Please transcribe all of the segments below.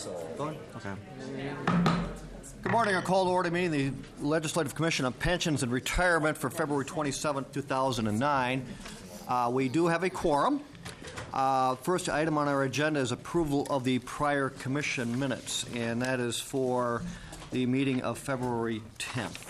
Going? Okay. Good morning. I call to order meeting the Legislative Commission on Pensions and Retirement for February 27, 2009. We do have a quorum. First item on our agenda is approval of the prior commission minutes, and that is for the meeting of February 10th.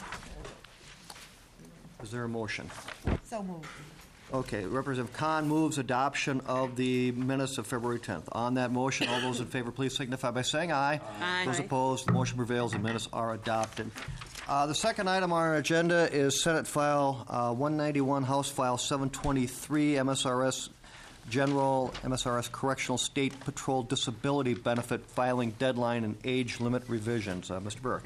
Is there a motion? So moved. Okay, Representative Kahn moves adoption of the minutes of February 10th. On that motion, all those in favor, please signify by saying aye. Aye. Those opposed, the motion prevails. The minutes are adopted. The second item on our agenda is Senate File 191, House File 723, MSRS General, MSRS Correctional State Patrol Disability Benefit Filing Deadline and Age Limit Revisions. Mr. Burke.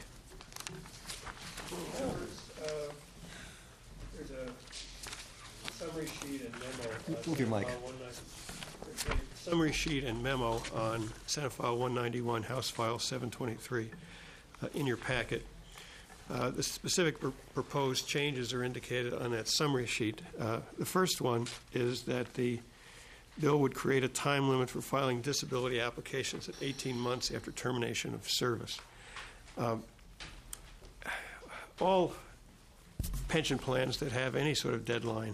There's a summary sheet and memo. Move your mic. Summary sheet and memo on Senate File 191, House File 723 in your packet. The specific proposed changes are indicated on that summary sheet. The first one is that the bill would create a time limit for filing disability applications at 18 months after termination of service. All pension plans that have any sort of deadline,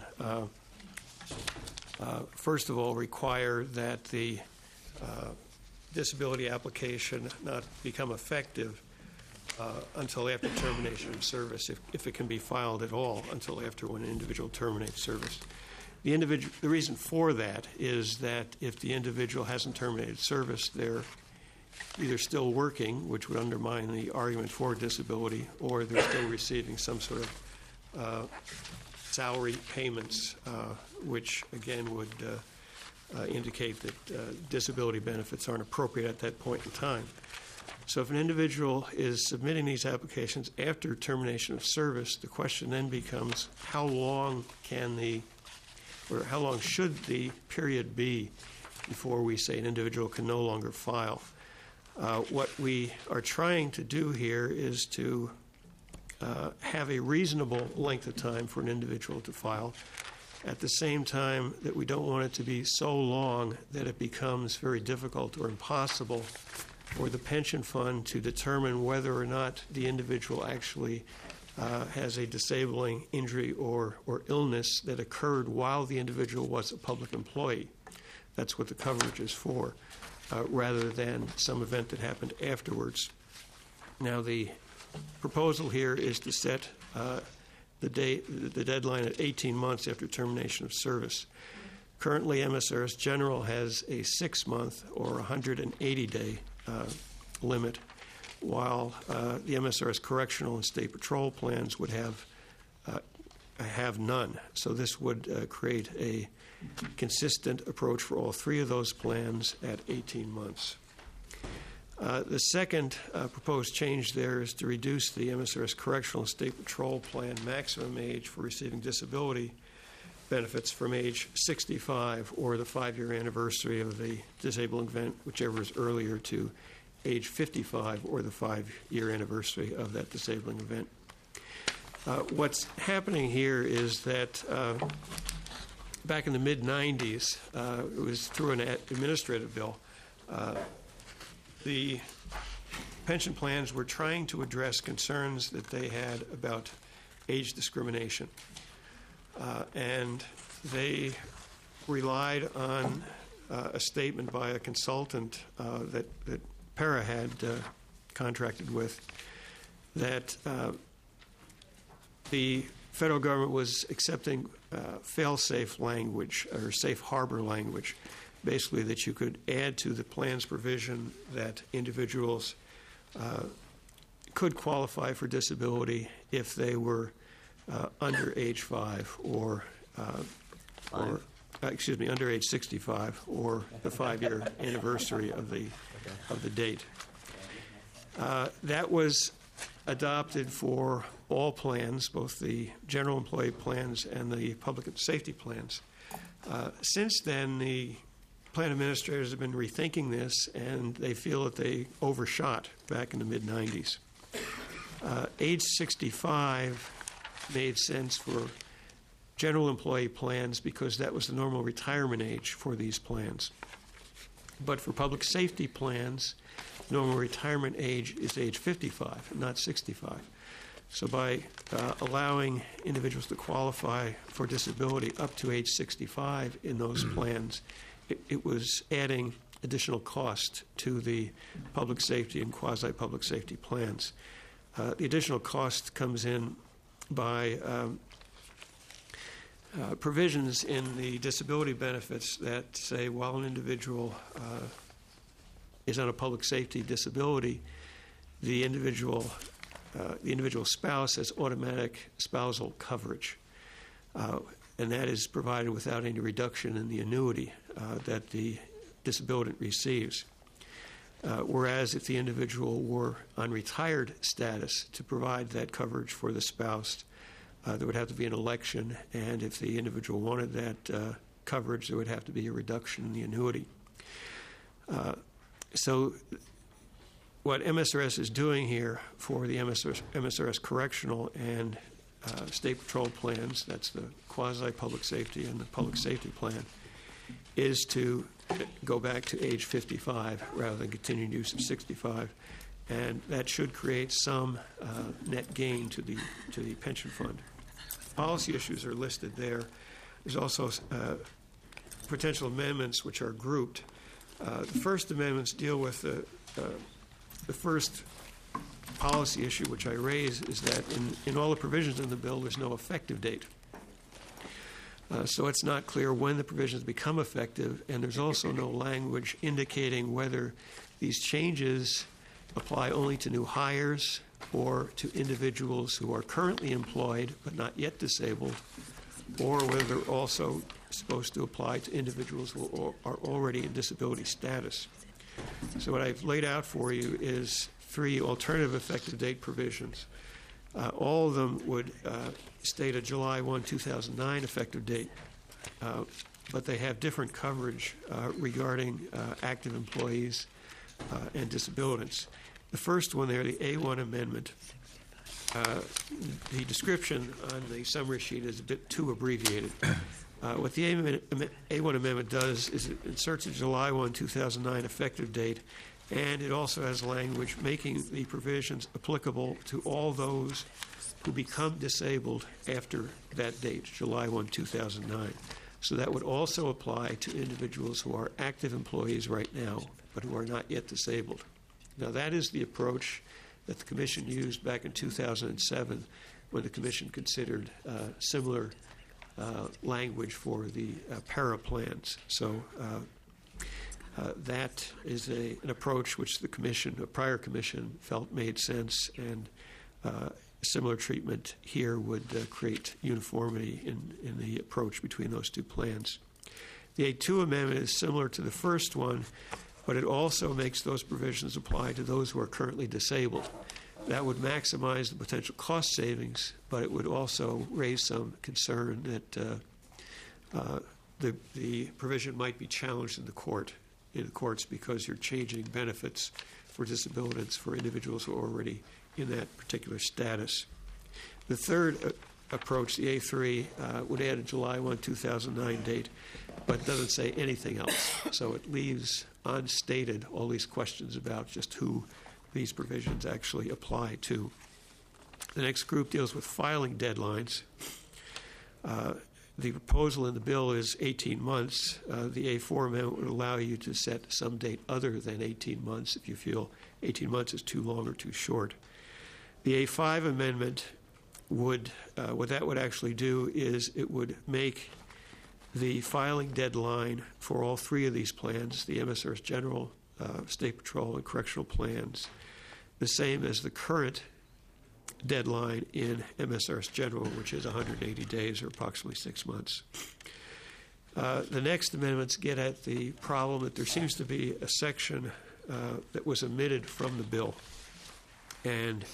first of all, require that the disability application not become effective until after termination of service, if it can be filed at all until after when an individual terminates service. The reason for that is that if the individual hasn't terminated service, they're either still working, which would undermine the argument for disability, or they're still receiving some sort of salary payments, which again would indicate that disability benefits aren't appropriate at that point in time. So if an individual is submitting these applications after termination of service, the question then becomes how long should the period be before we say an individual can no longer file? What we are trying to do here is to have a reasonable length of time for an individual to file, at the same time that we don't want it to be so long that it becomes very difficult or impossible for the pension fund to determine whether or not the individual actually has a disabling injury or illness that occurred while the individual was a public employee. That's what the coverage is for, rather than some event that happened afterwards. Now, the proposal here is to set the deadline at 18 months after termination of service. Currently, MSRS General has a 6-month or 180-day limit, while the MSRS Correctional and State Patrol plans would have none. So this would create a consistent approach for all three of those plans at 18 months. The second proposed change there is to reduce the MSRS Correctional and State Patrol plan maximum age for receiving disability benefits from age 65 or the 5-year anniversary of the disabling event, whichever is earlier, to age 55 or the 5-year anniversary of that disabling event. What's happening here is that back in the mid-90s, it was through an administrative bill, the pension plans were trying to address concerns that they had about age discrimination. And they relied on a statement by a consultant that PARA had contracted with, that the federal government was accepting fail-safe language or safe harbor language, basically that you could add to the plan's provision that individuals could qualify for disability if they were under age 5 or under age 65 or the 5-year anniversary of the date. That was adopted for all plans, both the general employee plans and the public safety plans. Since then, the plan administrators have been rethinking this, and they feel that they overshot back in the mid-90s. Age 65 made sense for general employee plans because that was the normal retirement age for these plans. But for public safety plans, normal retirement age is age 55, not 65. So by allowing individuals to qualify for disability up to age 65 in those plans, it was adding additional cost to the public safety and quasi-public safety plans. The additional cost comes in by provisions in the disability benefits that say while an individual is on a public safety disability, the individual spouse has automatic spousal coverage, and that is provided without any reduction in the annuity that the disability receives. Whereas if the individual were on retired status to provide that coverage for the spouse, there would have to be an election, and if the individual wanted that coverage, there would have to be a reduction in the annuity. So what MSRS is doing here for the MSRS correctional and state patrol plans, that's the quasi-public safety and the public safety plan, is to go back to age 55 rather than continuing use of 65, and that should create some net gain to the pension fund. Policy issues are listed there. There's also potential amendments which are grouped. The first amendments deal with the first policy issue which I raise is that in all the provisions in the bill, there's no effective date. So it's not clear when the provisions become effective, and there's also no language indicating whether these changes apply only to new hires or to individuals who are currently employed but not yet disabled, or whether they're also supposed to apply to individuals who are already in disability status. So what I've laid out for you is 3 alternative effective date provisions. All of them would state a July 1, 2009 effective date, but they have different coverage regarding active employees and disabilities. The first one there, the A1 amendment, the description on the summary sheet is a bit too abbreviated. What the A1 amendment does is it inserts a July 1, 2009 effective date, and it also has language making the provisions applicable to all those who become disabled after that date, July 1, 2009. So that would also apply to individuals who are active employees right now, but who are not yet disabled. Now, that is the approach that the Commission used back in 2007 when the Commission considered similar language for the para plans. So that is an approach which the Commission, a prior Commission, felt made sense, and similar treatment here would create uniformity in the approach between those two plans. The A2 amendment is similar to the first one, but it also makes those provisions apply to those who are currently disabled. That would maximize the potential cost savings, but it would also raise some concern that the provision might be challenged in the courts because you're changing benefits for disabilities for individuals who are already in that particular status. The third approach, the A3, would add a July 1, 2009 date, but doesn't say anything else. So it leaves unstated all these questions about just who these provisions actually apply to. The next group deals with filing deadlines. The proposal in the bill is 18 months. The A4 amendment would allow you to set some date other than 18 months if you feel 18 months is too long or too short. The A5 amendment would, what that would actually do is it would make the filing deadline for all 3 of these plans, the MSRS General, State Patrol, and Correctional plans, the same as the current deadline in MSRS General, which is 180 days or approximately 6 months. The next amendments get at the problem that there seems to be a section that was omitted from the bill. And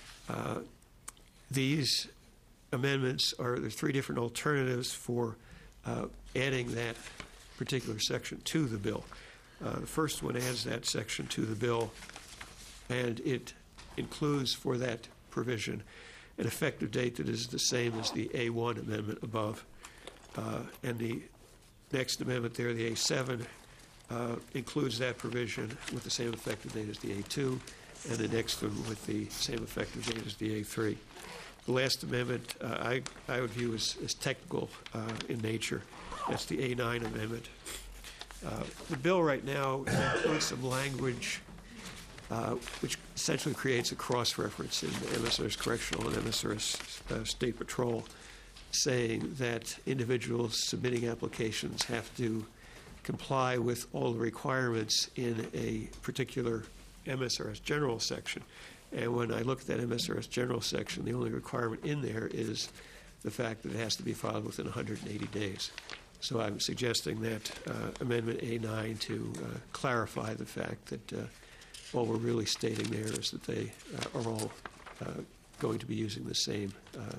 these amendments there's 3 different alternatives for adding that particular section to the bill. The first one adds that section to the bill, and it includes for that provision an effective date that is the same as the A1 amendment above. And the next amendment there, the A7, includes that provision with the same effective date as the A2, and the next one with the same effective date as the A3. The last amendment I would view as technical in nature. That's the A9 amendment. The bill right now includes some language which essentially creates a cross-reference in MSRS Correctional and MSRS State Patrol, saying that individuals submitting applications have to comply with all the requirements in a particular MSRS General section. And when I look at that MSRS General section, the only requirement in there is the fact that it has to be filed within 180 days. So I'm suggesting that Amendment A9 to clarify the fact that all we're really stating there is that they are all going to be using the same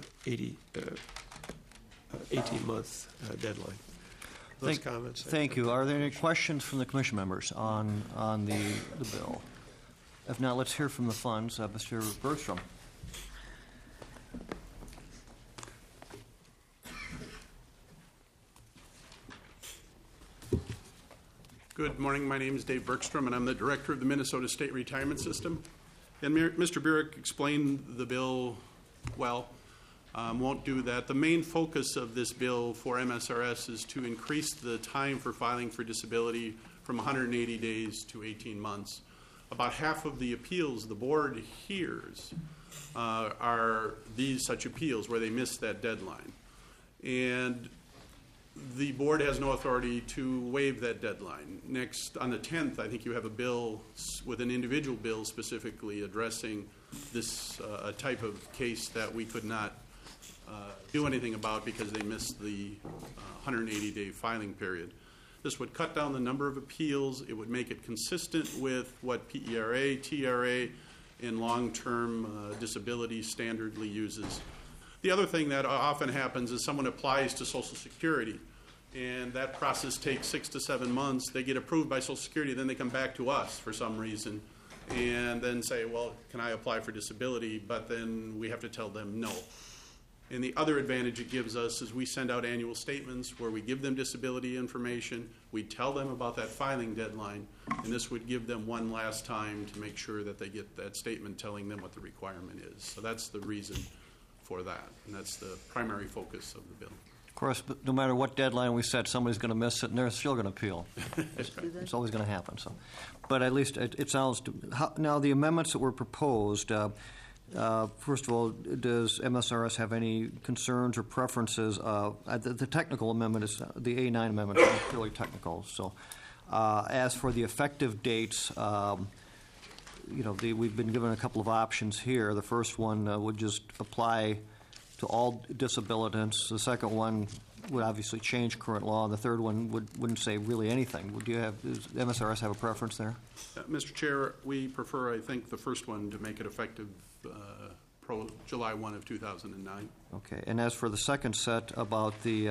18-month deadline. Those comments. Thank you. Are there any questions from the commission members on the bill? If not, let's hear from the funds. Mr. Bergstrom. Good morning. My name is Dave Bergstrom, and I'm the director of the Minnesota State Retirement System. And Mr. Burek explained the bill well. Won't do that. The main focus of this bill for MSRS is to increase the time for filing for disability from 180 days to 18 months. About half of the appeals the board hears are these such appeals where they miss that deadline. And the board has no authority to waive that deadline. Next, on the 10th, I think you have a bill with an individual bill specifically addressing this type of case that we could not do anything about because they missed the 180-day filing period. This would cut down the number of appeals. It would make it consistent with what PERA, TRA, and long-term disability standardly uses. The other thing that often happens is someone applies to Social Security, and that process takes 6 to 7 months. They get approved by Social Security, then they come back to us for some reason and then say, well, can I apply for disability? But then we have to tell them no. And the other advantage it gives us is we send out annual statements where we give them disability information, we tell them about that filing deadline, and this would give them one last time to make sure that they get that statement telling them what the requirement is. So that's the reason for that, and that's the primary focus of the bill. Of course, but no matter what deadline we set, somebody's going to miss it, and they're still going to appeal. It's always going to happen. So, but at least it sounds. Now, the amendments that were proposed. First of all, does MSRS have any concerns or preferences? The technical amendment is the A9 amendment is purely technical. So, as for the effective dates, we've been given a couple of options here. The first one would just apply to all disabilitants. The second one would obviously change current law. The third one wouldn't say really anything. Does MSRS have a preference there? Mr. Chair, we prefer, I think, the first one to make it effective July 1 of 2009. Okay. And as for the second set about the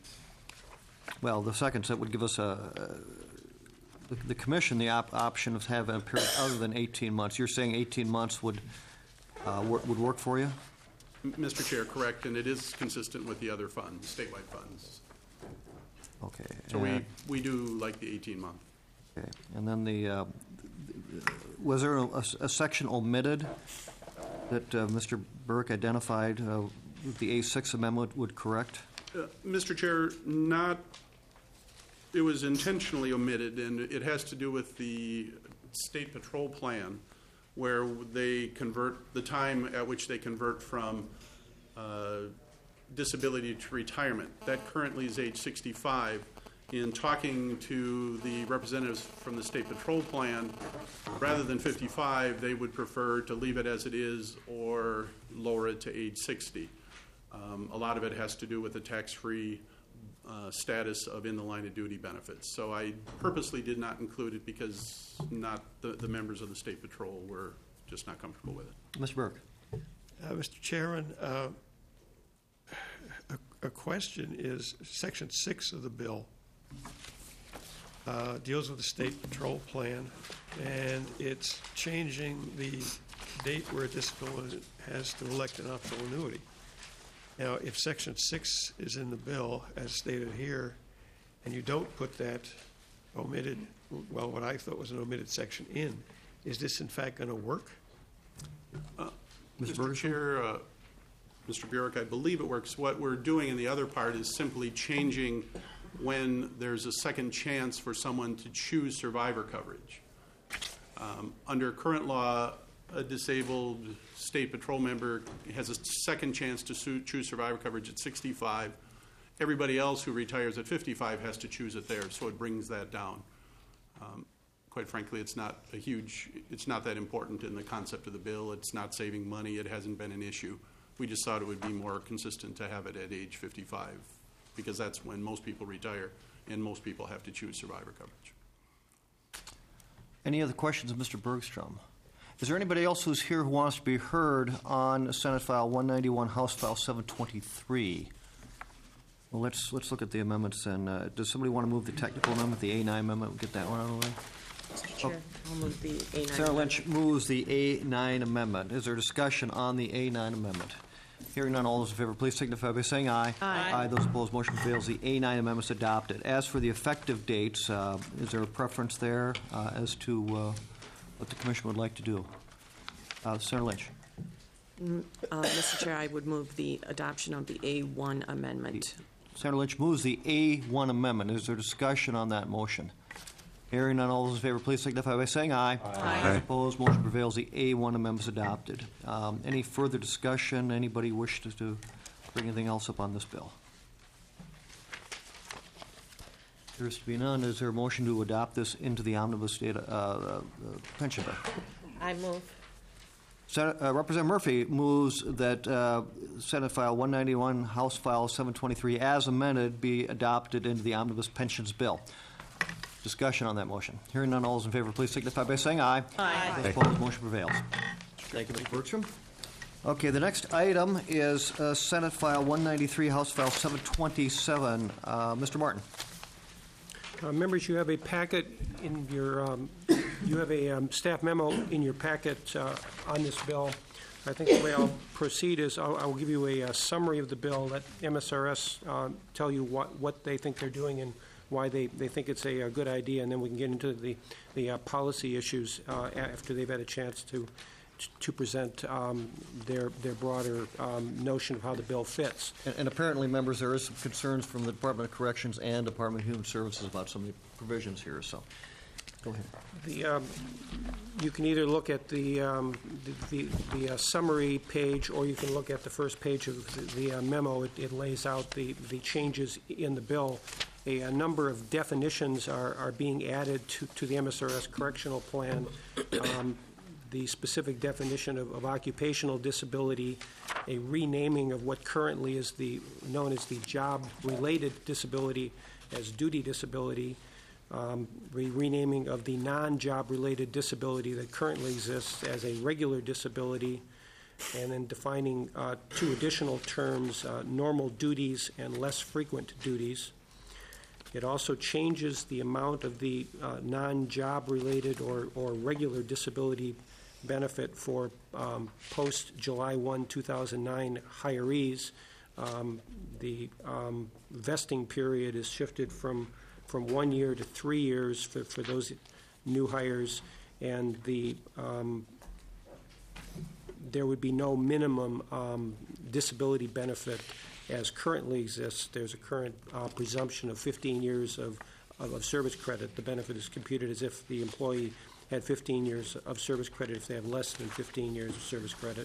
second set would give us the commission the option of having a period other than 18 months. You're saying 18 months would work for you? Mr. Chair, correct, and it is consistent with the other funds, statewide funds. Okay. So we do like the 18-month. Okay. And then was there a section omitted that Mr. Burke identified the A6 amendment would correct? Mr. Chair, it was intentionally omitted, and it has to do with the State Patrol plan, where they convert the time at which they convert from disability to retirement. That currently is age 65. In talking to the representatives from the State Patrol plan, rather than 55, they would prefer to leave it as it is or lower it to age 60. A lot of it has to do with the tax-free status of in-the-line-of-duty benefits. So I purposely did not include it because the members of the State Patrol were just not comfortable with it. Mr. Burke. Mr. Chairman, a question is Section 6 of the bill deals with the State Patrol plan, and it's changing the date where a disability has to elect an optional annuity. Now, if Section 6 is in the bill, as stated here, and you don't put that omitted well, what I thought was an omitted section in. Is this in fact going to work? Mr. Chair, Mr. Burek, I believe it works. What we're doing in the other part is simply changing when there's a second chance for someone to choose survivor coverage. Under current law, a disabled state patrol member has a second chance to choose survivor coverage at 65. Everybody else who retires at 55 has to choose it there, so it brings that down. Quite frankly, it's not that important in the concept of the bill. It's not saving money. It hasn't been an issue. We just thought it would be more consistent to have it at age 55 because that's when most people retire and most people have to choose survivor coverage. Any other questions of Mr. Bergstrom? Is there anybody else who's here who wants to be heard on Senate File 191, House File 723? Well, let's look at the amendments. And does somebody want to move the technical amendment, the A9 amendment? We'll get that one out of the way. Mr. Chair, I'll move the A9. Sarah Lynch moves the A9 amendment. Is there discussion on the A9 amendment? Hearing none, all those in favor, please signify by saying aye. Aye. Those opposed, motion fails. The A9 amendment is adopted. As for the effective dates, is there a preference there as to what the commission would like to do? Senator Lynch. Mr. Chair, I would move the adoption of the A1 amendment. Senator Lynch moves the A1 amendment. Is there discussion on that motion? Hearing none, all those in favor, please signify by saying aye. Aye. Those opposed, motion prevails. The A1 amendment is adopted. Any further discussion? Anybody wish to bring anything else up on this bill? There is to be none. Is there a motion to adopt this into the omnibus data pension bill? I move. Representative Murphy moves that Senate File 191, House File 723, as amended, be adopted into the omnibus pensions bill. Discussion on that motion. Hearing none, all those in favor, please signify by saying aye. Aye. Those opposed, motion prevails. Thank you, Mr. Bergstrom. Okay, the next item is Senate File 193, House File 727. Mr. Martin. Members, you have a packet in your, you have a staff memo in your packet on this bill. I think the way I'll proceed is I'll give you a summary of the bill, let MSRS tell you what they think they're doing and why they think it's a good idea, and then we can get into the policy issues after they've had a chance to present their broader notion of how the bill fits. And apparently, members, there is some concerns from the Department of Corrections and Department of Human Services about some of the provisions here, so go ahead. You can either look at the summary page, or you can look at the first page of the memo. It lays out the changes in the bill. A number of definitions are being added to the MSRS correctional plan. The specific definition of occupational disability, a renaming of what currently is known as the job-related disability as duty disability, renaming of the non-job-related disability that currently exists as a regular disability, and then defining two additional terms, normal duties and less frequent duties. It also changes the amount of the non-job-related or regular disability benefit for post-July 1, 2009 hirees. The vesting period is shifted from 1 year to 3 years for those new hires, and there would be no minimum disability benefit as currently exists. There's a current presumption of 15 years of service credit. The benefit is computed as if the employee had 15 years of service credit if they have less than 15 years of service credit.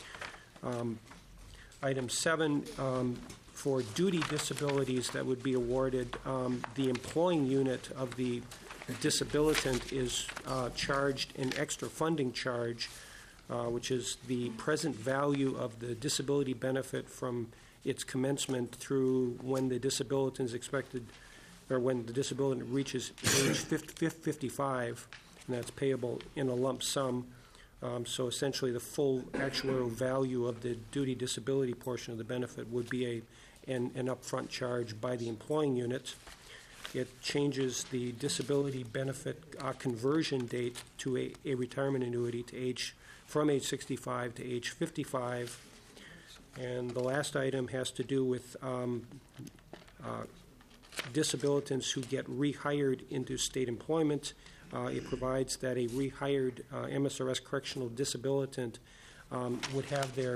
Item 7, for duty disabilities that would be awarded, the employing unit of the disabilitant is charged an extra funding charge, which is the present value of the disability benefit from its commencement through when the disabilitant is expected, or when the disabilitant reaches age 55, and that's payable in a lump sum. So essentially the full actuarial value of the duty disability portion of the benefit would be an upfront charge by the employing unit. It changes the disability benefit conversion date to a retirement annuity from age 65 to age 55. And the last item has to do with disabilitants who get rehired into state employment. It provides that a rehired MSRS correctional disabilitant would have their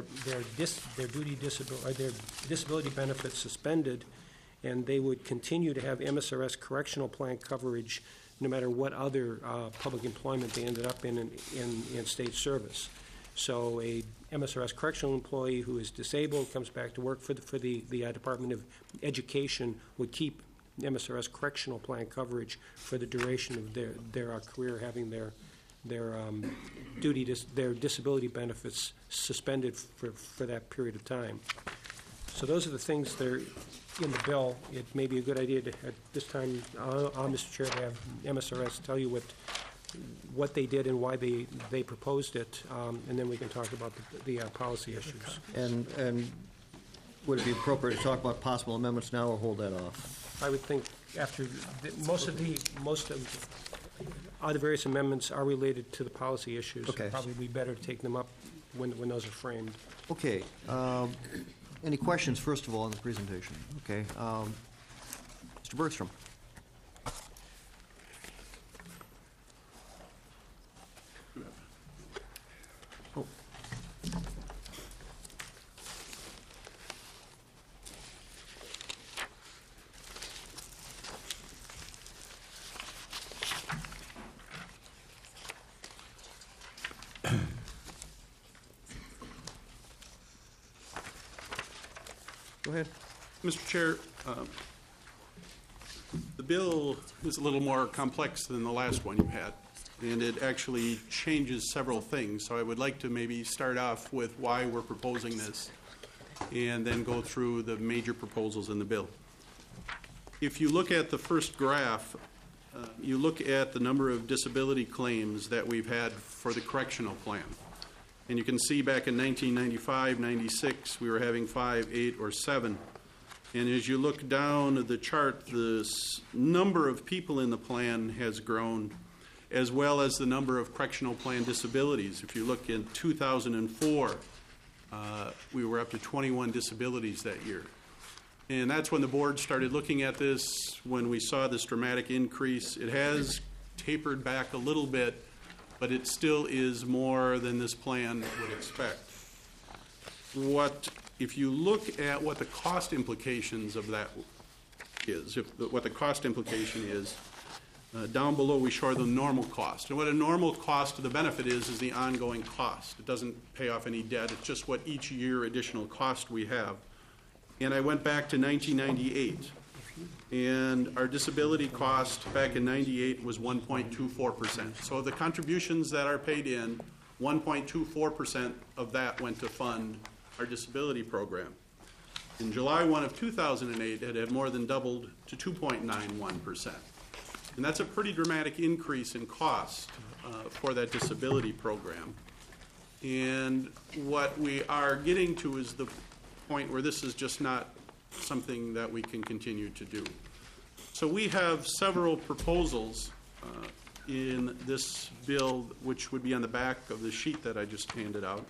disability benefits suspended, and they would continue to have MSRS correctional plan coverage no matter what other public employment they ended up in state service. So a MSRS correctional employee who is disabled, comes back to work for the Department of Education, would keep MSRS correctional plan coverage for the duration of their career, having their disability benefits suspended for that period of time. So those are the things that are in the bill. It may be a good idea to, at this time, Mr. Chair, to have MSRS tell you what they did and why they proposed it, and then we can talk about the policy issues. And would it be appropriate to talk about possible amendments now or hold that off? I would think after, most of the various amendments are related to the policy issues. Okay. It'd probably be better to take them up when those are framed. Okay. Any questions, first of all, on the presentation? Okay. Mr. Bergstrom. Oh. Go ahead. Mr. Chair, the bill is a little more complex than the last one you had, and it actually changes several things. So I would like to maybe start off with why we're proposing this and then go through the major proposals in the bill. If you look at the first graph, you look at the number of disability claims that we've had for the correctional plan. And you can see back in 1995, 96, we were having 5, 8, or 7. And as you look down the chart, the number of people in the plan has grown, as well as the number of correctional plan disabilities. If you look in 2004, we were up to 21 disabilities that year. And that's when the board started looking at this, when we saw this dramatic increase. It has tapered back a little bit, but it still is more than this plan would expect. If you look at what the cost implications of that is, what the cost implication is, down below we show the normal cost. And what a normal cost to the benefit is the ongoing cost. It doesn't pay off any debt. It's just what each year additional cost we have. And I went back to 1998. And our disability cost back in 98 was 1.24%. So the contributions that are paid in, 1.24% of that went to fund our disability program. In July 1 of 2008, it had more than doubled to 2.91%. And that's a pretty dramatic increase in cost for that disability program. And what we are getting to is the point where this is just not something that we can continue to do. So we have several proposals in this bill, which would be on the back of the sheet that I just handed out.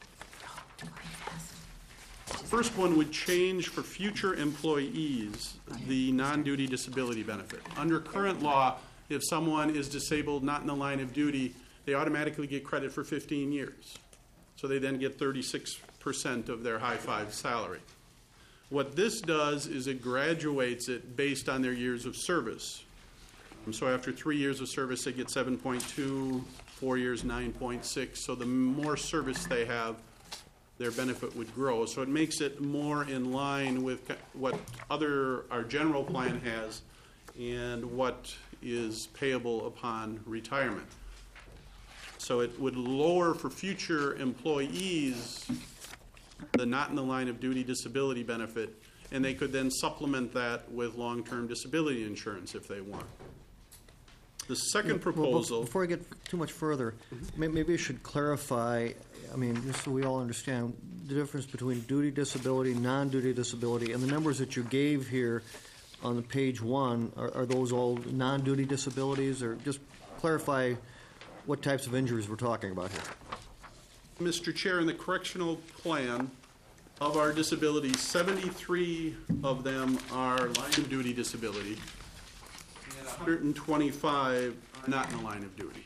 First one would change for future employees the non-duty disability benefit. Under current law, if someone is disabled not in the line of duty, they automatically get credit for 15 years. So they then get 36% of their high-five salary. What this does is it graduates it based on their years of service. So after 3 years of service, they get 7.2, 4 years, 9.6. So the more service they have, their benefit would grow. So it makes it more in line with what our general plan has and what is payable upon retirement. So it would lower for future employees the not in the line of duty disability benefit, and they could then supplement that with long-term disability insurance if they want. The second proposal... Well, before I get too much further, maybe you should clarify, I mean, just so we all understand, the difference between duty disability, non-duty disability, and the numbers that you gave here on the page 1, are those all non-duty disabilities, or just clarify what types of injuries we're talking about here? Mr. Chair, in the correctional plan, Of our disabilities, 73 of them are line of duty disability, and 125 are not in the line of duty.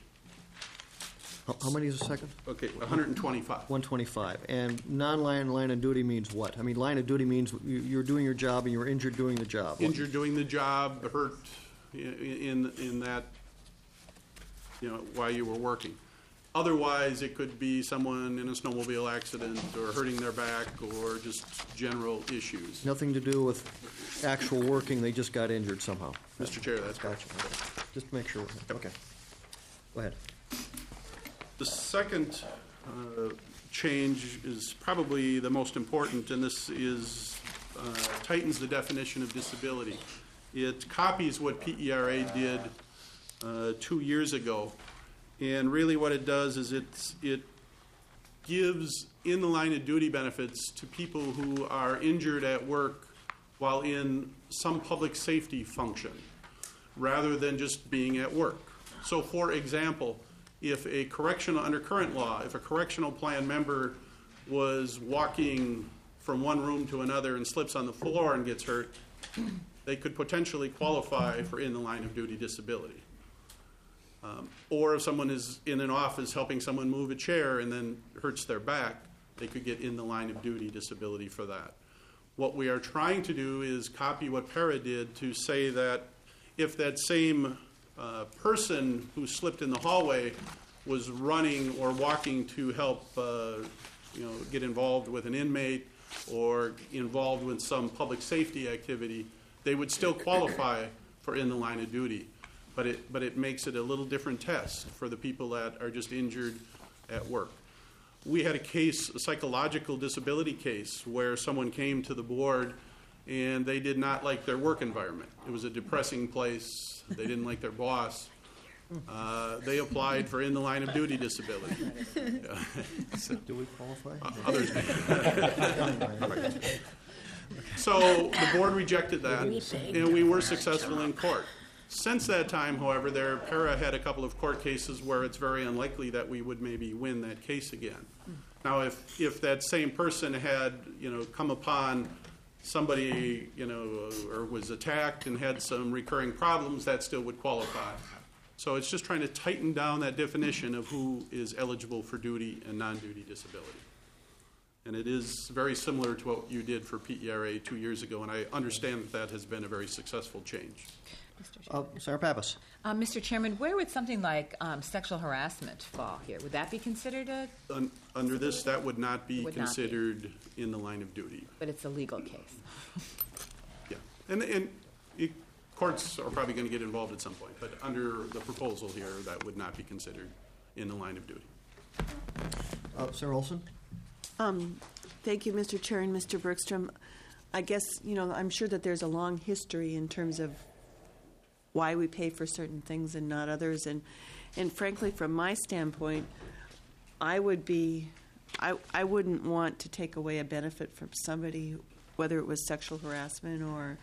How many is a second? Okay, 125. 125. And line of duty means what? I mean, line of duty means you're doing your job and you were injured doing the job. Injured doing the job, hurt in that, while you were working. Otherwise, it could be someone in a snowmobile accident or hurting their back or just general issues. Nothing to do with actual working, they just got injured somehow. Mr. Chair, that's correct. Gotcha. Okay. Just to make sure. Okay. Go ahead. The second change is probably the most important, and this is tightens the definition of disability. It copies what PERA did 2 years ago. And really what it does is it gives in the line of duty benefits to people who are injured at work while in some public safety function, rather than just being at work. So for example, if under current law, if a correctional plan member was walking from one room to another and slips on the floor and gets hurt, they could potentially qualify for in the line of duty disability. Or if someone is in an office helping someone move a chair and then hurts their back, they could get in the line of duty disability for that. What we are trying to do is copy what PERA did to say that if that same person who slipped in the hallway was running or walking to help get involved with an inmate or involved with some public safety activity, they would still qualify for in the line of duty. But it makes it a little different test for the people that are just injured at work. We had a psychological disability case, where someone came to the board and they did not like their work environment. It was a depressing place. They didn't like their boss. They applied for in the line of duty disability. Do we qualify? Others did. So the board rejected that, and we were successful in court. Since that time, however, PERA had a couple of court cases where it's very unlikely that we would maybe win that case again. Now, if that same person had, come upon somebody, or was attacked and had some recurring problems, that still would qualify. So it's just trying to tighten down that definition of who is eligible for duty and non-duty disability. And it is very similar to what you did for PERA 2 years ago, and I understand that has been a very successful change. Sarah Pappas. Mr. Chairman, where would something like sexual harassment fall here? Would that be considered Under this, that would not be considered in the line of duty. But it's a legal case. Yeah. And courts are probably going to get involved at some point, but under the proposal here, that would not be considered in the line of duty. Sarah Olson. Thank you, Mr. Chair and Mr. Bergstrom. I guess, I'm sure that there's a long history in terms of why we pay for certain things and not others. And frankly, from my standpoint, I wouldn't want to take away a benefit from somebody, whether it was sexual harassment or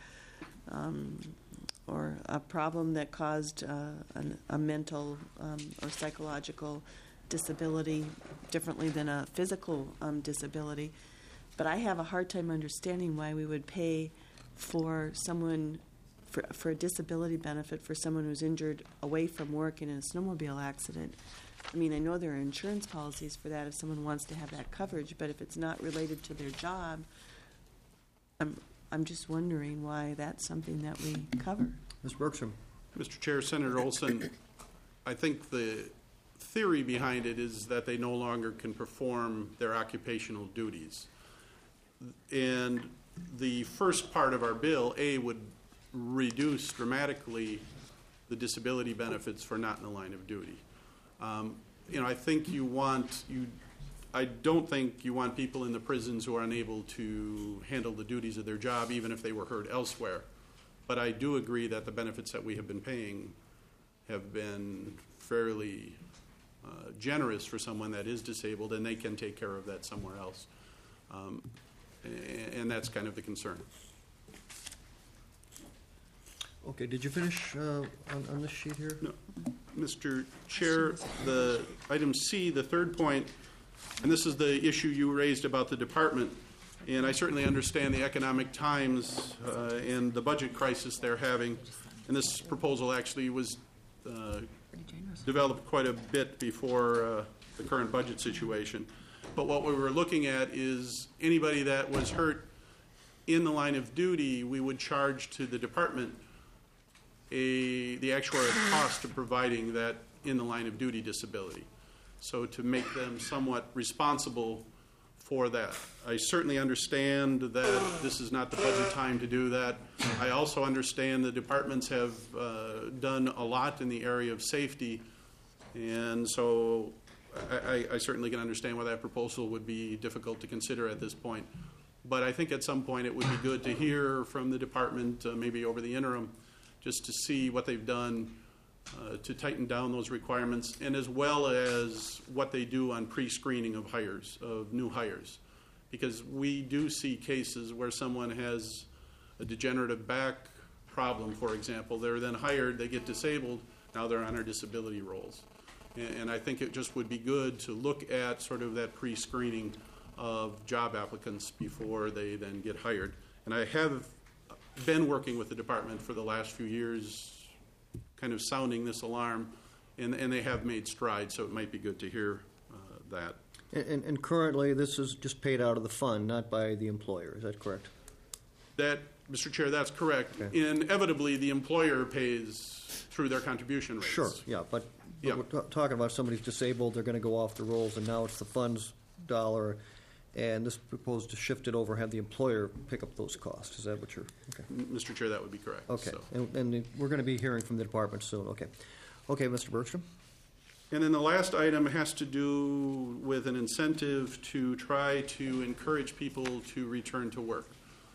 a problem that caused a mental or psychological disability differently than a physical disability. But I have a hard time understanding why we would pay for someone for a disability benefit for someone who's injured away from work in a snowmobile accident. I mean, I know there are insurance policies for that if someone wants to have that coverage, but if it's not related to their job, I'm just wondering why that's something that we cover. Ms. Bergstrom. Mr. Chair, Senator Olson, I think the theory behind it is that they no longer can perform their occupational duties. And the first part of our bill, A, would reduce dramatically the disability benefits for not in the line of duty. I think I don't think you want people in the prisons who are unable to handle the duties of their job, even if they were hurt elsewhere. But I do agree that the benefits that we have been paying have been fairly generous for someone that is disabled, and they can take care of that somewhere else. And that's kind of the concern. Okay, did you finish on this sheet here? No. Mr. Chair, the item C, the third point, and this is the issue you raised about the department. And I certainly understand the economic times and the budget crisis they're having. And this proposal actually was developed quite a bit before the current budget situation. But what we were looking at is anybody that was hurt in the line of duty, we would charge to the department the actuarial cost of providing that in the line of duty disability. So to make them somewhat responsible for that. I certainly understand that this is not the budget time to do that. I also understand the departments have done a lot in the area of safety, and so I certainly can understand why that proposal would be difficult to consider at this point. But I think at some point it would be good to hear from the department, maybe over the interim, just to see what they've done to tighten down those requirements, and as well as what they do on pre-screening of hires, of new hires. Because we do see cases where someone has a degenerative back problem, for example. They're then hired, they get disabled, now they're on our disability rolls. And I think it just would be good to look at sort of that pre-screening of job applicants before they then get hired. And I have been working with the department for the last few years, kind of sounding this alarm, and they have made strides, so it might be good to hear that. And currently, this is just paid out of the fund, not by the employer. Is that correct? That, Mr. Chair, that's correct. Okay. Inevitably, the employer pays through their contribution rates. Sure, yeah, but Yeah. we're talking about somebody's disabled, they're going to go off the rolls, and now it's the fund's dollar, and this proposed to shift it over, have the employer pick up those costs. Is that what you're, okay? Mr. Chair, that would be correct. Okay, So. and we're going to be hearing from the department soon, okay. Okay, Mr. Bergstrom? And then the last item has to do with an incentive to try to encourage people to return to work.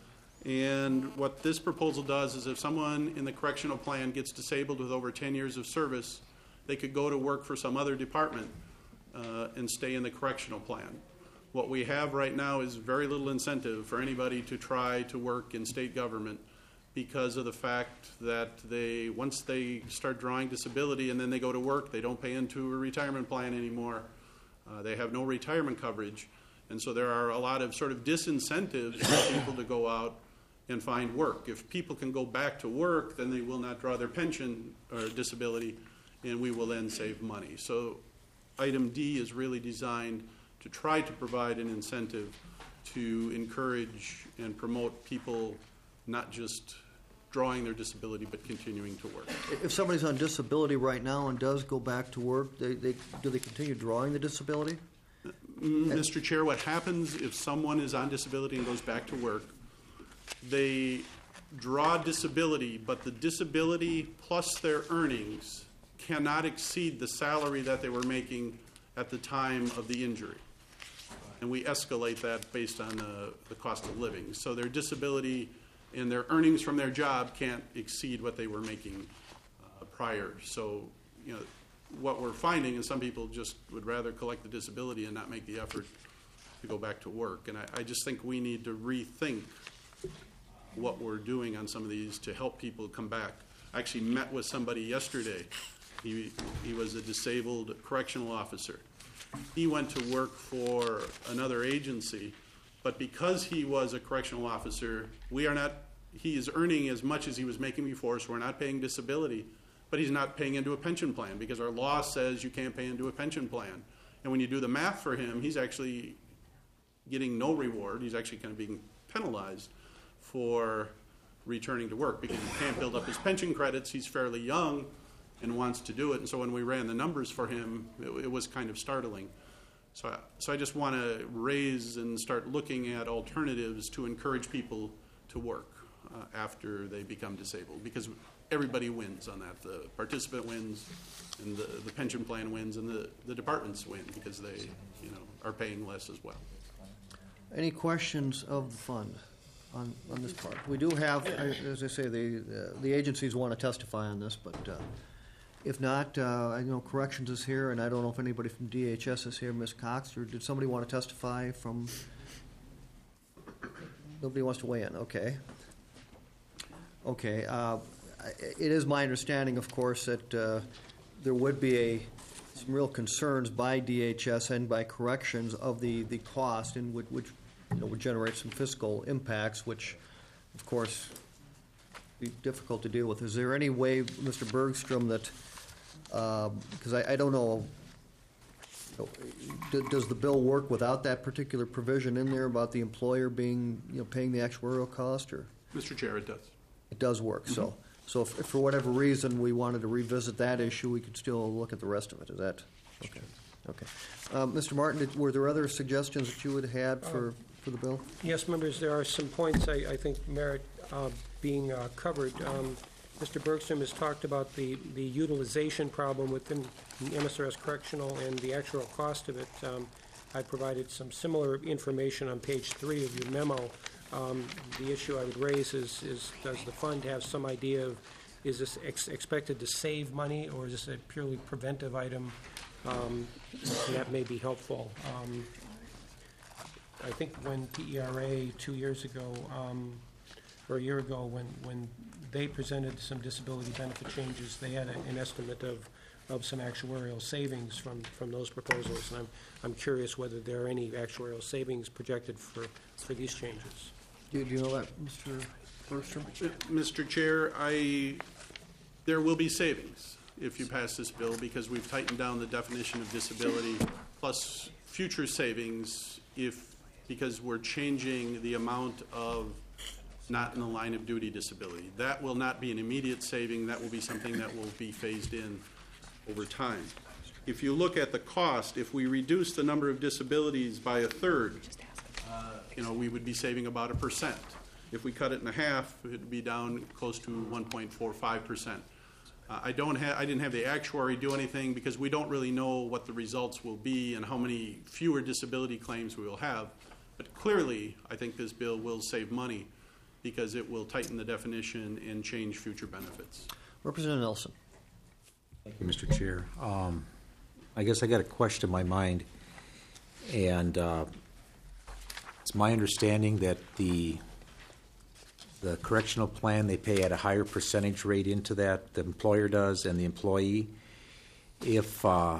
And what this proposal does is if someone in the correctional plan gets disabled with over 10 years of service, they could go to work for some other department and stay in the correctional plan. What we have right now is very little incentive for anybody to try to work in state government because of the fact that once they start drawing disability and then they go to work, they don't pay into a retirement plan anymore. They have no retirement coverage. And so there are a lot of sort of disincentives for people to go out and find work. If people can go back to work, then they will not draw their pension or disability, and we will then save money. So item D is really designed to try to provide an incentive to encourage and promote people not just drawing their disability but continuing to work. If somebody's on disability right now and does go back to work, do they continue drawing the disability? Mr. Chair, what happens if someone is on disability and goes back to work, they draw disability, but the disability plus their earnings cannot exceed the salary that they were making at the time of the injury. And we escalate that based on the cost of living. So their disability and their earnings from their job can't exceed what they were making prior. So, you know, what we're finding is some people just would rather collect the disability and not make the effort to go back to work. And I just think we need to rethink what we're doing on some of these to help people come back. I actually met with somebody yesterday. He was a disabled correctional officer. He went to work for another agency, but because he was a correctional officer, he is earning as much as he was making before, so we're not paying disability, but he's not paying into a pension plan because our law says you can't pay into a pension plan. And when you do the math for him, he's actually getting no reward. He's actually kind of being penalized for returning to work because he can't build up his pension credits. He's fairly young and wants to do it. And so when we ran the numbers for him, it was kind of startling. So I just want to raise and start looking at alternatives to encourage people to work after they become disabled, because everybody wins on that. The participant wins, and the pension plan wins, and the departments win because they, are paying less as well. Any questions of the fund on this part? We do have, as I say, the agencies want to testify on this, but if not, I know Corrections is here, and I don't know if anybody from DHS is here. Ms. Cox, or did somebody want to testify from? Nobody wants to weigh in. Okay. Okay. It is my understanding, of course, that there would be some real concerns by DHS and by Corrections of the cost, and which would generate some fiscal impacts, which, of course, be difficult to deal with. Is there any way, Mr. Bergstrom, that, because I don't know, does the bill work without that particular provision in there about the employer being, paying the actuarial cost, or? Mr. Chair, it does. It does work, so if for whatever reason we wanted to revisit that issue, we could still look at the rest of it, is that? Okay. Okay. Mr. Martin, were there other suggestions that you had had for the bill? Yes, members, there are some points I think merit being covered. Mr. Bergstrom has talked about the utilization problem within the MSRS correctional and the actual cost of it. I provided some similar information on page 3 of your memo. The issue I would raise is does the fund have some idea of, is this expected to save money, or is this a purely preventive item? That may be helpful. I think when PERA 2 years ago, or a year ago, when they presented some disability benefit changes, they had an estimate of some actuarial savings from those proposals. And I'm curious whether there are any actuarial savings projected for these changes. Do you know that, Mr. Bergstrom? Mr. Chair, there will be savings if you pass this bill, because we've tightened down the definition of disability, plus future savings because we're changing the amount of not in the line of duty disability. That will not be an immediate saving. That will be something that will be phased in over time. If you look at the cost, if we reduce the number of disabilities by a third, we would be saving about 1%. If we cut it in half, it would be down close to 1.45%. I didn't have the actuary do anything because we don't really know what the results will be and how many fewer disability claims we will have. But clearly, I think this bill will save money because it will tighten the definition and change future benefits. Representative Nelson. Thank you, Mr. Chair. I guess I got a question in my mind, and it's my understanding that the correctional plan, they pay at a higher percentage rate into that, the employer does, and the employee. If an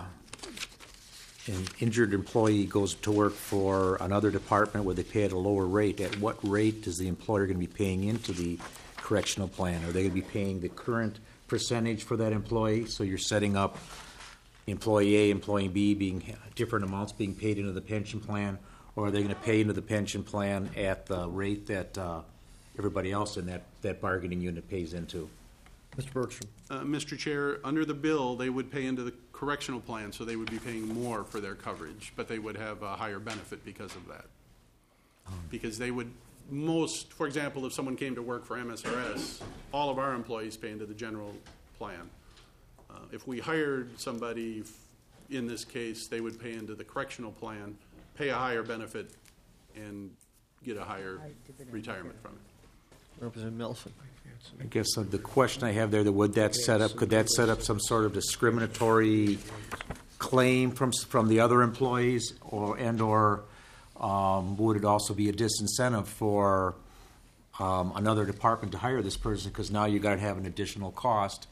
injured employee goes to work for another department where they pay at a lower rate, at what rate is the employer going to be paying into the correctional plan? Are they going to be paying the current percentage for that employee? So you're setting up employee A, employee B being different amounts being paid into the pension plan, or are they going to pay into the pension plan at the rate that everybody else in that bargaining unit pays into? Mr. Bergstrom. Mr. Chair, under the bill, they would pay into the correctional plan, so they would be paying more for their coverage, but they would have a higher benefit because of that. Because they would for example, if someone came to work for MSRS, all of our employees pay into the general plan. If we hired somebody, in this case, they would pay into the correctional plan, pay a higher benefit, and get a higher retirement from it. Representative Nelson. I guess the question I have there, could that set up some sort of discriminatory claim from the other employees, or would it also be a disincentive for another department to hire this person, because now you got to have an additional cost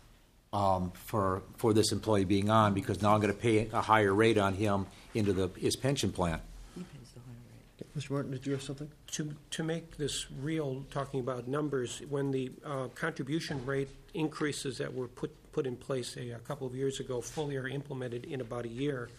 for this employee being on, because now I'm going to pay a higher rate on him into his pension plan? Mr. Martin, did you have something? To make this real, talking about numbers, when the contribution rate increases that were put in place a couple of years ago fully are implemented in about a year,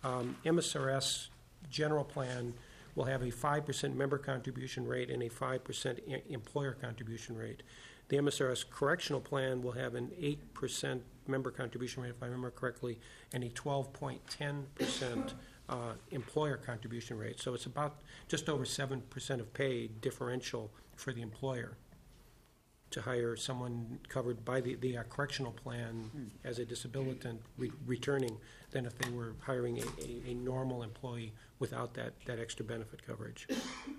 MSRS general plan will have a 5% member contribution rate and a 5% employer contribution rate. The MSRS correctional plan will have an 8% member contribution rate, if I remember correctly, and a 12.10% employer contribution rate. So it's about just over 7% of pay differential for the employer to hire someone covered by the correctional plan as a disabilitant returning than if they were hiring a normal employee without that extra benefit coverage.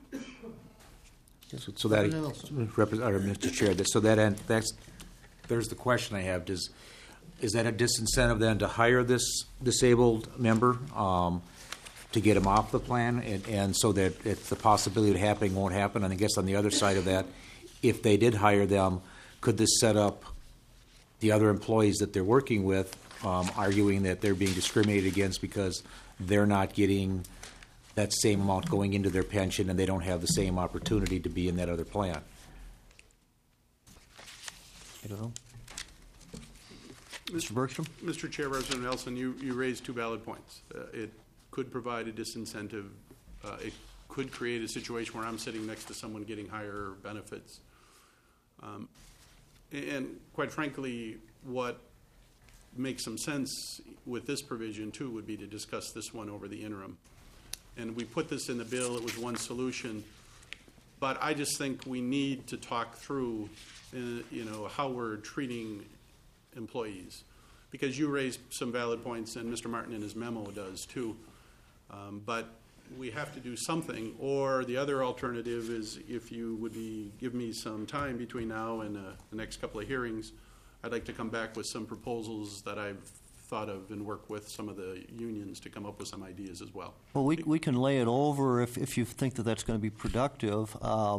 So that, Mr. Chair, there's the question I have. Is that a disincentive then to hire this disabled member to get him off the plan, and so that if the possibility of happening won't happen? And I guess on the other side of that, if they did hire them, could this set up the other employees that they're working with arguing that they're being discriminated against because they're not getting that same amount going into their pension, and they don't have the same opportunity to be in that other plan. I don't know. Mr. Bergstrom? Mr. Chair, Representative Nelson, you raised two valid points. It could provide a disincentive. It could create a situation where I'm sitting next to someone getting higher benefits. And quite frankly, what makes some sense with this provision, too, would be to discuss this one over the interim. And we put this in the bill. It was one solution. But I just think we need to talk through, how we're treating employees, because you raised some valid points, and Mr. Martin in his memo does too. But we have to do something, or the other alternative is, if you would give me some time between now and the next couple of hearings, I'd like to come back with some proposals that I've thought of and work with some of the unions to come up with some ideas as well. Well, we can lay it over if you think that that's going to be productive.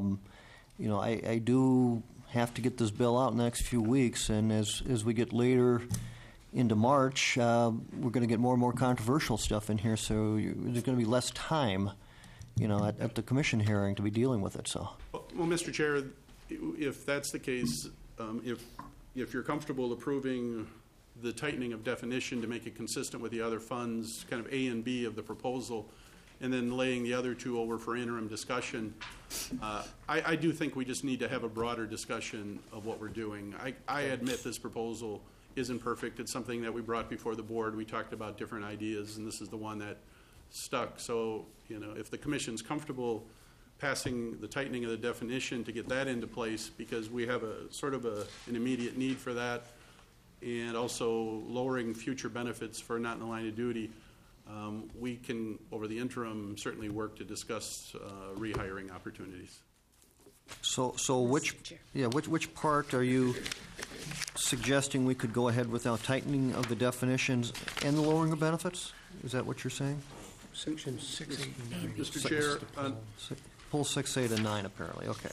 I do have to get this bill out in the next few weeks, and as we get later into March, we're going to get more and more controversial stuff in here, so there's going to be less time, at the commission hearing to be dealing with it. So, well, Mr. Chair, if that's the case, if you're comfortable approving the tightening of definition to make it consistent with the other funds, kind of A and B of the proposal, and then laying the other two over for interim discussion, I do think we just need to have a broader discussion of what we're doing. I admit this proposal isn't perfect. It's something that we brought before the board. We talked about different ideas, and this is the one that stuck. So, if the commission's comfortable passing the tightening of the definition to get that into place, because we have a sort of an immediate need for that, and also lowering future benefits for not in the line of duty, we can, over the interim, certainly work to discuss rehiring opportunities. So which part are you suggesting we could go ahead without tightening of the definitions and the lowering of benefits? Is that what you're saying? Section 6, 8, and 9. Mr. Chair, Pull 6, 8, and 9, apparently. Okay.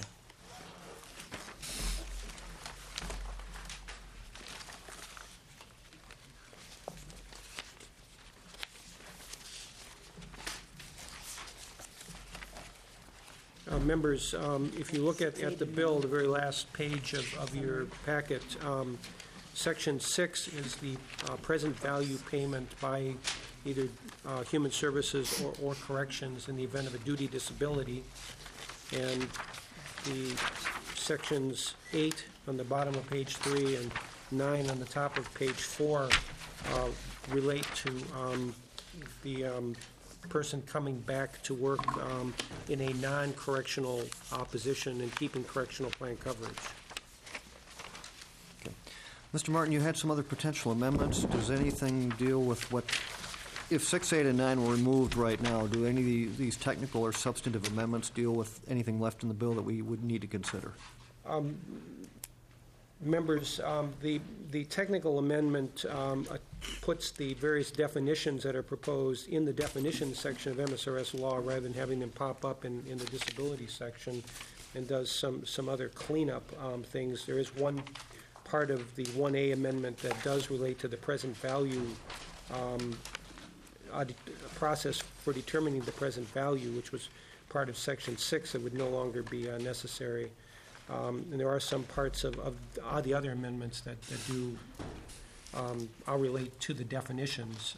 Members, if you look at the bill, the very last page of your packet, Section 6 is the present value payment by either Human Services or Corrections in the event of a duty disability. And the Sections 8 on the bottom of page 3 and 9 on the top of page 4 relate to the person coming back to work in a non-correctional position and keeping correctional plan coverage. Okay. Mr. Martin, you had some other potential amendments. Does anything deal with what, if 6, 8, and 9 were removed right now, do any of these technical or substantive amendments deal with anything left in the bill that we would need to consider? Members, the technical amendment puts the various definitions that are proposed in the definitions section of MSRS law rather than having them pop up in the disability section, and does some other cleanup things. There is one part of the 1A amendment that does relate to the present value process for determining the present value, which was part of Section 6 that would no longer be necessary. And there are some parts of the other amendments that do relate to the definitions.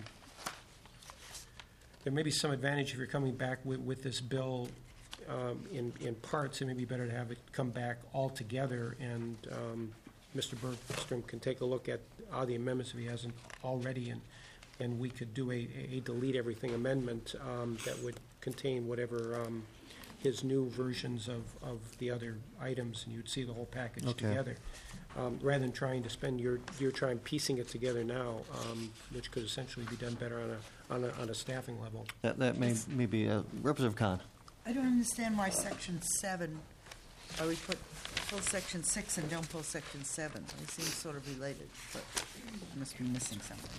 There may be some advantage if you're coming back with this bill in parts. It may be better to have it come back all together, and Mr. Bergstrom can take a look at the amendments if he hasn't already, and we could do a delete everything amendment that would contain whatever his new versions of the other items, and you'd see the whole package together, rather than trying to spend your time piecing it together now, which could essentially be done better on a staffing level. That may be Representative Kahn. I don't understand why Section 7, why we pull Section 6 and don't pull Section 7. They seem sort of related, but I must be missing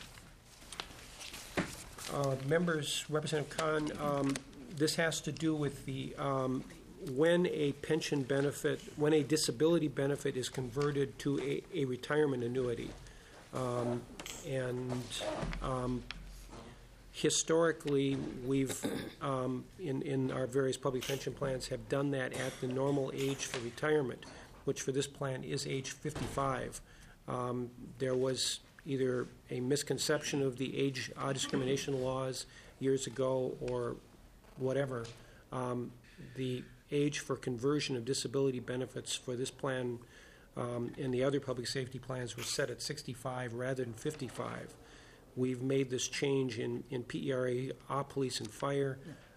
something. Members, Representative Kahn, this has to do with the when a pension benefit, when a disability benefit is converted to a retirement annuity. Historically, we've, in our various public pension plans, have done that at the normal age for retirement, which for this plan is age 55. There was either a misconception of the age discrimination laws years ago or whatever. The age for conversion of disability benefits for this plan and the other public safety plans was set at 65 rather than 55. We've made this change in PERA, police and fire.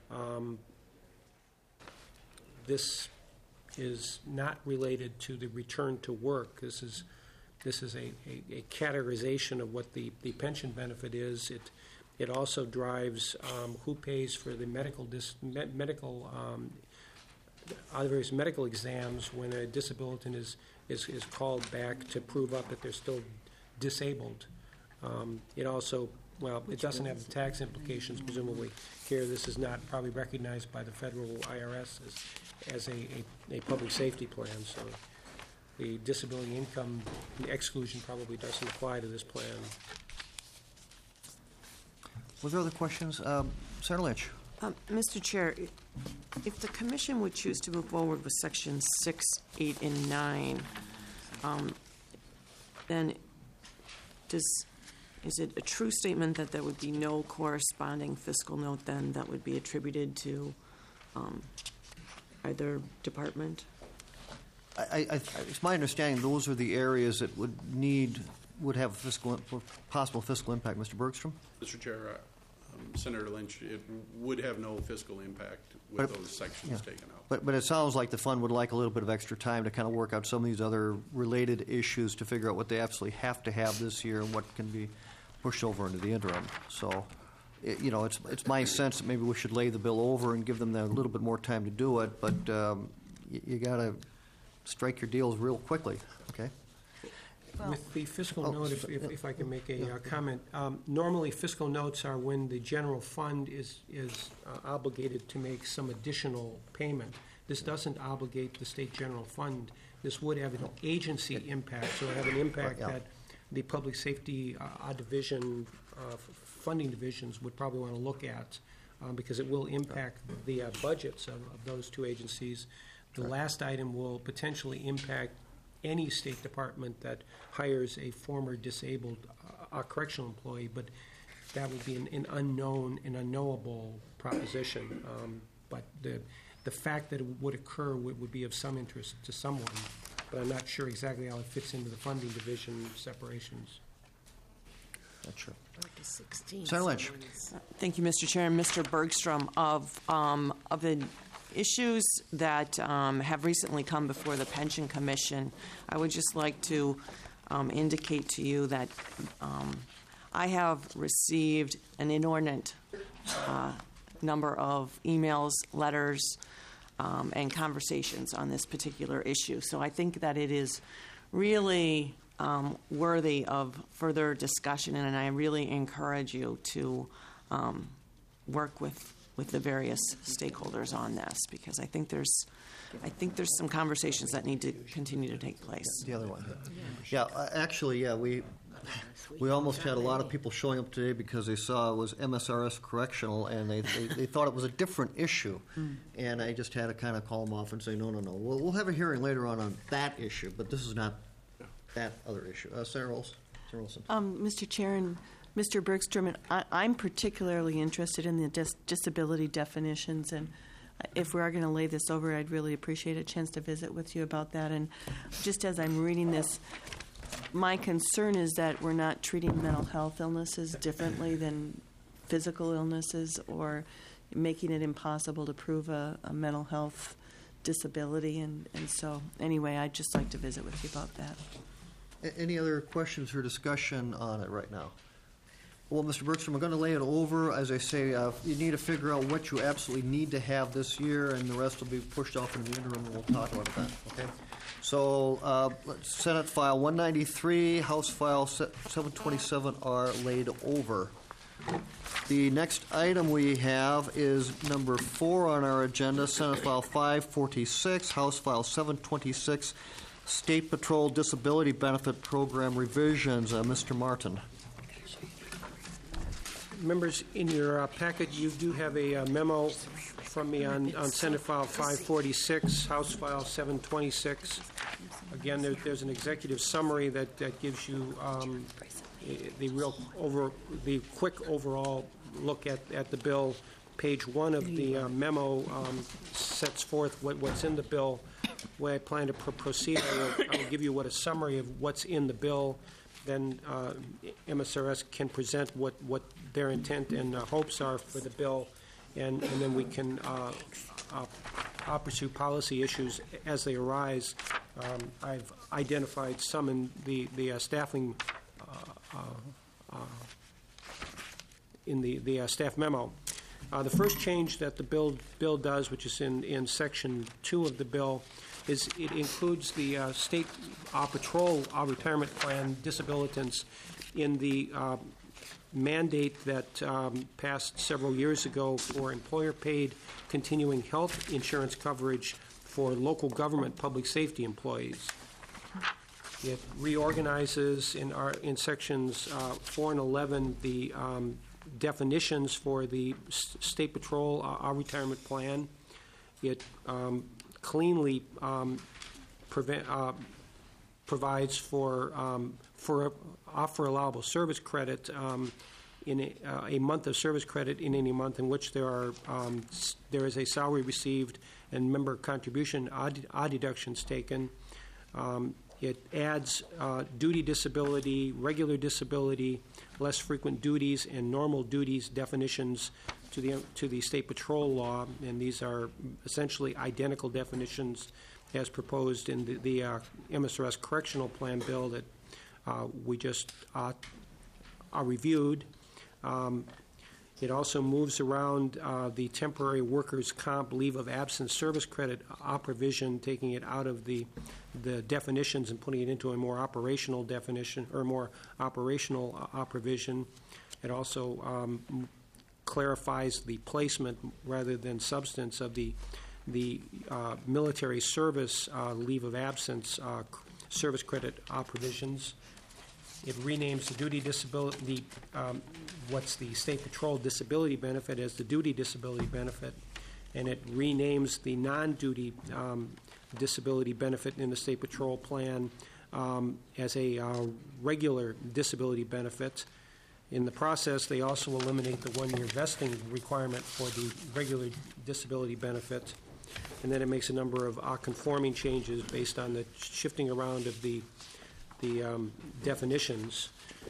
This is not related to the return to work. This is a categorization of what the pension benefit is. It also drives who pays for the various medical exams when a disabilitant is called back to prove up that they're still disabled. It also, well, it doesn't have the tax implications, presumably. Here, this is not probably recognized by the federal IRS as a public safety plan, so the disability income exclusion probably doesn't apply to this plan. Was there other questions? Senator Lynch? Mr. Chair, if the commission would choose to move forward with Section 6, 8, and 9, then is it a true statement that there would be no corresponding fiscal note then that would be attributed to either department? It's my understanding those are the areas that would have possible fiscal impact. Mr. Bergstrom? Mr. Chair, Senator Lynch, it would have no fiscal impact with those sections taken out. But it sounds like the fund would like a little bit of extra time to kind of work out some of these other related issues to figure out what they absolutely have to have this year and what can be pushed over into the interim. So, it's my sense that maybe we should lay the bill over and give them a little bit more time to do it, but you got to strike your deals real quickly, okay? With the fiscal note, if I can make a comment, normally fiscal notes are when the general fund is obligated to make some additional payment. This doesn't obligate the state general fund. This would have an agency impact, so it would have an impact that the public safety division, funding divisions would probably want to look at because it will impact the budgets of those two agencies. The last item will potentially impact any state department that hires a former disabled correctional employee, but that would be an unknown and unknowable proposition. But the fact that it would occur would be of some interest to someone, but I'm not sure exactly how it fits into the funding division separations. Not sure. Senator Lynch. Thank you, Mr. Chair. And Mr. Bergstrom, of the issues that have recently come before the Pension Commission, I would just like to indicate to you that I have received an inordinate number of emails, letters, and conversations on this particular issue. So I think that it is really worthy of further discussion, and I really encourage you to work with the various stakeholders on this, because I think there's some conversations that need to continue to take place. The other one. Yeah, actually, we almost had a lot of people showing up today because they saw it was MSRS correctional, and they thought it was a different issue. And I just had to kind of call them off and say, no. We'll have a hearing later on that issue, but this is not that other issue. Senator Olson. Mr. Chair and Mr. Bergstrom, I'm particularly interested in the disability definitions, and if we are going to lay this over, I'd really appreciate a chance to visit with you about that. And just as I'm reading this, my concern is that we're not treating mental health illnesses differently than physical illnesses, or making it impossible to prove a mental health disability. And so, anyway, I'd just like to visit with you about that. Any other questions or discussion on it right now? Well, Mr. Bergstrom, I'm going to lay it over. As I say, you need to figure out what you absolutely need to have this year, and the rest will be pushed off in the interim, and we'll talk about that, okay? So, Senate File 193, House File 727 are laid over. The next item we have is number 4 on our agenda, Senate File 546, House File 726, State Patrol Disability Benefit Program Revisions. Mr. Martin. Members, in your packet, you do have a memo from me on Senate File 546, House File 726. Again, there's an executive summary that gives you the quick overall look at the bill. Page 1 of the memo sets forth what's in the bill. The way I plan to proceed, I will give you a summary of what's in the bill. Then MSRS can present what their intent and hopes are for the bill, and then we can pursue policy issues as they arise. I've identified some in the staffing in the staff memo. The first change that the bill does, which is in Section 2 of the bill, is it includes the state patrol retirement plan disabilitants in the mandate that passed several years ago for employer-paid continuing health insurance coverage for local government public safety employees. It reorganizes in sections 4 and 11 the definitions for the state patrol retirement plan. It cleanly provides for offer allowable service credit in a month of service credit in any month in which there is a salary received and member contribution odd deductions taken. It adds duty disability, regular disability, less frequent duties, and normal duties definitions to the state patrol law, and these are essentially identical definitions as proposed in the MSRS correctional plan bill that we just reviewed. It also moves around the temporary workers' comp leave of absence service credit provision, taking it out of the definitions and putting it into a more operational definition or more operational provision. It also clarifies the placement rather than substance of the military service leave of absence service credit provisions. It renames the duty disability, what's the state patrol disability benefit as the duty disability benefit, and it renames the non-duty disability benefit in the state patrol plan as a regular disability benefit. In the process, they also eliminate the one-year vesting requirement for the regular disability benefit, and then it makes a number of conforming changes based on the shifting around of the definitions.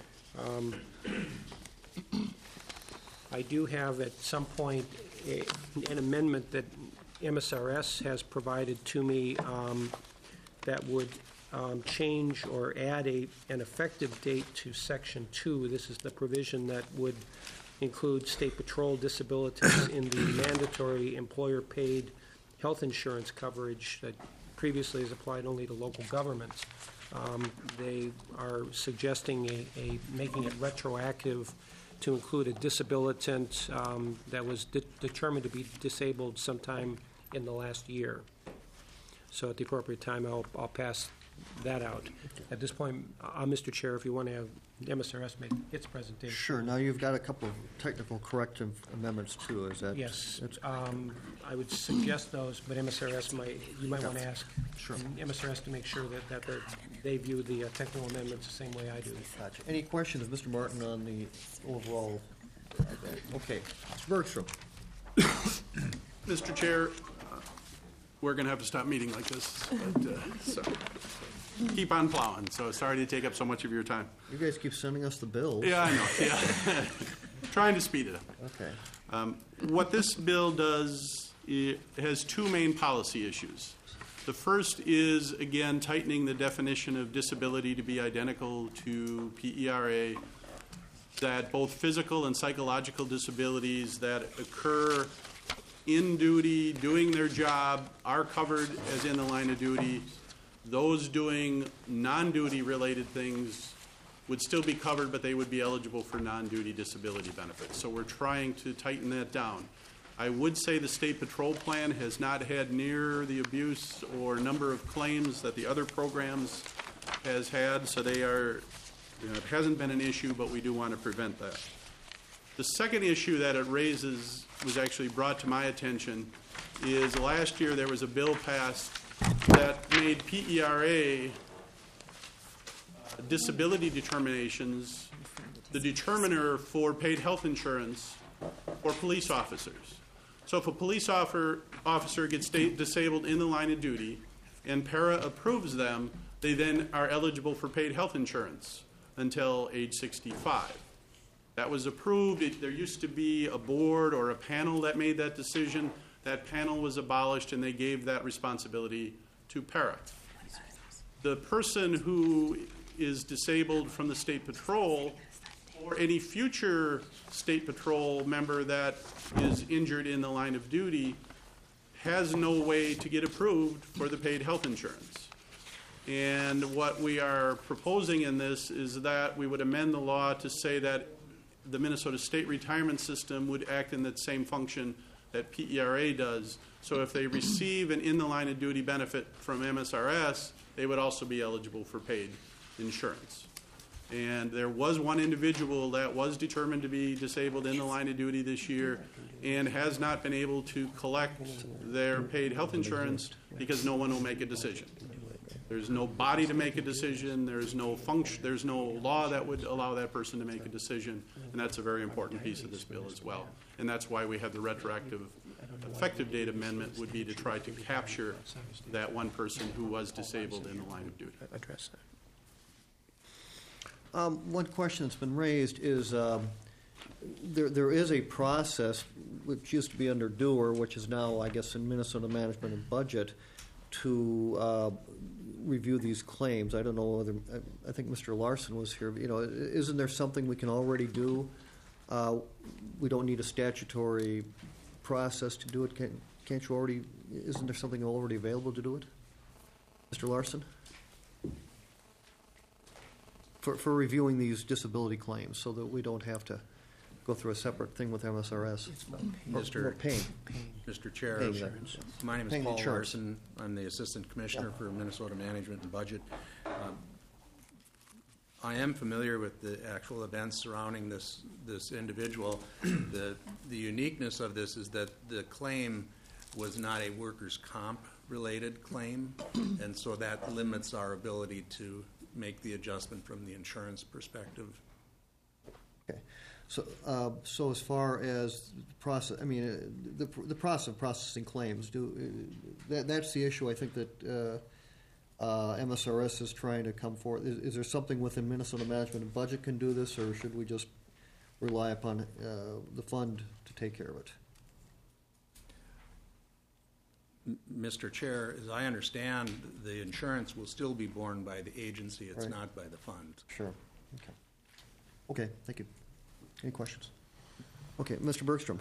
I do have at some point an amendment that MSRS has provided to me that would change or add an effective date to Section 2. This is the provision that would include state patrol disabilities in the mandatory employer-paid health insurance coverage that previously has applied only to local governments. They are suggesting making it retroactive to include a disabilitant that was determined to be disabled sometime in the last year. So at the appropriate time, I'll pass that out. At this point, Mr. Chair, if you want to have MSRS make its presentation. Sure. Now you've got a couple of technical corrective amendments too. Is that? Yes. I would suggest those, but MSRS you might want to ask MSRS to make sure that they view the technical amendments the same way I do. Gotcha. Any questions, Mr. Martin, on the overall? Okay. Mr. Bergstrom. Mr. Chair, we're going to have to stop meeting like this, but so keep on plowing. So sorry to take up so much of your time. You guys keep sending us the bills. Yeah, I know. Yeah. Trying to speed it up. Okay. What this bill does, it has two main policy issues. The first is, again, tightening the definition of disability to be identical to PERA, that both physical and psychological disabilities that occur in duty, doing their job, are covered as in the line of duty. Those doing non-duty related things would still be covered, but they would be eligible for non-duty disability benefits. So we're trying to tighten that down. I would say the state patrol plan has not had near the abuse or number of claims that the other programs has had, so they are, it hasn't been an issue, but we do want to prevent that. The second issue that it raises was actually brought to my attention is last year there was a bill passed that made PERA disability determinations the determiner for paid health insurance for police officers. So if a police officer gets disabled in the line of duty and PERA approves them, they then are eligible for paid health insurance until age 65. That was approved. There used to be a board or a panel that made that decision. That panel was abolished, and they gave that responsibility to PERA. The person who is disabled from the State Patrol or any future State Patrol member that is injured in the line of duty has no way to get approved for the paid health insurance. And what we are proposing in this is that we would amend the law to say that the Minnesota State Retirement System would act in that same function that PERA does. So if they receive an in-the-line-of-duty benefit from MSRS, they would also be eligible for paid insurance. And there was one individual that was determined to be disabled in the line of duty this year and has not been able to collect their paid health insurance because no one will make a decision. There's no body to make a decision. There's no function. There's no law that would allow that person to make a decision, and that's a very important piece of this bill as well. And that's why we have the retroactive effective date amendment would be to try to capture that one person who was disabled in the line of duty. Address that. One question that's been raised is there is a process which used to be under DOER, which is now, I guess, in Minnesota Management and Budget, to review these claims. I don't know whether, I think Mr. Larson was here. You know, isn't there something we can already do? We don't need a statutory process to do it. Can't you already, isn't there something already available to do it? Mr. Larson? For reviewing these disability claims so that we don't have to go through a separate thing with MSRS. Mr. Chair, my name is Paul Larson. I'm the Assistant Commissioner for Minnesota Management and Budget. I am familiar with the actual events surrounding this individual. The uniqueness of this is that the claim was not a workers' comp related claim, and so that limits our ability to make the adjustment from the insurance perspective. Okay. So as far as the process, I mean, the process of processing claims, that's the issue I think that MSRS is trying to come forward. Is there something within Minnesota Management and Budget can do this, or should we just rely upon the fund to take care of it? Mr. Chair, as I understand, the insurance will still be borne by the agency. It's right. Not by the fund. Sure. Okay. Okay, thank you. Any questions? Okay, Mr. Bergstrom.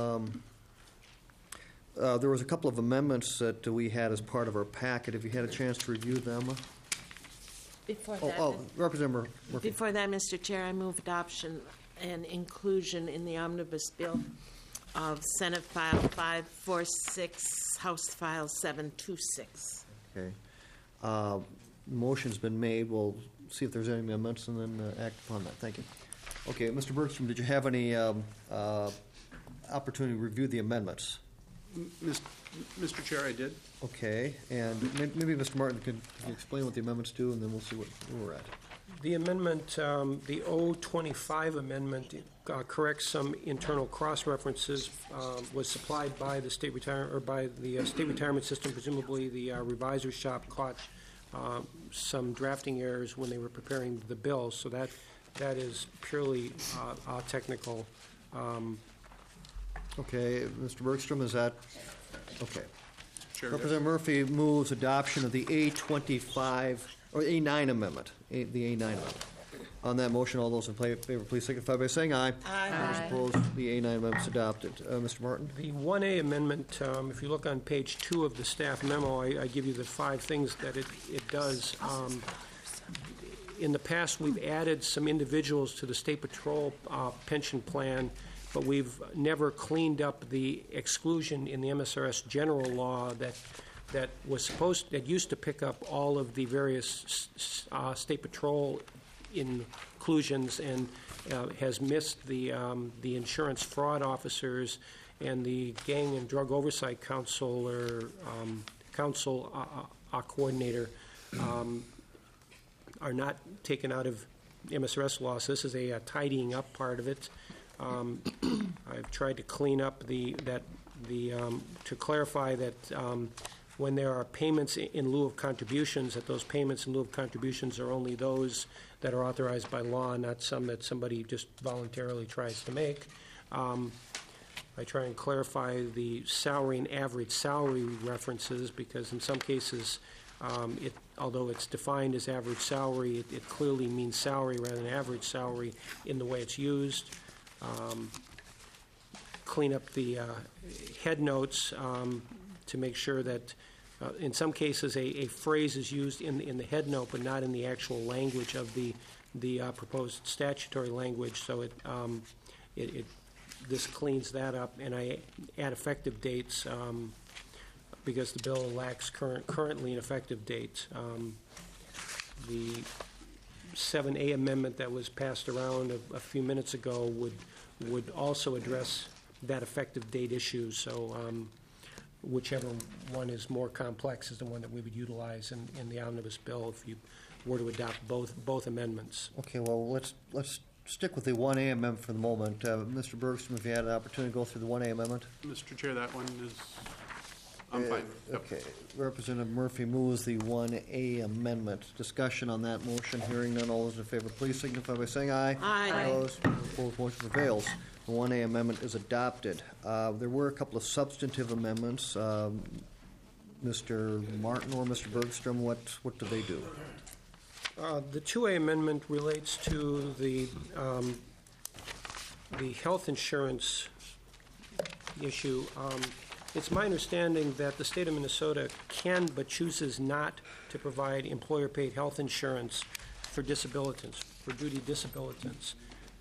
There was a couple of amendments that we had as part of our packet. Have you had a chance to review them? Before that, Representative Murphy. Before that, Mr. Chair, I move adoption and inclusion in the omnibus bill of Senate File 546, House File 726. Okay. Motion's been made. We'll see if there's any amendments and then act upon that. Thank you. Okay, Mr. Bergstrom, did you have any opportunity to review the amendments? Mr. Chair, I did. Okay, and maybe Mr. Martin could explain what the amendments do, and then we'll see where we're at. The amendment, the 025 amendment, corrects some internal cross-references, was supplied by the state retirement system. Presumably, the revisor's shop caught some drafting errors when they were preparing the bill. So that is purely technical. Okay, Mr. Bergstrom, is that okay? Sure. Representative Murphy moves adoption of the A25 or A9 amendment. The A9 amendment. On that motion, all those in favor, please signify by saying aye. Aye. Those opposed, the A9 amendment is adopted. Mr. Martin. The 1A amendment, if you look on page 2 of the staff memo, I give you the 5 things that it does. In the past, we've added some individuals to the State Patrol pension plan, but we've never cleaned up the exclusion in the MSRS general law that used to pick up all of the various State Patrol inclusions, and has missed the insurance fraud officers and the gang and drug oversight council coordinator are not taken out of MSRS law. So this is a tidying up part of it. I've tried to clean up to clarify that when there are payments in lieu of contributions, that those payments in lieu of contributions are only those that are authorized by law, not some that somebody just voluntarily tries to make. I try and clarify the salary and average salary references, because in some cases, although it's defined as average salary, it clearly means salary rather than average salary in the way it's used. Clean up the head notes to make sure that in some cases a phrase is used in the head note but not in the actual language of the proposed statutory language. So this cleans that up, and I add effective dates because the bill lacks currently an effective date. The 7A amendment that was passed around a few minutes ago would also address that effective date issue. So whichever one is more complex is the one that we would utilize in the omnibus bill if you were to adopt both amendments. Okay, well, let's stick with the 1A amendment for the moment. Mr. Bergstrom, if you had an opportunity to go through the 1A amendment. Mr. Chair, that one is, I'm fine. Yep. Okay. Representative Murphy moves the 1A amendment. Discussion on that motion. Hearing none, all those in favor, please signify by saying aye. Aye. Opposed, motion prevails. The 1A amendment is adopted. There were a couple of substantive amendments. Mr. Martin or Mr. Bergstrom, what do they do? The 2A amendment relates to the health insurance issue. It's my understanding that the state of Minnesota can but chooses not to provide employer-paid health insurance for disabilitants, for duty disabilitants.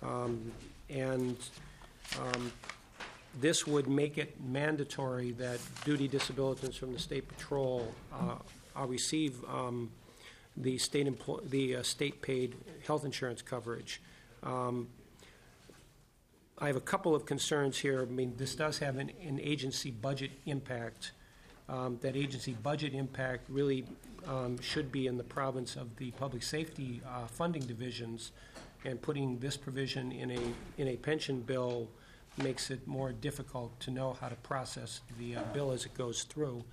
This would make it mandatory that duty disabilitants from the State Patrol receive the state-paid health insurance coverage. I have a couple of concerns here. I mean, this does have an agency budget impact. That agency budget impact really should be in the province of the public safety funding divisions, and putting this provision in a pension bill makes it more difficult to know how to process the bill as it goes through.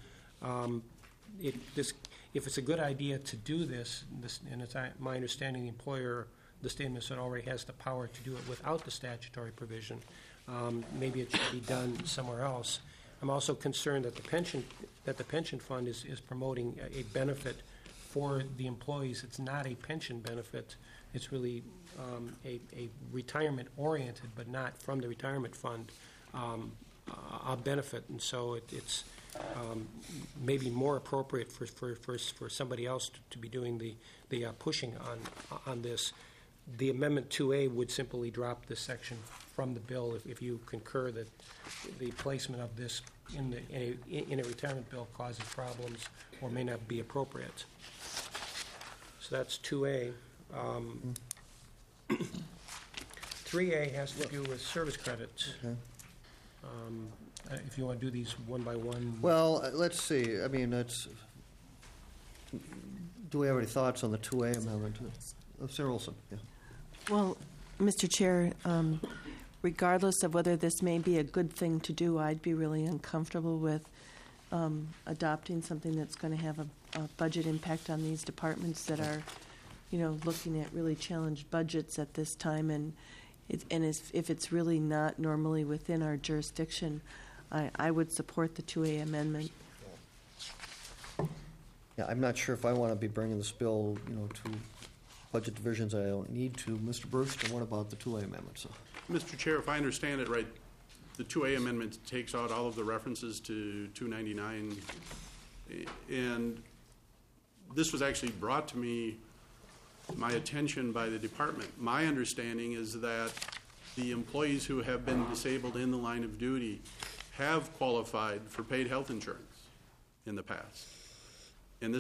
If it's a good idea to do this, and it's my understanding the state of Minnesota already has the power to do it without the statutory provision, maybe it should be done somewhere else. I'm also concerned that the pension fund is promoting a benefit for the employees. It's not a pension benefit. It's really a retirement-oriented, but not from the retirement fund, a benefit. And so it's maybe more appropriate for somebody else to be doing the pushing on this. The Amendment 2A would simply drop this section from the bill if you concur that the placement of this in a retirement bill causes problems or may not be appropriate. So that's 2A. 3A has to do with service credits. Okay. If you want to do these one by one. Well, let's see. I mean, do we have any thoughts on the 2A amendment? Sarah Olson, yeah. Well, Mr. Chair, regardless of whether this may be a good thing to do, I'd be really uncomfortable with adopting something that's going to have a budget impact on these departments that are, looking at really challenged budgets at this time. And if it's really not normally within our jurisdiction, I would support the 2A amendment. Yeah, I'm not sure if I want to be bringing this bill, to budget divisions I don't need to. Mr. Bergstrom, what about the 2A amendment? So, Mr. Chair, if I understand it right, the 2A amendment takes out all of the references to 299, and this was actually brought to my attention by the department. My understanding is that the employees who have been disabled in the line of duty have qualified for paid health insurance in the past. And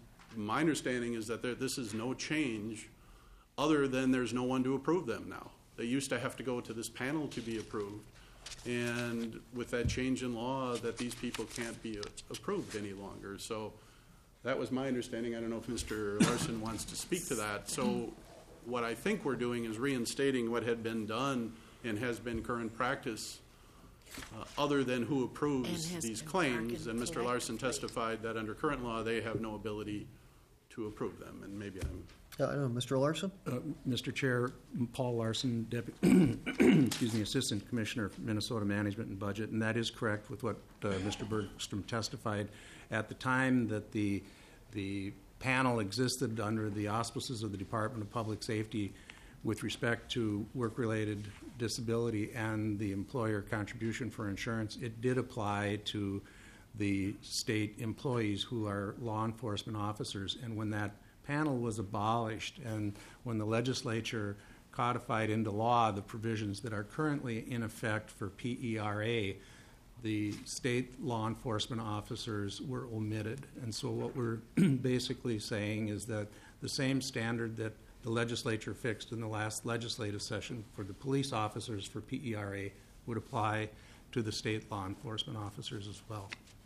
my understanding is that this is no change other than there's no one to approve them now. They used to have to go to this panel to be approved. And with that change in law, that these people can't be approved any longer. So that was my understanding. I don't know if Mr. Larson wants to speak to that. So what I think we're doing is reinstating what had been done and has been current practice, other than who approves these claims. And Mr. Larson testified that under current law, they have no ability to approve them. And maybe I'm... Mr. Larson? Mr. Chair, Paul Larson, Assistant Commissioner of Minnesota Management and Budget, and that is correct with what Mr. Bergstrom testified. At the time that the panel existed under the auspices of the Department of Public Safety with respect to work-related disability and the employer contribution for insurance, it did apply to the state employees who are law enforcement officers. And when that panel was abolished and when the legislature codified into law the provisions that are currently in effect for PERA, the state law enforcement officers were omitted. And so what we're basically saying is that the same standard that the legislature fixed in the last legislative session for the police officers for PERA would apply to the state law enforcement officers as well.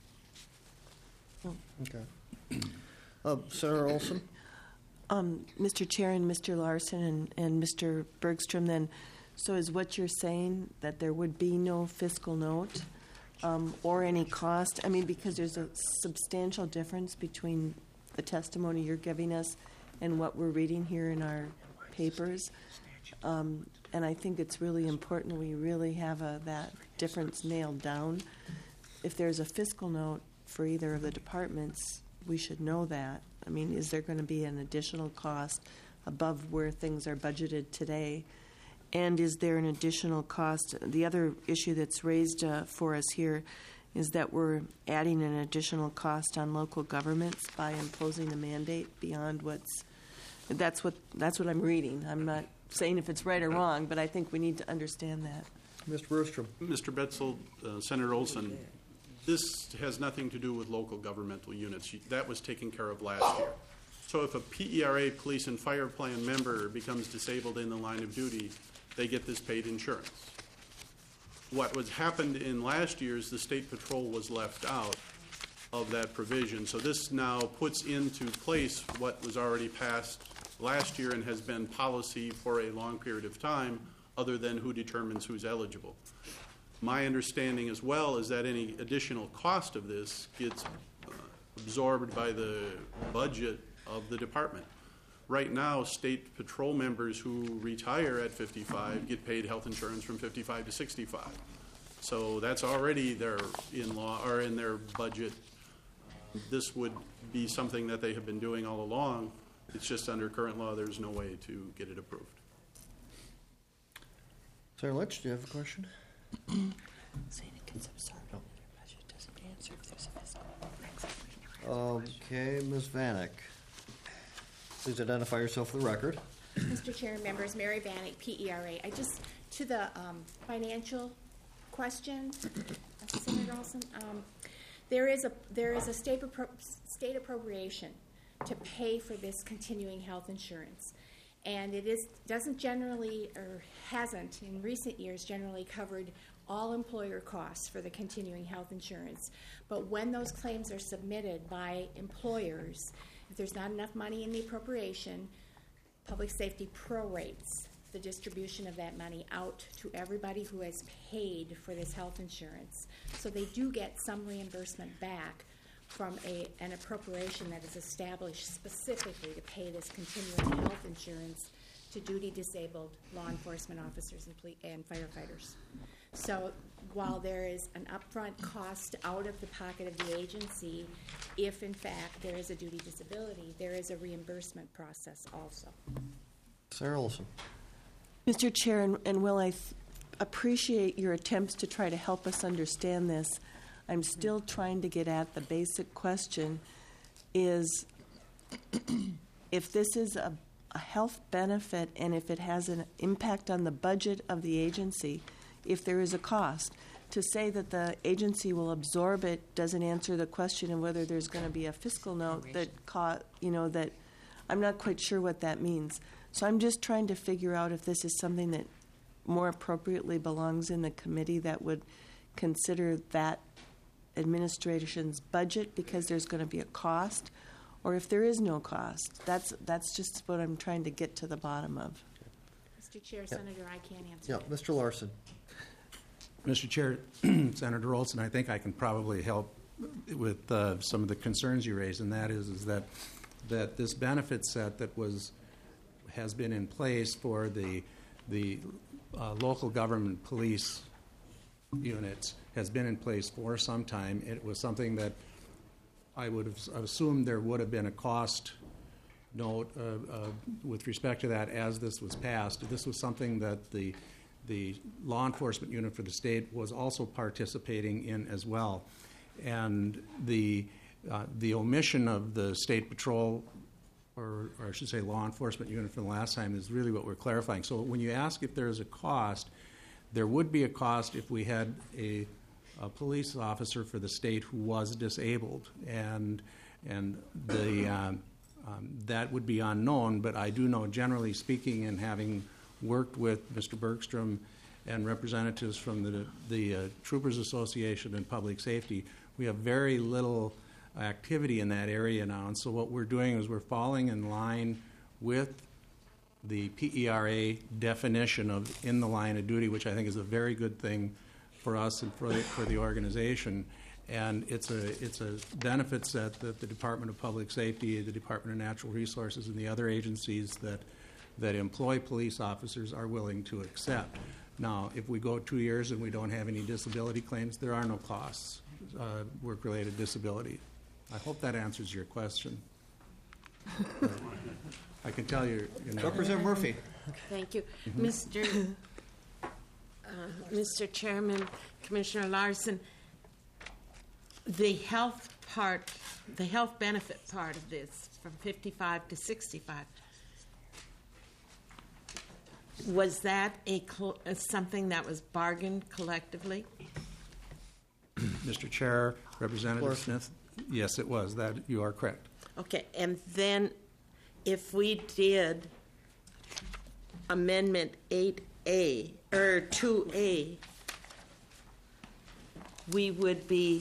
Okay. Senator Olson? Mr. Chair and Mr. Larson and Mr. Bergstrom, then, so is what you're saying that there would be no fiscal note or any cost? I mean, because there's a substantial difference between the testimony you're giving us and what we're reading here in our papers. And I think it's really important we really have that difference nailed down. If there's a fiscal note for either of the departments, we should know that. I mean, is there going to be an additional cost above where things are budgeted today? And is there an additional cost? The other issue that's raised for us here is that we're adding an additional cost on local governments by imposing a mandate beyond that's what I'm reading. I'm not saying if it's right or wrong, but I think we need to understand that. Mr. Bergstrom? Mr. Betzel, Senator Olson, this has nothing to do with local governmental units. That was taken care of last year. So if a PERA police and fire plan member becomes disabled in the line of duty, they get this paid insurance. What was happened in last year's, the state patrol was left out of that provision. So this now puts into place what was already passed last year and has been policy for a long period of time, other than who determines who's eligible. My understanding as well is that any additional cost of this gets absorbed by the budget of the department. Right now, state patrol members who retire at 55 get paid health insurance from 55 to 65. So that's already there in law or in their budget. This would be something that they have been doing all along. It's just under current law, there's no way to get it approved. Senator Lynch, do you have a question? Okay, Ms. Vanek. Please identify yourself for the record. Mr. Chair and members, Mary Vanek, PERA. To the financial question, Senator Olson, there is a state appropriation to pay for this continuing health insurance. And it doesn't generally, or hasn't in recent years, generally covered all employer costs for the continuing health insurance. But when those claims are submitted by employers, if there's not enough money in the appropriation, public safety prorates the distribution of that money out to everybody who has paid for this health insurance. So they do get some reimbursement back from an appropriation that is established specifically to pay this continuing health insurance to duty-disabled law enforcement officers and firefighters. So while there is an upfront cost out of the pocket of the agency, if in fact there is a duty disability, there is a reimbursement process also. Sarah Olson. Mr. Chair, and Will, I appreciate your attempts to try to help us understand this. I'm still trying to get at the basic question is if this is a health benefit and if it has an impact on the budget of the agency, if there is a cost, to say that the agency will absorb it doesn't answer the question of whether there's going to be a fiscal note that I'm not quite sure what that means. So I'm just trying to figure out if this is something that more appropriately belongs in the committee that would consider that administration's budget because there's going to be a cost, or if there is no cost. That's just what I'm trying to get to the bottom of. Mr. Chair, Senator, I can't answer Yeah, that. Mr. Larson. Mr. Chair, Senator Olson, I think I can probably help with some of the concerns you raised, and that is that this benefit set that has been in place for the local government police units has been in place for some time. It was something that I would have assumed there would have been a cost note with respect to that as this was passed. This was something that the law enforcement unit for the state was also participating in as well. And the omission of the state patrol, or I should say law enforcement unit from the last time, is really what we're clarifying. So when you ask if there is a cost, there would be a cost if we had a police officer for the state who was disabled, and that would be unknown. But I do know, generally speaking, and having worked with Mr. Bergstrom and representatives from the Troopers Association and Public Safety, we have very little activity in that area now. And so what we're doing is we're falling in line with the PERA definition of in the line of duty, which I think is a very good thing for us and for the organization. And it's a benefit set that the Department of Public Safety, the Department of Natural Resources, and the other agencies that employ police officers are willing to accept. Now, if we go 2 years and we don't have any disability claims, there are no costs, work-related disability. I hope that answers your question. I can tell you, Representative Murphy. Thank you. Mr. Chairman, Commissioner Larson, the health benefit part of this, from 55 to 65, was that something that was bargained collectively? Mr. Chair, Representative Smith, yes, it was. That you are correct. Okay, and then if we did Amendment 8A, or 2A, we would be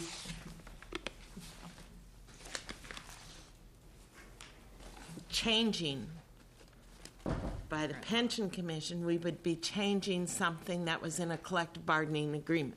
changing, by the Pension Commission, we would be changing something that was in a collective bargaining agreement.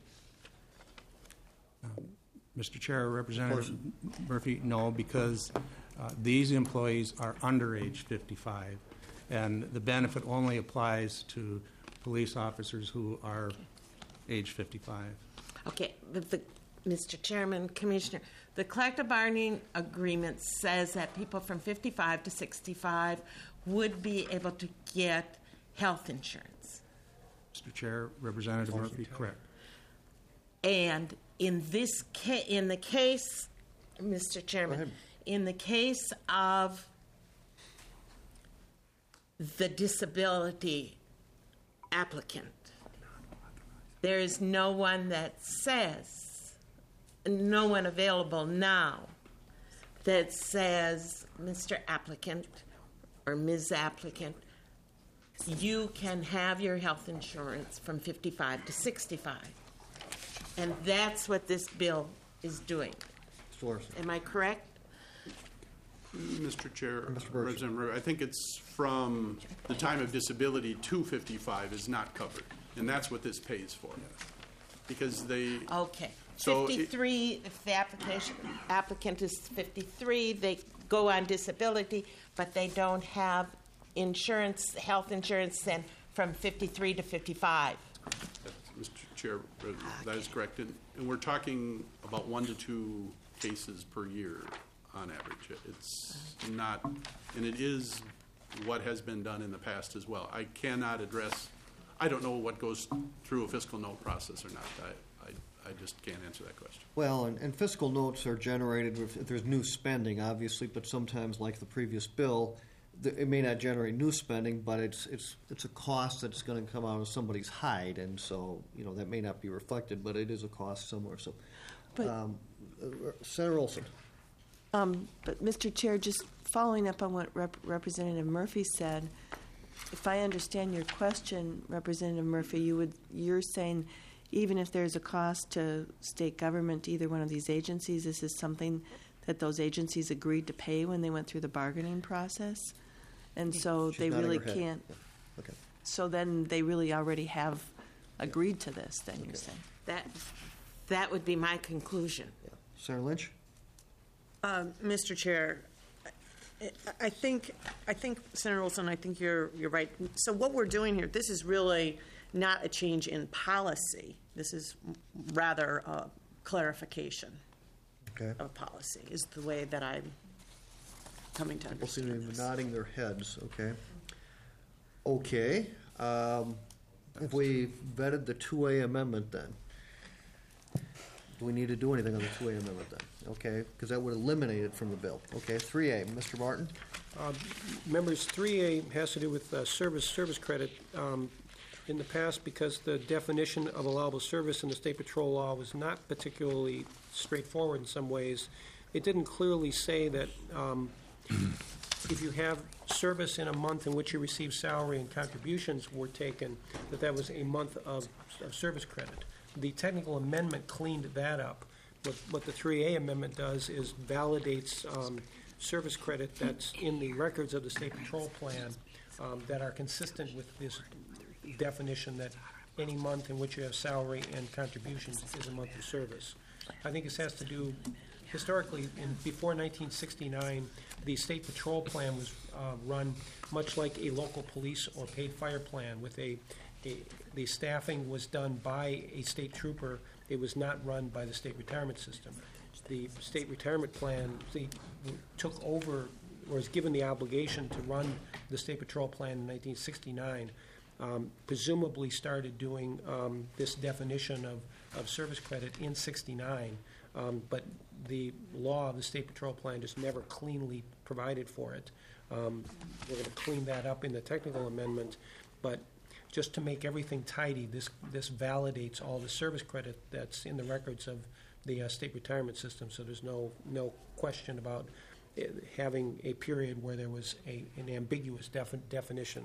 Mr. Chair, Representative Murphy, no, because these employees are under age 55, and the benefit only applies to police officers who are age 55. Okay, but Mr. Chairman, Commissioner, the collective bargaining agreement says that people from 55 to 65 would be able to get health insurance. Mr. Chair, Representative Murphy, correct. And in the case, Mr. Chairman, in the case of the disability applicant, there is no one available now that says, Mr. Applicant or Ms. Applicant, you can have your health insurance from 55 to 65. And that's what this bill is doing. Am I correct? Mr. Chair, Representative Murray, I think it's from the time of disability to 55 is not covered, and that's what this pays for. Because they... Okay. So 53, if the applicant is 53, they go on disability, but they don't have insurance, health insurance, then from 53 to 55. Mr. Chair, that is correct. And we're talking about 1 to 2 cases per year on average. It's not, and it is what has been done in the past as well. I cannot address, I don't know what goes through a fiscal note process or not. I just can't answer that question. Well, and fiscal notes are generated if there's new spending, obviously, but sometimes, like the previous bill, it may not generate new spending, but it's a cost that's going to come out of somebody's hide, and so that may not be reflected, but it is a cost somewhere. So, Senator Olson. But Mr. Chair, just following up on what Representative Murphy said, if I understand your question, Representative Murphy, you're saying even if there's a cost to state government, either one of these agencies, this is something that those agencies agreed to pay when they went through the bargaining process? And so She's they nodding really her head. can't, Okay. so then they really already have agreed to this, then you're saying? That would be my conclusion. Senator Lynch? Mr. Chair, I think, Senator Olson, I think you're right. So what we're doing here, this is really not a change in policy. This is rather a clarification Okay. of policy, is the way that I'm coming to People seem understand to be this. nodding their heads, okay. Okay, have we vetted the 2A amendment then? Do we need to do anything on the 2A amendment then? Okay, because that would eliminate it from the bill. Okay, 3A, Mr. Martin? Members, 3A has to do with service credit. In the past, because the definition of allowable service in the state patrol law was not particularly straightforward in some ways, it didn't clearly say that if you have service in a month in which you receive salary and contributions were taken, that was a month of service credit. The technical amendment cleaned that up. What the 3A amendment does is validates service credit that's in the records of the state patrol plan that are consistent with this definition that any month in which you have salary and contributions is a month of service. I think this has to do, historically, before 1969, the state patrol plan was run much like a local police or paid fire plan, with the staffing was done by a state trooper. It was not run by the state retirement system. The state retirement plan took over, or was given the obligation to run the state patrol plan in 1969. Presumably started doing this definition of service credit in '69, but the law of the state patrol plan just never cleanly provided for it. We're going to clean that up in the technical amendment, but just to make everything tidy, this validates all the service credit that's in the records of the state retirement system, so there's no question about having a period where there was an ambiguous definition.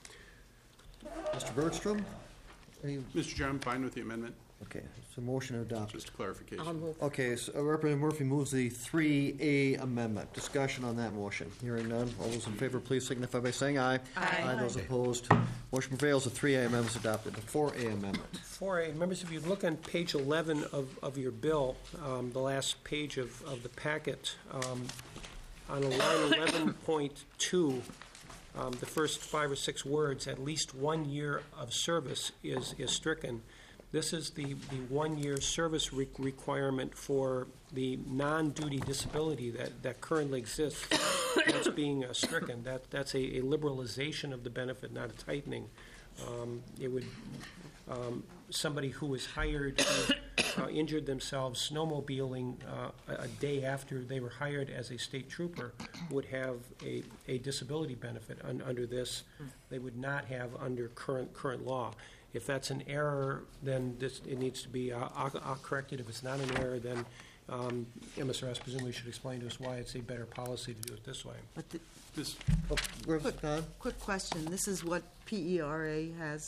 Mr. Bergstrom? Any, Mr. Chair, I'm fine with the amendment. okay, so motion adopted. Just clarification. I'll move. Okay, so Representative Murphy moves the 3A amendment. Discussion on that motion. Hearing none. All those in favor, please signify by saying aye. Aye. Those opposed, motion prevails. The 3A amendment is adopted. The 4A amendment. 4A, members, if you look on page 11 of your bill, the last page of the packet, on line 11.2, the first 5 or 6 words, at least 1 year of service, is stricken. This is the 1 year service requirement for the non-duty disability that currently exists. That's being stricken. That's a liberalization of the benefit, not a tightening. It would somebody who was hired injured themselves snowmobiling a day after they were hired as a state trooper would have a disability benefit under this. They would not have under current law. If that's an error, then it needs to be corrected. If it's not an error, then MSRS presumably should explain to us why it's a better policy to do it this way. But This, Oh, Representative Khan? quick question, this is what PERA has?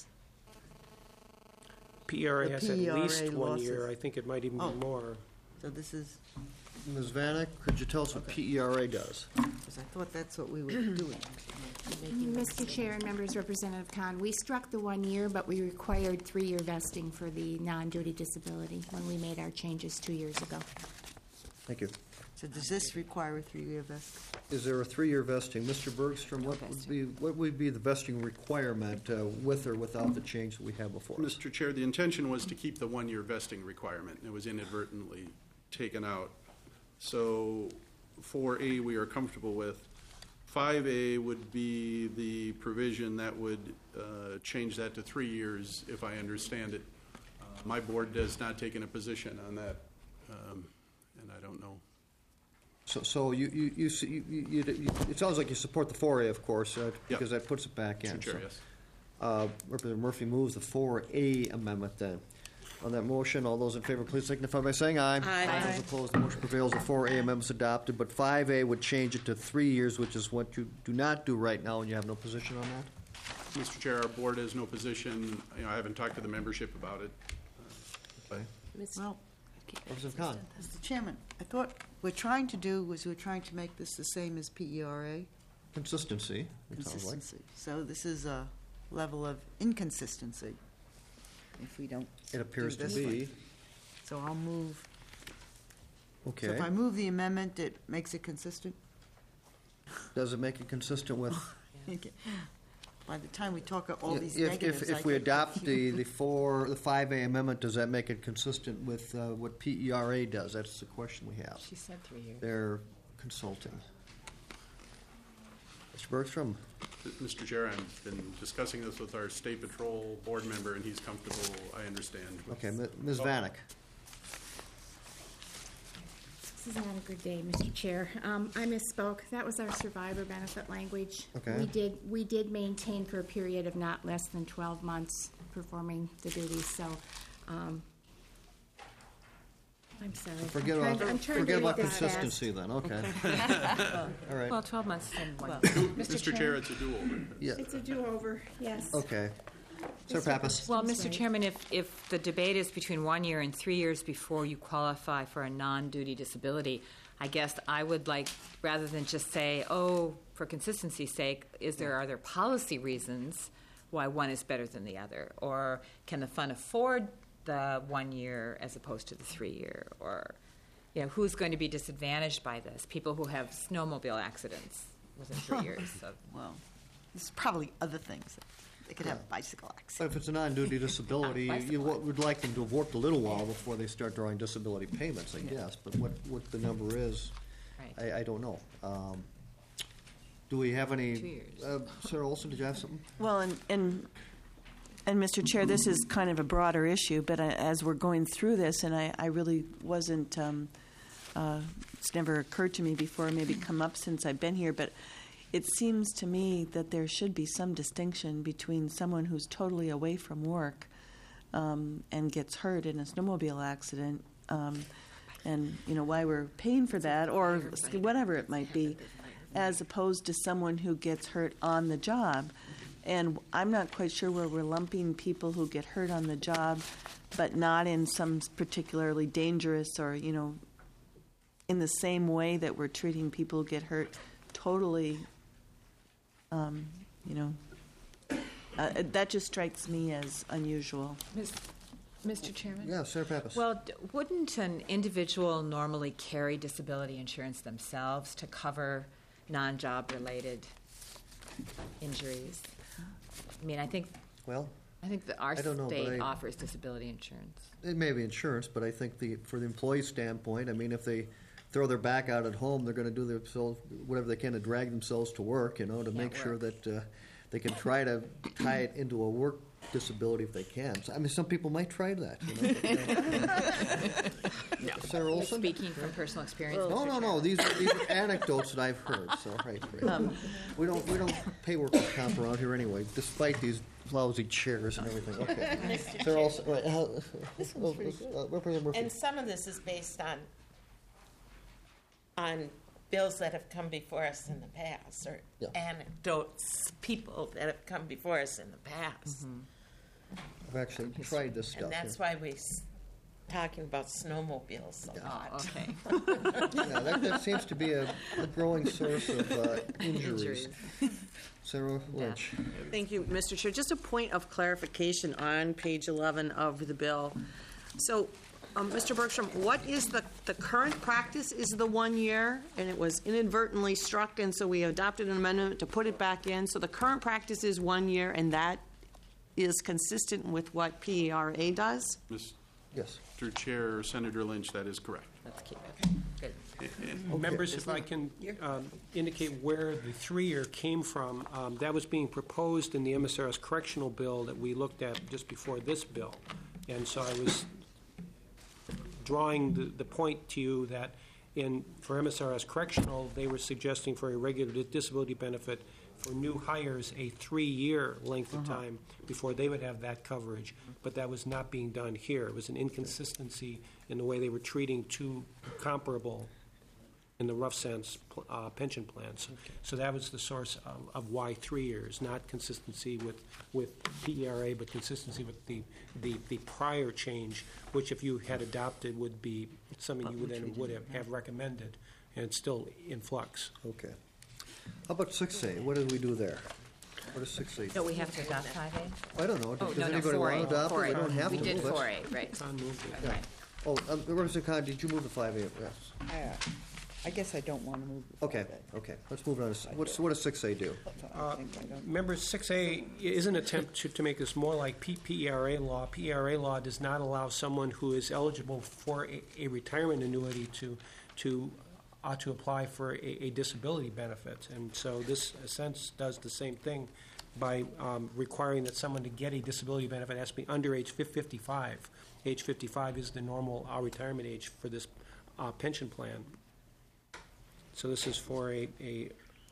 PERA The has at least PERA 1 year. losses. I think it might even Oh. be more. So this is, Ms. Vanek, could you tell us what PERA does? because I thought that's what we were doing. Mr. Chair and members, Representative Khan, we struck the 1 year, but we required 3-year vesting for the non-duty disability when we made our changes 2 years ago. Thank you. So does this require a 3-year vest? Is there a 3-year vesting? Mr. Bergstrom, what would be the vesting requirement with or without the change that we have before us? Mr. Chair, the intention was to keep the 1 year vesting requirement. It was inadvertently taken out. So 4A we are comfortable with. 5A would be the provision that would change that to 3 years, if I understand it. My board has not taken a position on that, and I don't know. So it sounds like you support the 4A, of course, because that puts it back in. Mr. Chair, yes. Representative Murphy moves the 4A amendment then. On that motion, all those in favor, please signify by saying aye. Aye. Those opposed, the motion prevails. The 4A amendment is adopted, but 5A would change it to 3 years, which is what you do not do right now, and you have no position on that? Mr. Chair, our board has no position. I haven't talked to the membership about it. Okay. Well, Representative Khan. Mr. Chairman, I thought we're trying to make this the same as PERA. Consistency, it sounds like. Consistency. So this is a level of inconsistency if we don't. It appears do to this be. one. So I'll move. So Okay. if I move the amendment, it makes it consistent? Does it make it consistent with? Okay. By the time we talk all Yeah, these if- negatives, I If we get adopt the confused. 5A amendment, does that make it consistent with what PERA does? That's the question we have. She said 3 years. They're consulting. Mr. Bergstrom? Mr. Chair, I've been discussing this with our State Patrol board member, and he's comfortable, I understand. with- Okay, Ms. Vanek? This is not a good day, Mr. Chair. I misspoke. That was our survivor benefit language. Okay. We did maintain for a period of not less than 12 months performing the duties, so, I'm sorry. Forget I'm trying to about read this fast. consistency then, okay. All right, Well, 12 months and one. Mr. Chair, it's a do-over. yeah, It's a do-over, yes. okay. Sir Pappas? Well, That's Mr. right. Chairman, if the debate is between 1 year and 3 years before you qualify for a non-duty disability, I guess I would like, rather than just say, oh, for consistency's sake, are there policy reasons why one is better than the other? Or can the fund afford the 1 year as opposed to the 3 year? Or, who's going to be disadvantaged by this? People who have snowmobile accidents within 3 years. So. Well, there's probably other things. They could have bicycle But accidents. if it's a non-duty disability, you would like them to have worked a little while before they start drawing disability payments, I guess. But what the number is, Right. I don't know. Do we have any? 2 years. Sarah Olson, did you have something? Well, and Mr. Chair, this is kind of a broader issue, but as we're going through this, and I really wasn't, it's never occurred to me before, maybe come up since I've been here, but it seems to me that there should be some distinction between someone who's totally away from work and gets hurt in a snowmobile accident, and why we're paying for that, or whatever it might be, as opposed to someone who gets hurt on the job. And I'm not quite sure where we're lumping people who get hurt on the job, but not in some particularly dangerous or, in the same way that we're treating people who get hurt totally, that just strikes me as unusual. Mr. Chairman? Yeah, Sarah Pappas. Well, wouldn't an individual normally carry disability insurance themselves to cover non-job related injuries? I mean, I think Well, that our I don't know, but state I- offers disability insurance. it may be insurance, but I think for the employee standpoint, I mean, if they throw their back out at home, they're going to do themselves whatever they can to drag themselves to work, to make sure that they can try to tie it into a work disability if they can. So, I mean, some people might try that. Sarah Olson? Speaking from personal experience. No, Mr. no, no. Chairman. These are anecdotes that I've heard. So, right. We don't pay workers' comp around here anyway, despite these lousy chairs and everything. Okay. Sarah Olson, right. Representative Murphy. And some of this is based on bills that have come before us in the past, or Yeah. anecdotes, people that have come before us in the past. I've actually tried this stuff. And that's why we're talking about snowmobiles a lot. Oh, okay. Yeah, that seems to be a growing source of injuries. Sarah Lynch. Thank you, Mr. Chair. Just a point of clarification on page 11 of the bill. So, Mr. Bergstrom, what is the current practice is the 1 year, and it was inadvertently struck, and so we adopted an amendment to put it back in. So the current practice is 1 year, and that is consistent with what PERA does? Yes. Mr. Chair, Senator Lynch, that is correct. Let's keep it. Good. Members, if I can indicate where the 3-year came from, that was being proposed in the MSRS correctional bill that we looked at just before this bill. And so I was drawing the point to you that for MSRS correctional, they were suggesting for a regular disability benefit for new hires a 3-year length of time before they would have that coverage. But that was not being done here. It was an inconsistency in the way they were treating two comparable in the rough sense, pension plans. So that was the source of why 3 years, not consistency with PERA, but consistency with the prior change, which if you had adopted would be something you would have recommended, and it's still in flux. Okay. How about 6A? What did we do there? What is 6A? No, we have to adopt 5A? I don't know. Oh, Does no, anybody want 4A. to adopt it? 4A. We don't have to We did move it. 4A, right. Con moved it. Yeah. Right. Oh, Representative Khan, did you move the 5A? Yes. I guess I don't want to move. Okay, okay. Let's move on to, what does 6A do? Members, 6A is an attempt to make this more like PERA law. PERA law does not allow someone who is eligible for a retirement annuity to apply for a disability benefit. And so this, in a sense, does the same thing by requiring that someone to get a disability benefit has to be under age 55. Age 55 is the normal retirement age for this pension plan. So this is for a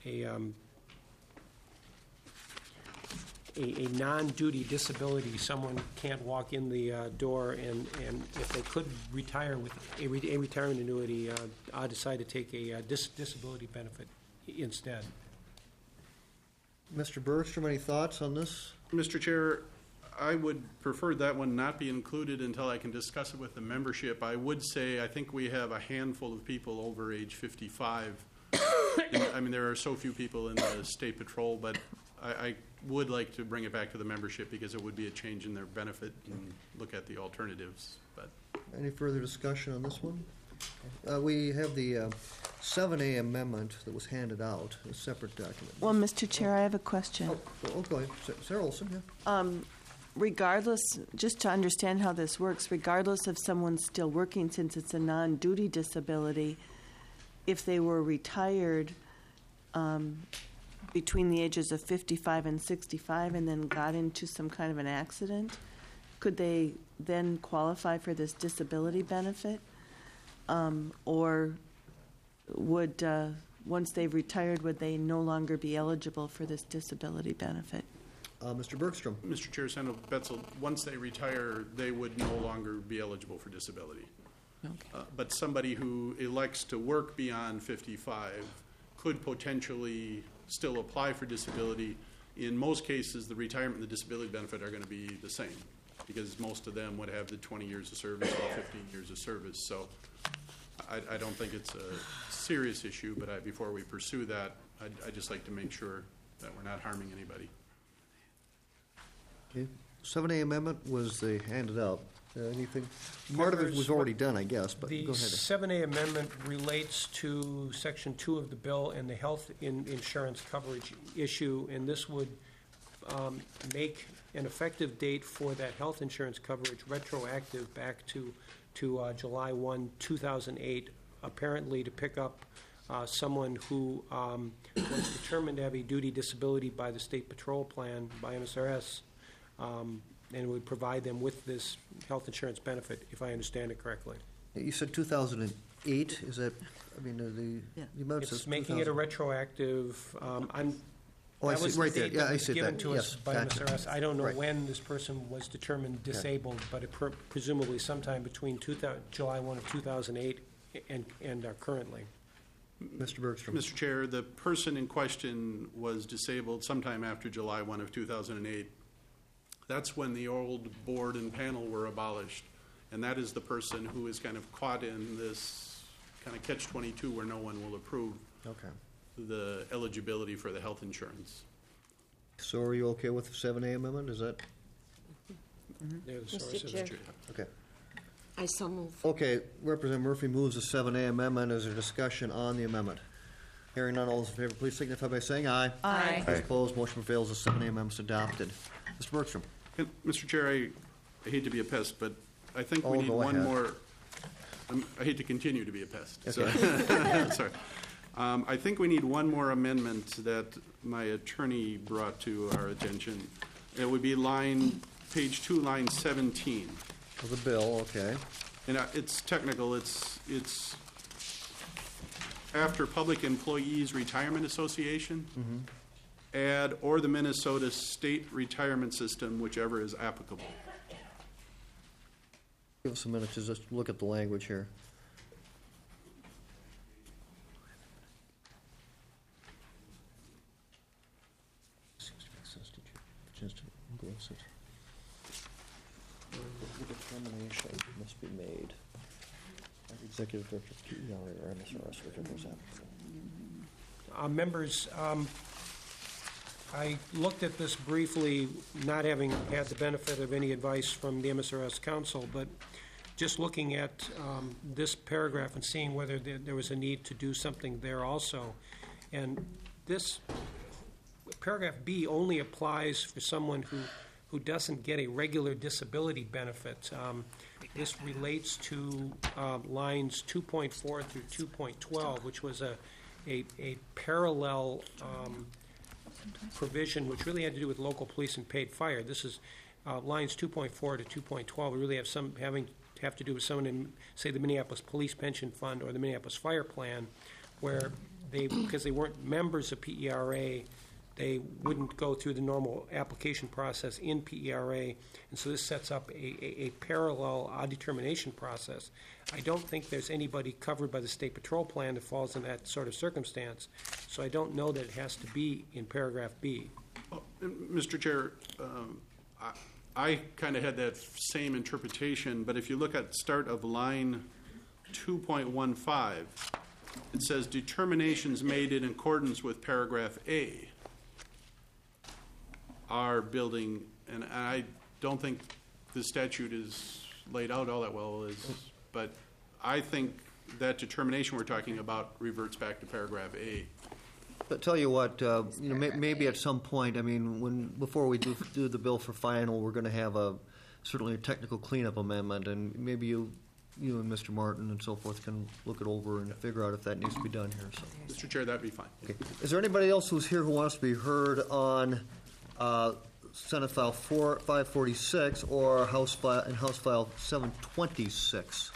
non-duty disability. Someone can't walk in the door, and if they could retire with a retirement annuity, decide to take a disability benefit instead. Mr. Bergstrom, any thoughts on this? Mr. Chair, I would prefer that one not be included until I can discuss it with the membership. I would say I think we have a handful of people over age 55. I mean, there are so few people in the State Patrol, but I would like to bring it back to the membership because it would be a change in their benefit and look at the alternatives. But Any further discussion on this one? We have the 7A amendment that was handed out, a separate document. Well, Mr. Chair, I have a question. Oh, go ahead. Sarah Olson, yeah. Regardless, just to understand how this works, regardless of someone still working, since it's a non-duty disability, if they were retired between the ages of 55 and 65 and then got into some kind of an accident, could they then qualify for this disability benefit? Or would, once they've retired, would they no longer be eligible for this disability benefit? Mr. Bergstrom. Mr. Chair, Senator Betzel, once they retire, they would no longer be eligible for disability. Okay. But somebody who elects to work beyond 55 could potentially still apply for disability. In most cases, the retirement and the disability benefit are going to be the same because most of them would have the 20 years of service or 15 years of service. So I don't think it's a serious issue, but before we pursue that, I'd just like to make sure that we're not harming anybody. Okay. 7A amendment was handed out. Anything? Part of it was already done, I guess, but go ahead. The 7A amendment relates to Section 2 of the bill and the health insurance coverage issue, and this would make an effective date for that health insurance coverage retroactive back to July 1, 2008, apparently to pick up someone who was determined to have a duty disability by the State Patrol Plan, by MSRS, and would provide them with this health insurance benefit, if I understand it correctly. You said 2008, is that, I mean, the amendment says It's making it a retroactive, Oh, I that see, was right the there. date Yeah, that I was see given that. to us Yes, by gotcha. MSRS. I don't know Right. when this person was determined disabled, but it presumably sometime between July 1 of 2008 and currently. Mr. Bergstrom. Mr. Chair, the person in question was disabled sometime after July 1 of 2008. That's when the old board and panel were abolished, and that is the person who is kind of caught in this kind of catch-22 where no one will approve Okay. the eligibility for the health insurance. So are you okay with the 7A amendment? Is that? They're the Mr. sources. Chair. Okay. I so move. Okay, Representative Murphy moves the 7A amendment. Is there discussion on the amendment? Hearing none, all those in favor, please signify by saying aye. Aye. Those opposed, motion prevails. The 7A amendment is adopted. Mr. Bergstrom. And, Mr. Chair, I hate to be a pest, but I think we Oh, need go one ahead. more. I hate to continue to be a pest. Okay. So, sorry. I think we need one more amendment that my attorney brought to our attention. It would be page 2, line 17. Of the bill, okay. And it's technical. It's after Public Employees Retirement Association, add or the Minnesota State Retirement System, whichever is applicable. Give us a minute to just look at the language here. is it? The determination must be made by the executive director of PERA or MSRS, whichever is applicable. Members, I looked at this briefly, not having had the benefit of any advice from the MSRS Council, but just looking at this paragraph and seeing whether there was a need to do something there also. And this paragraph B only applies for someone who doesn't get a regular disability benefit. This relates to lines 2.4 through 2.12, which was a parallel provision which really had to do with local police and paid fire. This is lines 2.4 to 2.12 really have to do with someone in, say, the Minneapolis Police Pension Fund or the Minneapolis Fire Plan, where because they weren't members of PERA, they wouldn't go through the normal application process in PERA, and so this sets up a parallel determination process. I don't think there's anybody covered by the State Patrol Plan that falls in that sort of circumstance, so I don't know that it has to be in paragraph B. Mr. Chair, I kind of had that same interpretation, but if you look at the start of line 2.15, it says determinations made in accordance with paragraph A are building, and I don't think the statute is laid out all that well, but I think that determination we're talking about reverts back to paragraph A. But tell you what, maybe at some point, I mean, before we do the bill for final, we're going to have certainly a technical cleanup amendment, and maybe you and Mr. Martin and so forth can look it over and figure out if that needs to be done here. So. Mr. Chair, that'd be fine. Okay. Is there anybody else who's here who wants to be heard on Senate File 546 or House File 726?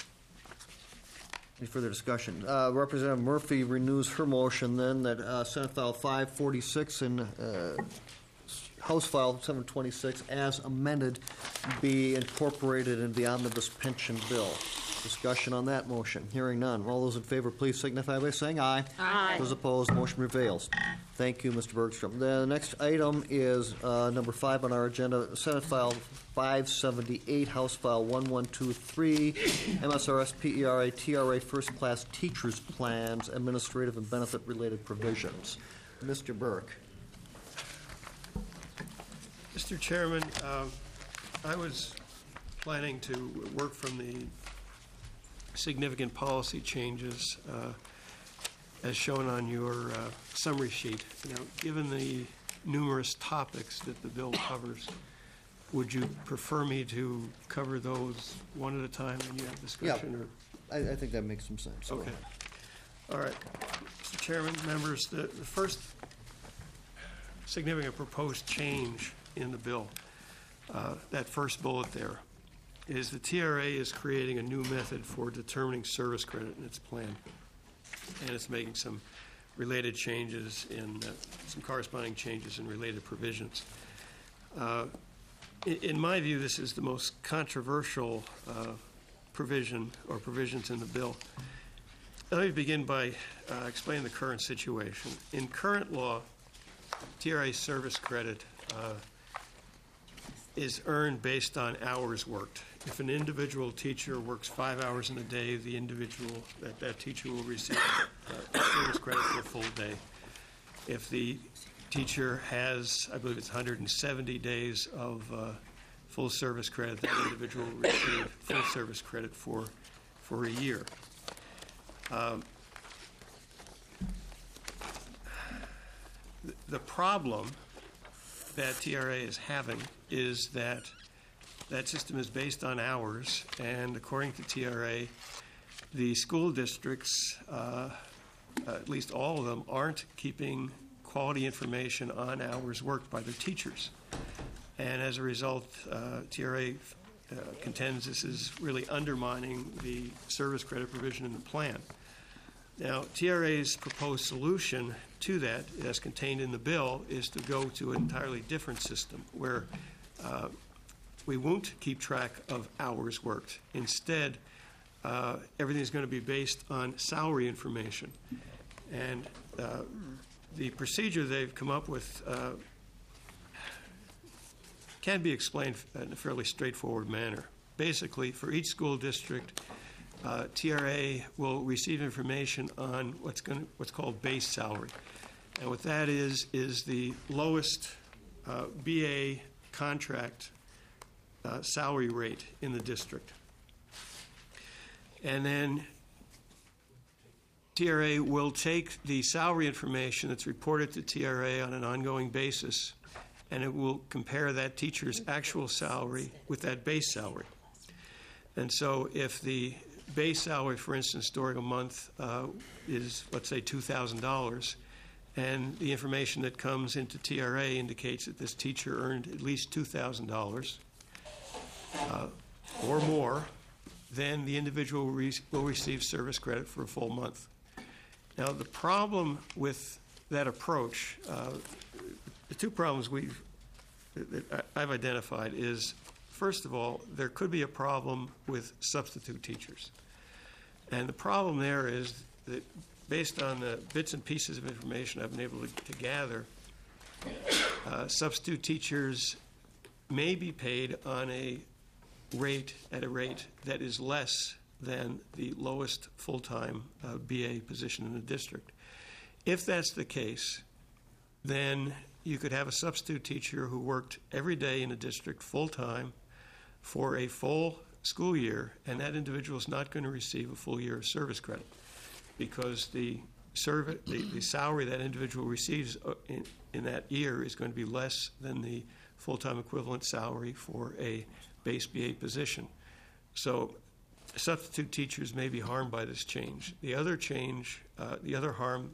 Any further discussion? Representative Murphy renews her motion then that Senate File 546 and House File 726 as amended be incorporated into the omnibus pension bill. Discussion on that motion. Hearing none. All those in favor, please signify by saying aye. Aye. Those opposed, motion prevails. Thank you, Mr. Bergstrom. The next item is number 5 on our agenda, Senate File 578, House File 1123, MSRS PERA TRA First Class Teachers Plans, Administrative and Benefit-Related Provisions. Mr. Burke. Mr. Chairman, I was planning to work from the significant policy changes as shown on your summary sheet. Given the numerous topics that the bill covers, would you prefer me to cover those one at a time when you have discussion? Yeah, I think that makes some sense. Okay. All right. Mr. Chairman, members, the first significant proposed change in the bill, that first bullet there, is the TRA is creating a new method for determining service credit in its plan. And it's making some related changes some corresponding changes in related provisions. In my view, this is the most controversial provision or provisions in the bill. Let me begin by explaining the current situation. In current law, TRA service credit is earned based on hours worked. If an individual teacher works 5 hours in a day, that teacher will receive service credit for a full day. If the teacher has, I believe it's 170 days of full service credit, that individual will receive full service credit for a year. The problem that TRA is having is that system is based on hours, and according to TRA, the school districts, at least all of them, aren't keeping quality information on hours worked by their teachers. And as a result, TRA contends this is really undermining the service credit provision in the plan. Now, TRA's proposed solution to that, as contained in the bill, is to go to an entirely different system where we won't keep track of hours worked. Instead, everything is going to be based on salary information. And the procedure they've come up with can be explained in a fairly straightforward manner. Basically, for each school district, TRA will receive information on what's called base salary. And what that is the lowest BA contract salary rate in the district. And then TRA will take the salary information that's reported to TRA on an ongoing basis, and it will compare that teacher's actual salary with that base salary. And so if the base salary, for instance, during a month is, let's say, $2,000, and the information that comes into TRA indicates that this teacher earned at least $2,000 or more, then the individual will receive service credit for a full month. Now, the problem with that approach, the two problems that I've identified is, first of all, there could be a problem with substitute teachers. And the problem there is that based on the bits and pieces of information I've been able to gather, substitute teachers may be paid on at a rate that is less than the lowest full-time BA position in the district. If that's the case, then you could have a substitute teacher who worked every day in a district full-time for a full school year, and that individual is not going to receive a full year of service credit because the salary that individual receives in that year is going to be less than the full-time equivalent salary for a base BA position. So substitute teachers may be harmed by this change. The other change, the other harm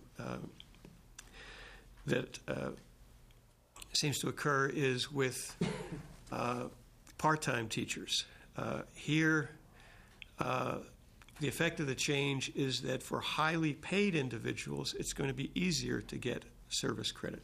that seems to occur is with part-time teachers. Here, the effect of the change is that for highly paid individuals, it's going to be easier to get service credit.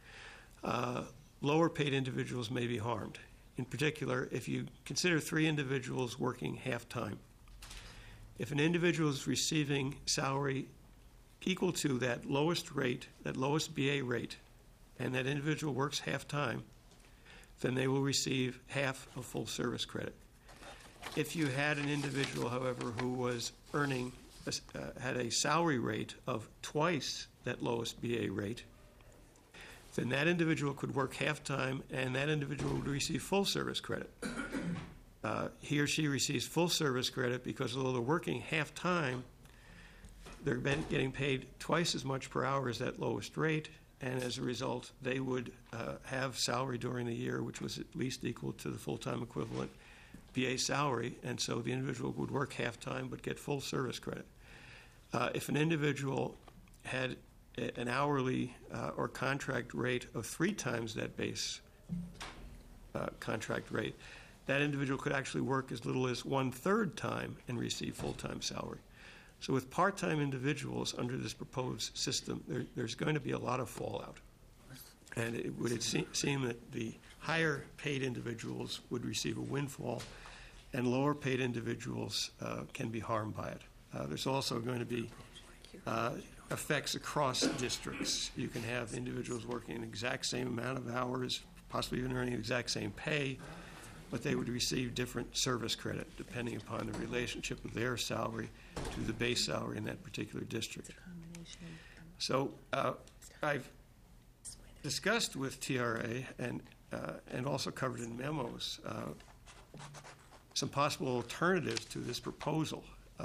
Lower paid individuals may be harmed. In particular, if you consider 3 individuals working half-time, if an individual is receiving salary equal to that lowest rate, that lowest BA rate, and that individual works half-time, then they will receive half of full service credit. If you had an individual, however, who was earning, had a salary rate of twice that lowest BA rate, then that individual could work half-time and that individual would receive full service credit. He or she receives full service credit because although they're working half-time, they're getting paid twice as much per hour as that lowest rate, and as a result, they would have salary during the year which was at least equal to the full-time equivalent BA salary, and so the individual would work half-time but get full service credit. If an individual had an hourly or contract rate of 3 times that base contract rate, that individual could actually work as little as 1/3 time and receive full-time salary. So with part-time individuals under this proposed system, there's going to be a lot of fallout. And it would seem that the higher paid individuals would receive a windfall and lower paid individuals can be harmed by it. There's also going to be effects across districts. You can have individuals working the exact same amount of hours, possibly even earning the exact same pay, but they would receive different service credit depending upon the relationship of their salary to the base salary in that particular district. So I've discussed with TRA and also covered in memos some possible alternatives to this proposal.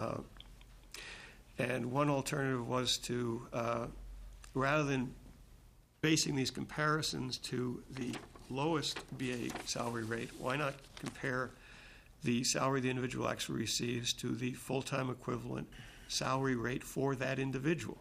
And one alternative was to, rather than basing these comparisons to the lowest BA salary rate, why not compare the salary the individual actually receives to the full-time equivalent salary rate for that individual?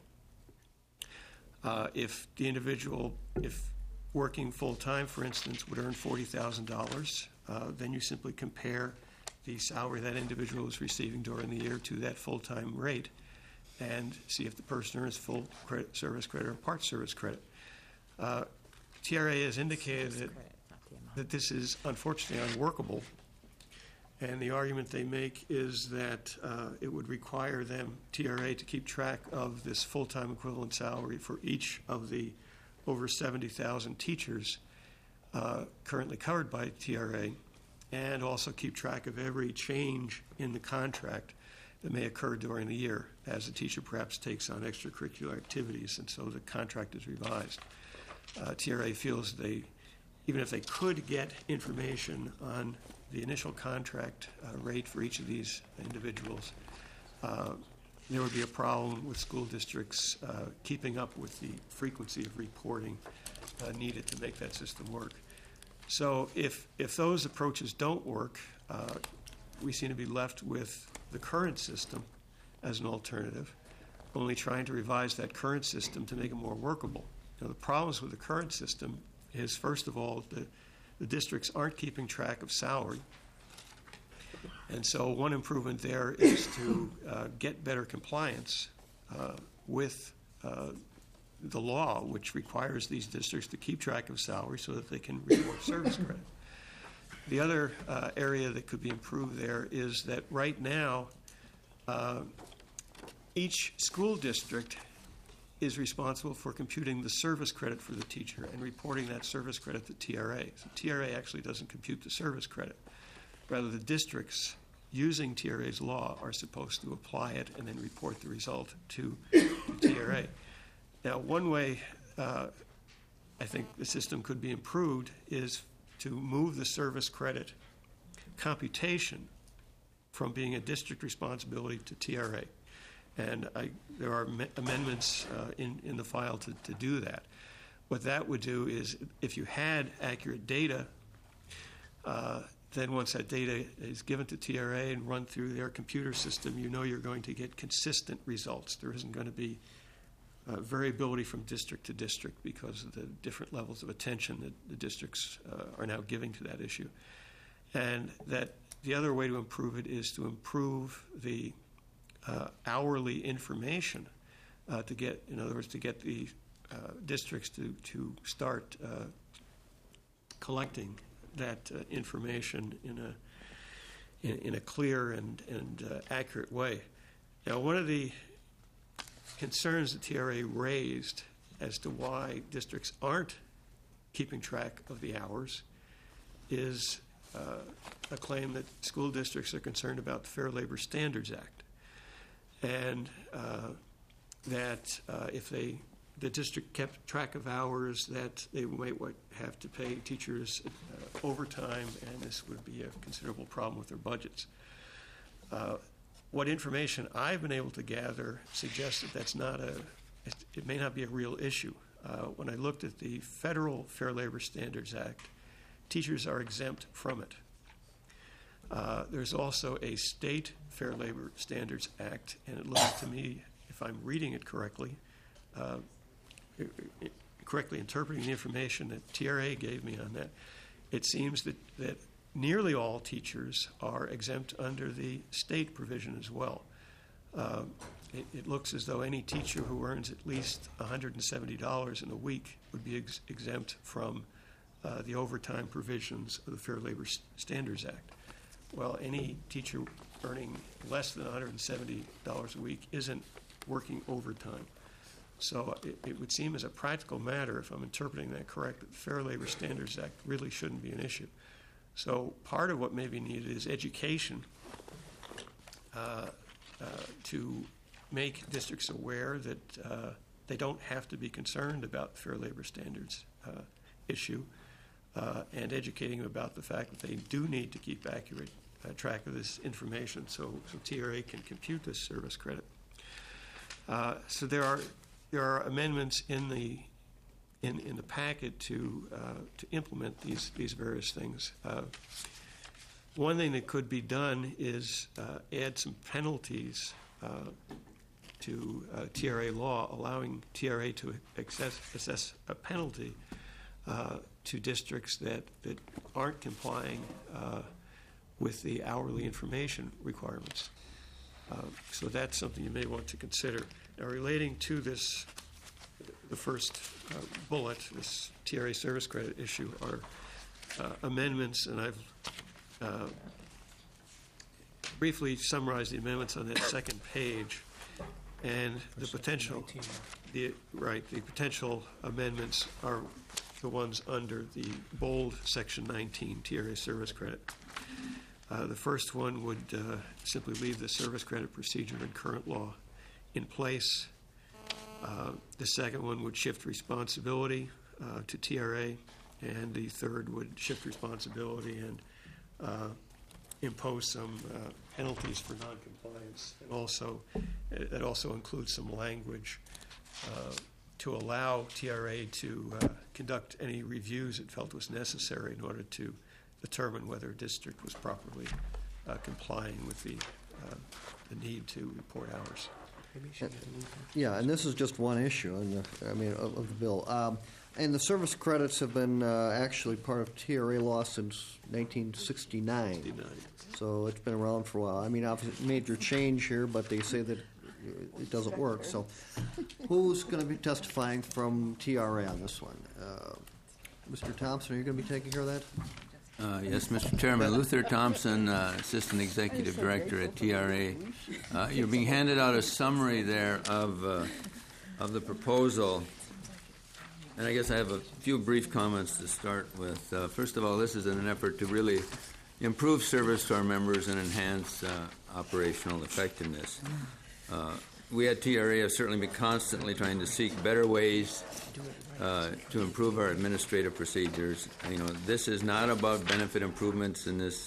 If the individual, if working full-time, for instance, would earn $40,000, then you simply compare the salary that individual is receiving during the year to that full-time rate and see if the person earns full service credit or part service credit. TRA has indicated that this is unfortunately unworkable, and the argument they make is that it would require them, TRA, to keep track of this full-time equivalent salary for each of the over 70,000 teachers currently covered by TRA, and also keep track of every change in the contract that may occur during the year as the teacher perhaps takes on extracurricular activities, and so the contract is revised. TRA feels even if they could get information on the initial contract rate for each of these individuals, there would be a problem with school districts keeping up with the frequency of reporting needed to make that system work. So if those approaches don't work, we seem to be left with the current system as an alternative, only trying to revise that current system to make it more workable. Now, the problems with the current system is, first of all, the districts aren't keeping track of salary. And so one improvement there is to get better compliance with the law, which requires these districts to keep track of salary so that they can report service credit. The other area that could be improved there is that right now, each school district is responsible for computing the service credit for the teacher and reporting that service credit to TRA. So TRA actually doesn't compute the service credit. Rather, the districts using TRA's law are supposed to apply it and then report the result to TRA. Now, one way I think the system could be improved is to move the service credit computation from being a district responsibility to TRA. And there are amendments in the file to do that. What that would do is, if you had accurate data, then once that data is given to TRA and run through their computer system, you know you're going to get consistent results. There isn't going to be variability from district to district because of the different levels of attention that the districts are now giving to that issue. And that the other way to improve it is to improve the hourly information to get, in other words, to get the districts to start collecting that information in a clear and accurate way. Now, one of the concerns that TRA raised as to why districts aren't keeping track of the hours is a claim that school districts are concerned about the Fair Labor Standards Act, and that if the district kept track of hours, that they might have to pay teachers overtime, and this would be a considerable problem with their budgets. What information I've been able to gather suggests that it may not be a real issue. When I looked at the federal Fair Labor Standards Act, teachers are exempt from it. There's also a state Fair Labor Standards Act, and it looks to me, if I'm reading it correctly interpreting the information that TRA gave me on that, it seems that nearly all teachers are exempt under the state provision as well. It looks as though any teacher who earns at least $170 in a week would be exempt from the overtime provisions of the Fair Labor Standards Act. Well, any teacher earning less than $170 a week isn't working overtime. So it would seem as a practical matter, if I'm interpreting that correct, that the Fair Labor Standards Act really shouldn't be an issue. So part of what may be needed is education to make districts aware that they don't have to be concerned about the Fair Labor Standards issue, and educating them about the fact that they do need to keep accurate track of this information so TRA can compute this service credit. So there are amendments in the packet to implement these various things. One thing that could be done is add some penalties to TRA law, allowing TRA to assess a penalty to districts that aren't complying with the hourly information requirements. So that's something you may want to consider. Now, relating to this, the first bullet, this TRA service credit issue, are amendments, and I've briefly summarized the amendments on that second page, and the potential, the potential amendments are the ones under the bold Section 19 TRA service credit. The first one would simply leave the service credit procedure in current law in place. The second one would shift responsibility to TRA, and the third would shift responsibility and impose some penalties for noncompliance. And also, it also includes some language to allow TRA to conduct any reviews it felt was necessary in order to determine whether a district was properly complying with the need to report hours. Yeah, and this is just one issue, of the bill. And the service credits have been actually part of TRA law since 1969. So it's been around for a while. I mean, obviously, major change here, but they say that it doesn't work. So who's going to be testifying from TRA on this one? Mr. Thompson, are you going to be taking care of that? Yes, Mr. Chairman. Luther Thompson, Assistant Executive Director at TRA. You're being handed out a summary there of the proposal. And I guess I have a few brief comments to start with. First of all, this is in an effort to really improve service to our members and enhance operational effectiveness. We at TRA have certainly been constantly trying to seek better ways to improve our administrative procedures. This is not about benefit improvements in this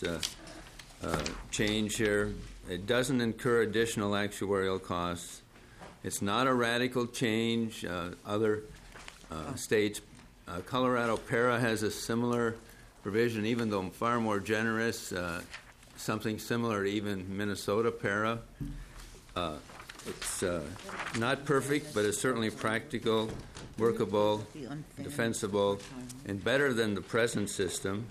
change here. It doesn't incur additional actuarial costs. It's not a radical change. Other states, Colorado PARA has a similar provision, even though far more generous, something similar to even Minnesota PARA. It's not perfect, but it's certainly practical, workable, defensible, and better than the present system.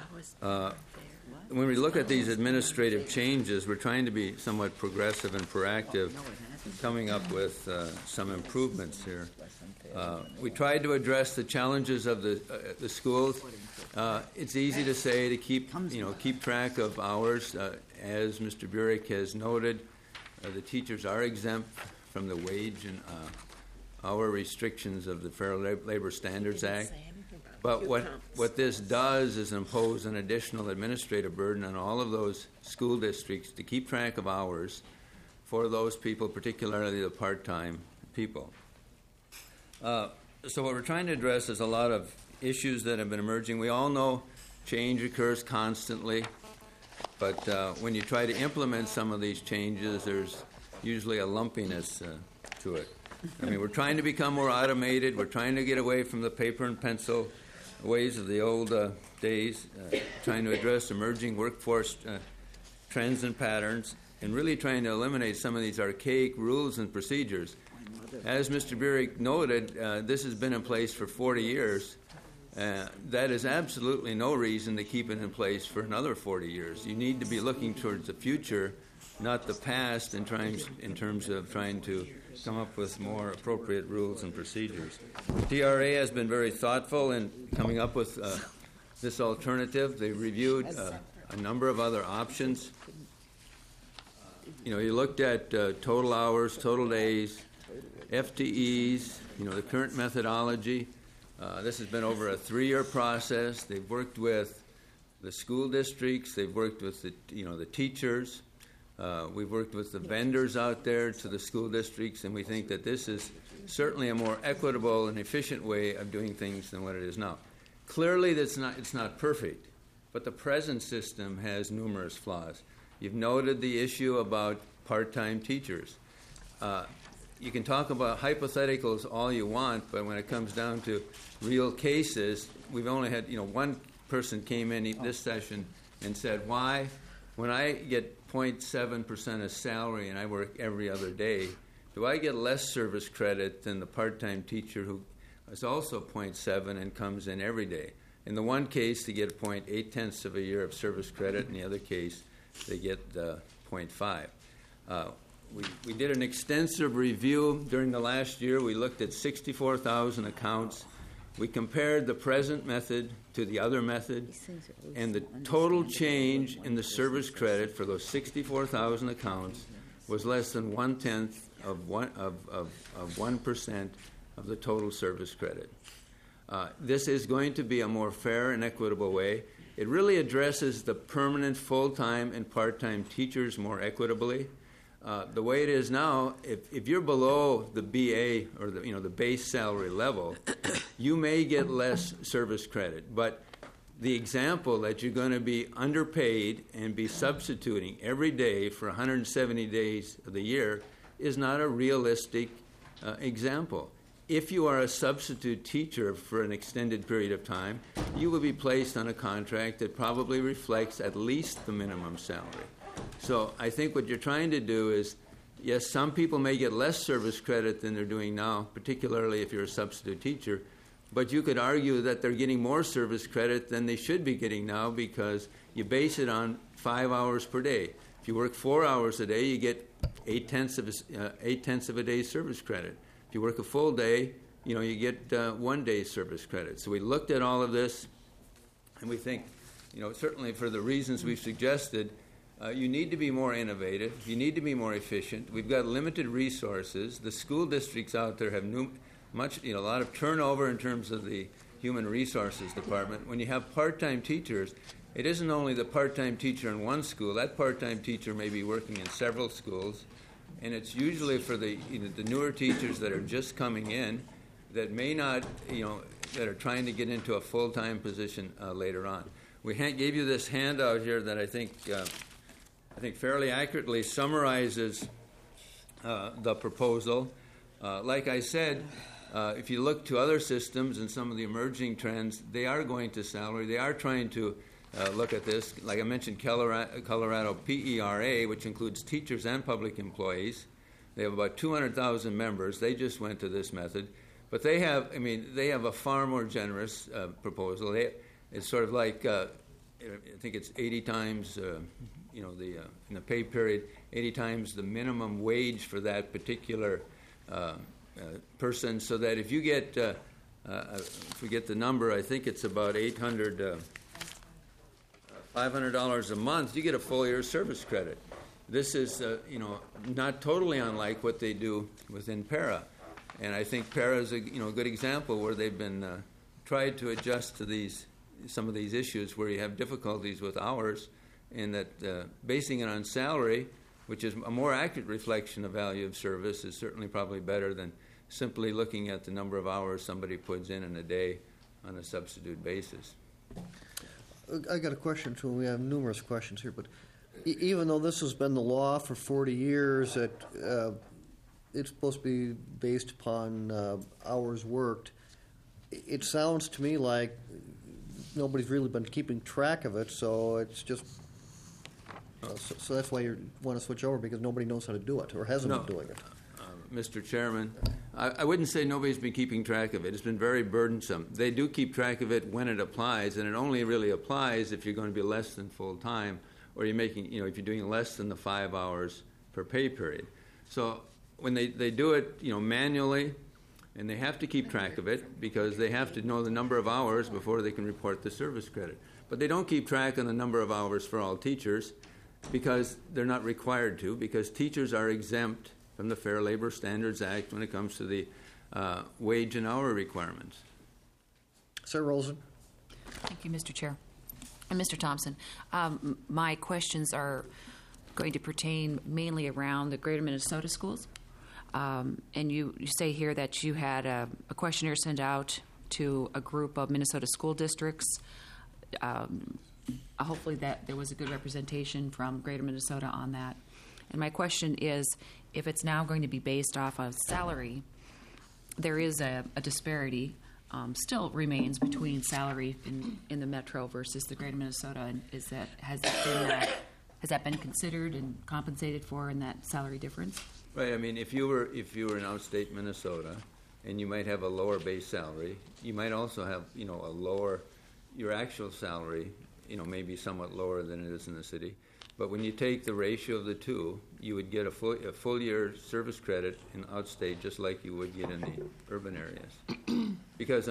When we look at these administrative changes, we're trying to be somewhat progressive and proactive, coming up with some improvements here. We tried to address the challenges of the schools. It's easy to say to keep track of hours. As Mr. Burek has noted, the teachers are exempt from the wage and hour restrictions of the Fair Labor Standards Act. But what this does is impose an additional administrative burden on all of those school districts to keep track of hours for those people, particularly the part-time people. So what we're trying to address is a lot of issues that have been emerging. We all know change occurs constantly, but when you try to implement some of these changes, there's usually a lumpiness to it. We're trying to become more automated. We're trying to get away from the paper and pencil ways of the old days, trying to address emerging workforce trends and patterns, and really trying to eliminate some of these archaic rules and procedures. As Mr. Burek noted, this has been in place for 40 years. That is absolutely no reason to keep it in place for another 40 years. You need to be looking towards the future, not the past, in terms of trying to come up with more appropriate rules and procedures. TRA has been very thoughtful in coming up with this alternative. They reviewed a number of other options. You looked at total hours, total days, FTEs, the current methodology. This has been over a 3-year process. They've worked with the school districts. They've worked with the teachers. We've worked with the vendors out there to the school districts, and we think that this is certainly a more equitable and efficient way of doing things than what it is now. Clearly, it's not perfect, but the present system has numerous flaws. You've noted the issue about part-time teachers. You can talk about hypotheticals all you want, but when it comes down to real cases, we've only had, one person came in this session and said, why, when I get 0.7% of salary and I work every other day, do I get less service credit than the part-time teacher who is also 0.7 and comes in every day? In the one case, they get 0.8 of a year of service credit. In the other case, they get 0.5. We did an extensive review during the last year. We looked at 64,000 accounts. We compared the present method to the other method, and the total change in the service credit for those 64,000 accounts was less than 1/10 of 1% of the total service credit. This is going to be a more fair and equitable way. It really addresses the permanent full-time and part-time teachers more equitably. The way it is now, if you're below the BA or the base salary level, you may get less service credit. But the example that you're going to be underpaid and be substituting every day for 170 days of the year is not a realistic example. If you are a substitute teacher for an extended period of time, you will be placed on a contract that probably reflects at least the minimum salary. So I think what you're trying to do is, yes, some people may get less service credit than they're doing now, particularly if you're a substitute teacher, but you could argue that they're getting more service credit than they should be getting now because you base it on 5 hours per day. If you work 4 hours a day, you get 8/10 of a day's service credit. If you work a full day, you get 1 day's service credit. So we looked at all of this, and we think, certainly for the reasons we've suggested, you need to be more innovative. You need to be more efficient. We've got limited resources. The school districts out there have a lot of turnover in terms of the human resources department. When you have part-time teachers, it isn't only the part-time teacher in one school. That part-time teacher may be working in several schools. And it's usually for the newer teachers that are just coming in that may not, that are trying to get into a full-time position later on. We gave you this handout here that I think fairly accurately summarizes the proposal. Like I said, if you look to other systems and some of the emerging trends, they are going to salary. They are trying to look at this. Like I mentioned, Colorado PERA, which includes teachers and public employees. They have about 200,000 members. They just went to this method. But they have a far more generous proposal. It's sort of like, I think it's 80 times, in the pay period, 80 times the minimum wage for that particular person, so that if you get, if we get the number, I think it's about $500 a month, you get a full year's service credit. This is, not totally unlike what they do within PERA. And I think PERA is a good example where they've been tried to adjust to some of these issues where you have difficulties with hours, and that basing it on salary, which is a more accurate reflection of value of service, is certainly probably better than simply looking at the number of hours somebody puts in a day on a substitute basis. I got a question, too. We have numerous questions here, but even though this has been the law for 40 years, it's supposed to be based upon hours worked, it sounds to me like nobody's really been keeping track of it, so it's just... So that's why you want to switch over, because nobody knows how to do it or hasn't been doing it. Mr. Chairman, I wouldn't say nobody's been keeping track of it. It's been very burdensome. They do keep track of it when it applies, and it only really applies if you're going to be less than full time, or you're making, if you're doing less than the 5 hours per pay period. So when they do it, manually, and they have to keep track of it because they have to know the number of hours before they can report the service credit. But they don't keep track of the number of hours for all teachers because they're not required to, because teachers are exempt from the Fair Labor Standards Act when it comes to the wage and hour requirements. Sir Rosen. Thank you, Mr. Chair. And Mr. Thompson, my questions are going to pertain mainly around the Greater Minnesota schools. And you say here that you had a questionnaire sent out to a group of Minnesota school districts. Hopefully that there was a good representation from Greater Minnesota on that. And my question is, if it's now going to be based off of salary, there is a disparity still remains between salary in the metro versus the Greater Minnesota. And has that been considered and compensated for in that salary difference? Right. I mean, if you were in outstate Minnesota, and you might have a lower base salary, you might also have a lower, your actual salary may be somewhat lower than it is in the city. But when you take the ratio of the two, you would get a full year service credit in outstate, just like you would get in the urban areas. Because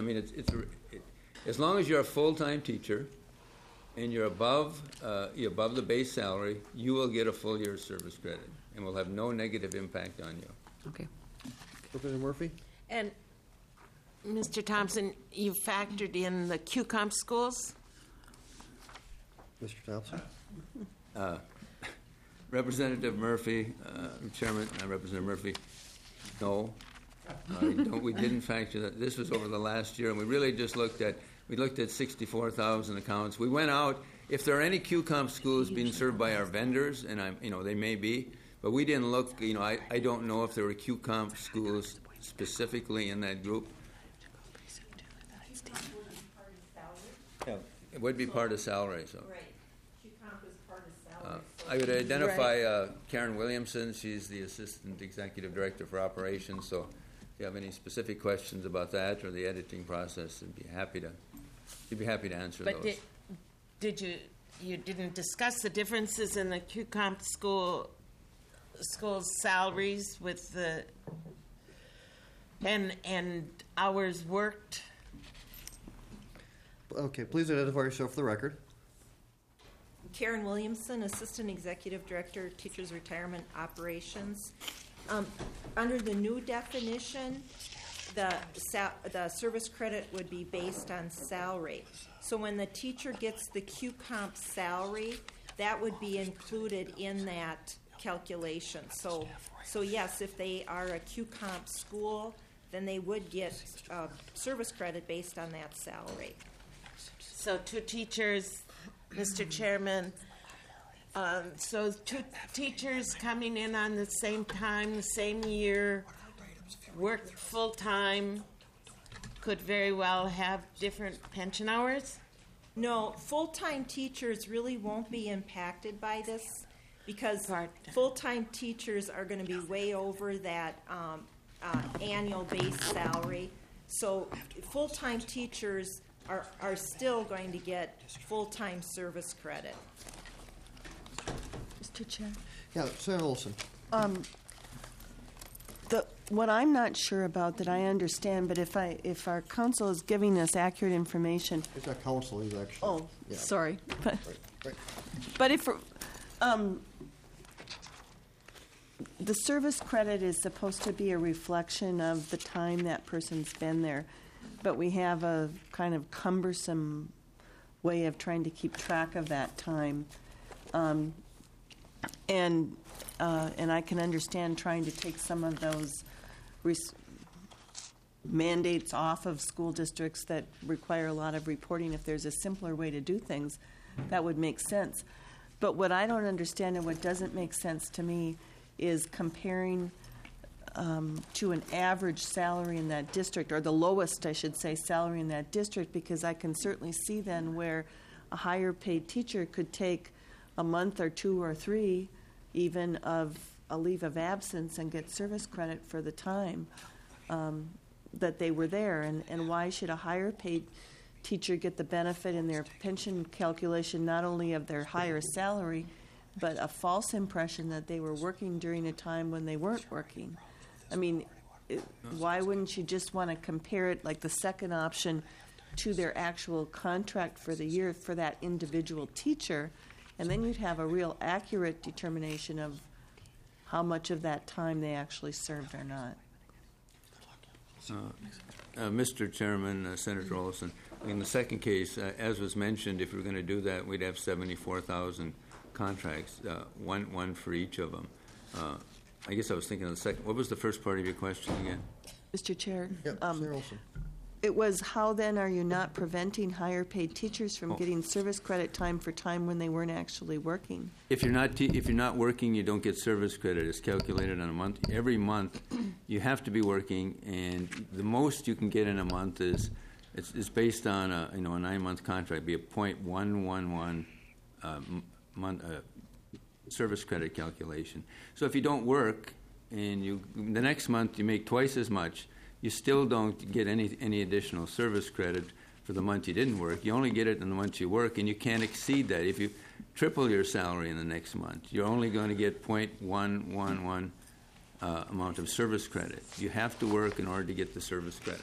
as long as you're a full-time teacher and you're above the base salary, you will get a full year service credit, and will have no negative impact on you. Okay. Representative Murphy. And Mr. Thompson, you factored in the QComp schools? Mr. Thompson? Representative Murphy, Chairman, Representative Murphy, no. We didn't factor that. This was over the last year, and we really just looked at 64,000 accounts. We went out, if there are any QComp schools being served by our vendors, and they may be, but we didn't look, I don't know if there were QComp schools specifically in that group. Yeah, it would be part of salary, so. Right. QComp is part of salary. I would identify Karen Williamson. She's the Assistant Executive Director for Operations. So if you have any specific questions about that or the editing process, she'd be happy to answer those. But did you didn't discuss the differences in the QComp school's salaries with the and hours worked? Okay, please identify yourself for the record. Karen Williamson, Assistant Executive Director, Teachers Retirement Operations. Under the new definition, the service credit would be based on salary. So when the teacher gets the QComp salary, that would be included in that calculation. So yes, if they are a QComp school, then they would get service credit based on that salary. So two teachers, Mr. Chairman, so two teachers coming in on the same time, the same year, worked full-time, could very well have different pension hours? No, full-time teachers really won't be impacted by this because full-time teachers are going to be way over that annual base salary. So full-time teachers are still going to get full-time service credit. Mr. Chair? Yeah, Senator Olson. What I'm not sure about that I understand, but if our council is giving us accurate information. It's not council, he's actually. Oh, yeah. Sorry. Right. But if the service credit is supposed to be a reflection of the time that person's been there, but we have a kind of cumbersome way of trying to keep track of that time. And I can understand trying to take some of those mandates off of school districts that require a lot of reporting. If there's a simpler way to do things, that would make sense. But what I don't understand and what doesn't make sense to me is comparing to an average salary in that district, or the lowest, I should say, salary in that district, because I can certainly see then where a higher paid teacher could take a month or 2 or 3 even of a leave of absence and get service credit for the time that they were there. And why should a higher paid teacher get the benefit in their pension calculation not only of their higher salary, but a false impression that they were working during a time when they weren't working? I mean, why wouldn't you just want to compare it, like the second option, to their actual contract for the year for that individual teacher, and then you'd have a real accurate determination of how much of that time they actually served or not. Mr. Chairman, Senator Olson, in the second case, as was mentioned, if we were going to do that, we'd have 74,000 contracts, one for each of them. I guess I was thinking of the second. What was the first part of your question again? Mr. Chair? Yeah, Senator Olson. It was, how then are you not preventing higher paid teachers from getting service credit time for time when they weren't actually working? If you're not working, you don't get service credit. It's calculated on a month. Every month, you have to be working, and the most you can get in a month is it's based on a 9-month contract, be a 0.111 month service credit calculation. So if you don't work, and the next month you make twice as much, you still don't get any additional service credit for the month you didn't work. You only get it in the month you work, and you can't exceed that. If you triple your salary in the next month, you're only going to get 0.111 amount of service credit. You have to work in order to get the service credit.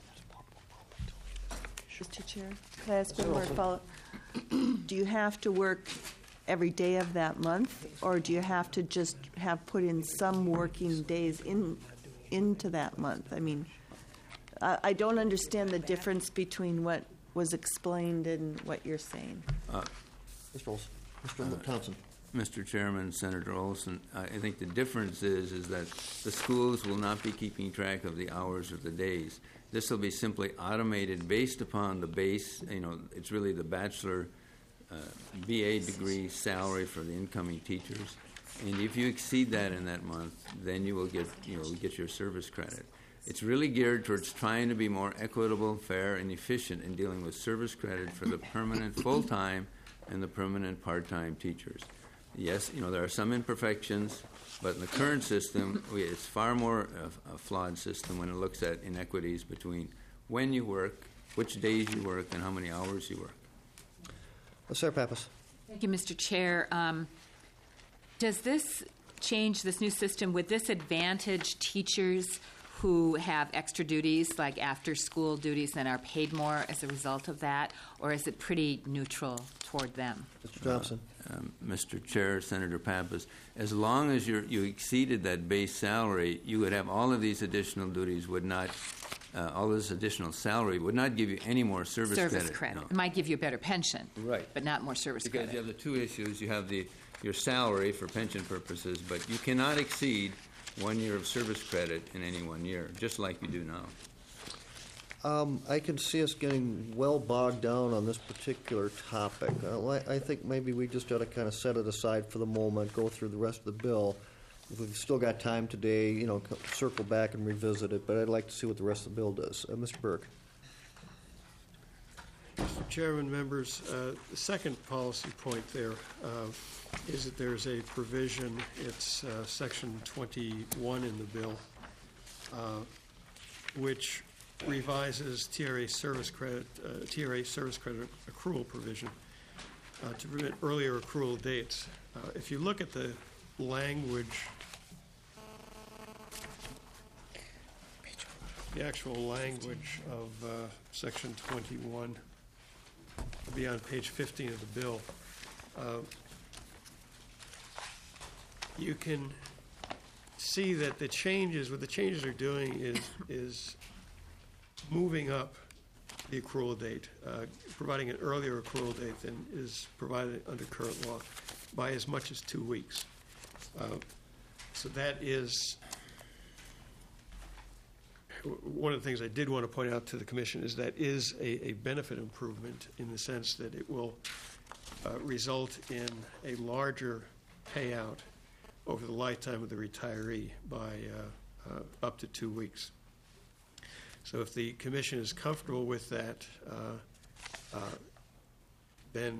Mr. Chair, could I ask one more follow-up? Do you have to work every day of that month, or do you have to just have put in some working days into that month? I mean, I don't understand the difference between what was explained and what you're saying. Mr. Olson. Mr. Thompson. Mr. Chairman, Senator Olson, I think the difference is that the schools will not be keeping track of the hours or the days. This will be simply automated based upon the base, it's really the bachelor BA degree salary for the incoming teachers. And if you exceed that in that month, then you will get your service credit. It's really geared towards trying to be more equitable, fair, and efficient in dealing with service credit for the permanent full-time and the permanent part-time teachers. Yes, there are some imperfections, but in the current system, it's far more a flawed system when it looks at inequities between when you work, which days you work, and how many hours you work. Sarah Pappas. Thank you, Mr. Chair. Does this change, this new system, would this advantage teachers who have extra duties, like after-school duties, and are paid more as a result of that, or is it pretty neutral toward them? Mr. Thompson. Mr. Chair, Senator Pappas, as long as you exceeded that base salary, you would have all of these additional duties all this additional salary would not give you any more service credit. Service credit. No. It might give you a better pension, right, but not more service because credit. You have the two issues. You have your salary for pension purposes, but you cannot exceed 1 year of service credit in any 1 year, just like you do now. I can see us getting well bogged down on this particular topic. I think maybe we just ought to kind of set it aside for the moment, go through the rest of the bill. If we've still got time today, circle back and revisit it, but I'd like to see what the rest of the bill does. Mr. Burke. Mr. Chairman, members, the second policy point there is that there's a provision, it's Section 21 in the bill, which revises TRA service credit accrual provision to permit earlier accrual dates. If you look at the language, the actual language of Section 21, it'll be on page 15 of the bill. You can see that what the changes are doing is moving up the accrual date, providing an earlier accrual date than is provided under current law by as much as 2 weeks. So that is one of the things I did want to point out to the Commission is that is a benefit improvement in the sense that it will result in a larger payout over the lifetime of the retiree by up to 2 weeks. So if the Commission is comfortable with that, then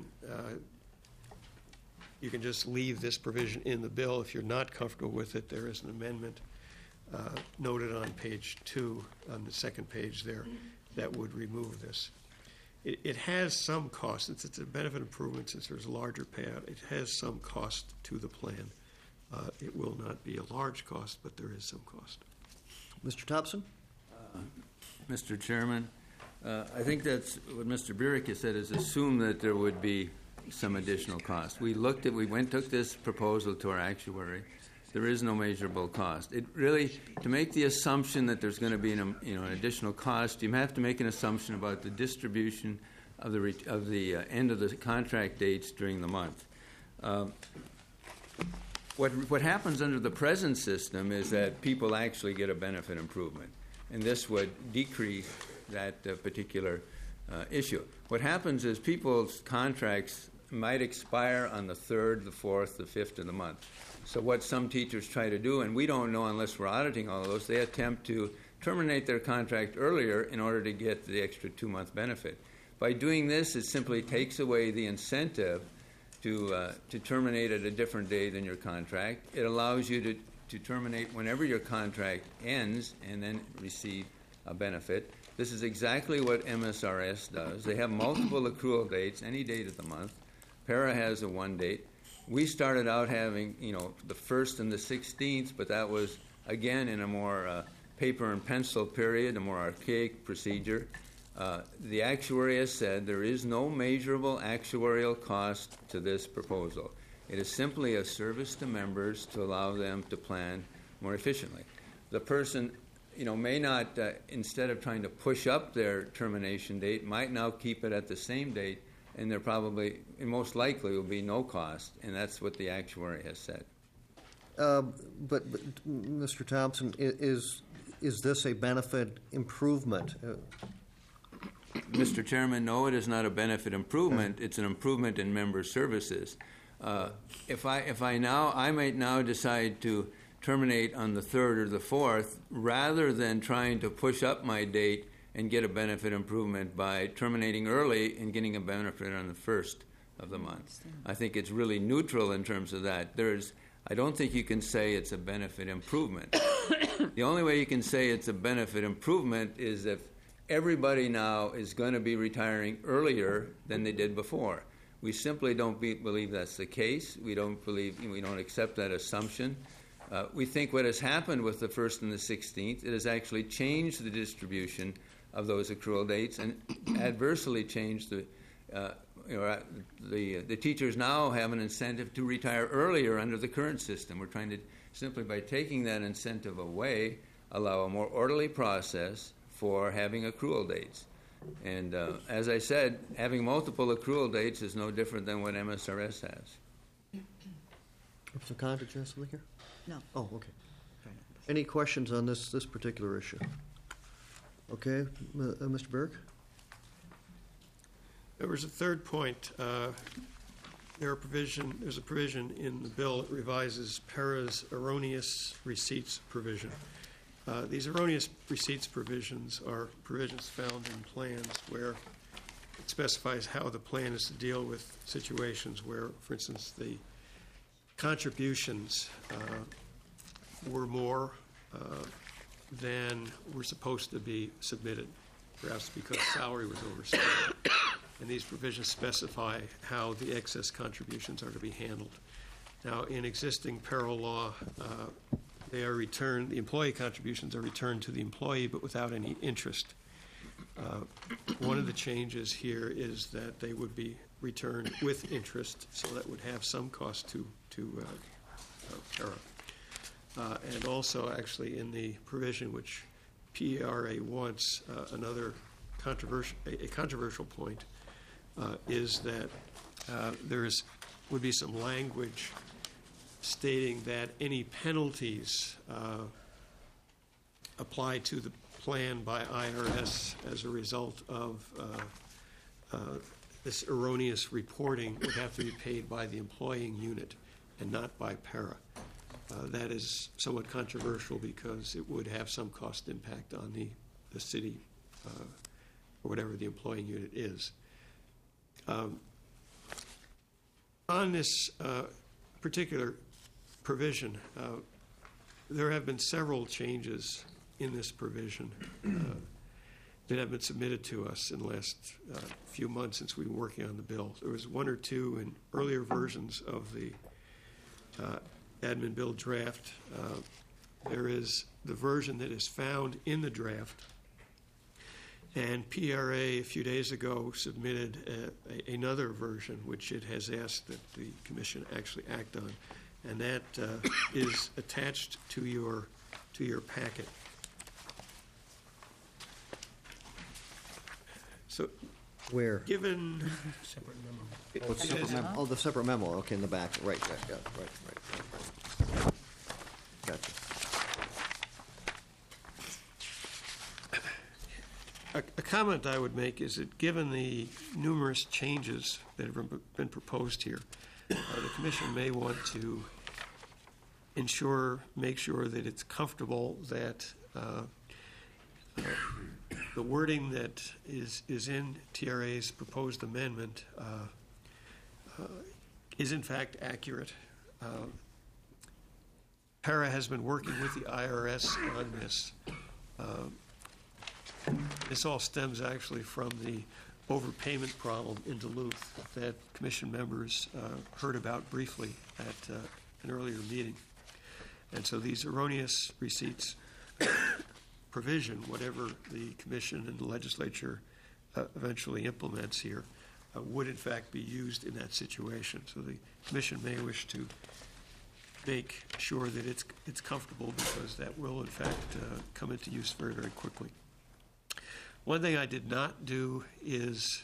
you can just leave this provision in the bill. If you're not comfortable with it, there is an amendment noted on page 2, on the second page there, that would remove this. It has some cost. Since it's a benefit improvement, since there's a larger payout, it has some cost to the plan. It will not be a large cost, but there is some cost. Mr. Thompson? Mr. Chairman, I think that's what Mr. Burek has said, is assume that there would be some additional cost. We took this proposal to our actuary. There is no measurable cost. It really, to make the assumption that there's going to be an additional cost, you have to make an assumption about the distribution of the end of the contract dates during the month. What happens under the present system is that people actually get a benefit improvement, and this would decrease that particular issue. What happens is people's contracts might expire on the 3rd, the 4th, the 5th of the month. So what some teachers try to do, and we don't know unless we're auditing all of those, they attempt to terminate their contract earlier in order to get the extra 2-month benefit. By doing this, it simply takes away the incentive to terminate at a different day than your contract. It allows you to terminate whenever your contract ends and then receive a benefit. This is exactly what MSRS does. They have multiple accrual dates, any date of the month. PARA has a 1 date. We started out having, the 1st and the 16th, but that was, again, in a more paper and pencil period, a more archaic procedure. The actuary has said there is no measurable actuarial cost to this proposal. It is simply a service to members to allow them to plan more efficiently. The person may not, instead of trying to push up their termination date, might now keep it at the same date, and there probably, and most likely, will be no cost, and that's what the actuary has said. But Mr. Thompson, is this a benefit improvement? Mr. Chairman, no, it is not a benefit improvement. It's an improvement in member services. If I might now decide to terminate on the 3rd or the 4th, rather than trying to push up my date and get a benefit improvement by terminating early and getting a benefit on the 1st of the month. I think it's really neutral in terms of that. I don't think you can say it's a benefit improvement. The only way you can say it's a benefit improvement is if everybody now is going to be retiring earlier than they did before. We simply don't believe that's the case. We don't accept that assumption. We think what has happened with the 1st and the 16th, it has actually changed the distribution of those accrual dates and adversely changed the teachers now have an incentive to retire earlier under the current system. We're trying to, simply by taking that incentive away, allow a more orderly process for having accrual dates. And as I said, having multiple accrual dates is no different than what MSRS has. Mr. Khan, did you have something here? No. Oh, okay. Any questions on this particular issue? Okay, Mr. Burke? There was a third point. There's a provision in the bill that revises PARA's erroneous receipts provision. These erroneous receipts provisions are provisions found in plans where it specifies how the plan is to deal with situations where, for instance, the contributions were more than were supposed to be submitted, perhaps because salary was overstated. And these provisions specify how the excess contributions are to be handled. Now, in existing PARA law, they are returned, the employee contributions are returned to the employee, but without any interest. One of the changes here is that they would be returned with interest, so that would have some cost to PARA. And also, actually, in the provision which PERA wants, another controversial point is that would be some language stating that any penalties applied to the plan by IRS as a result of this erroneous reporting would have to be paid by the employing unit and not by PARA. That is somewhat controversial because it would have some cost impact on the city or whatever the employing unit is. On this particular provision, there have been several changes in this provision that have been submitted to us in the last few months since we've been working on the bill. There was one or two in earlier versions of the admin bill draft. There is the version that is found in the draft, and PRA a few days ago submitted another version which it has asked that the Commission actually act on, and that is attached to your packet. So, where? Given separate memo. Separate memo. Oh, the separate memo. Okay, in the back. Right. Gotcha. A comment I would make is that given the numerous changes that have been proposed here, the Commission may want to make sure that it's comfortable that the wording that is in TRA's proposed amendment is in fact accurate. PARA has been working with the IRS on this. This all stems actually from the overpayment problem in Duluth that Commission members heard about briefly at an earlier meeting. And so these erroneous receipts provision, whatever the Commission and the Legislature eventually implements here, would in fact be used in that situation. So the Commission may wish to make sure that it's comfortable, because that will, in fact, come into use very, very quickly. One thing I did not do is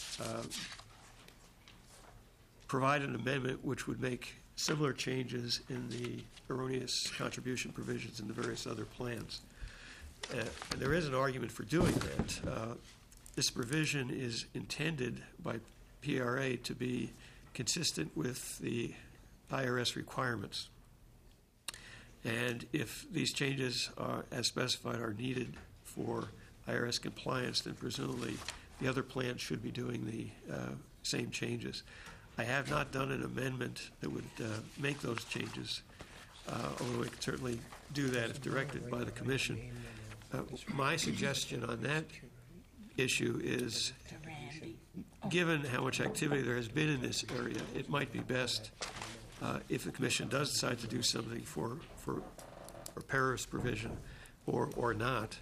provide an amendment which would make similar changes in the erroneous contribution provisions in the various other plans. And there is an argument for doing that. This provision is intended by PRA to be consistent with the IRS requirements. And if these changes are, as specified, are needed for IRS compliance, then presumably the other plans should be doing the same changes. I have not done an amendment that would make those changes, although we could certainly do that if directed by the Commission. My suggestion on that issue is, given how much activity there has been in this area, it might be best if the Commission does decide to do something for PARA's provision or not,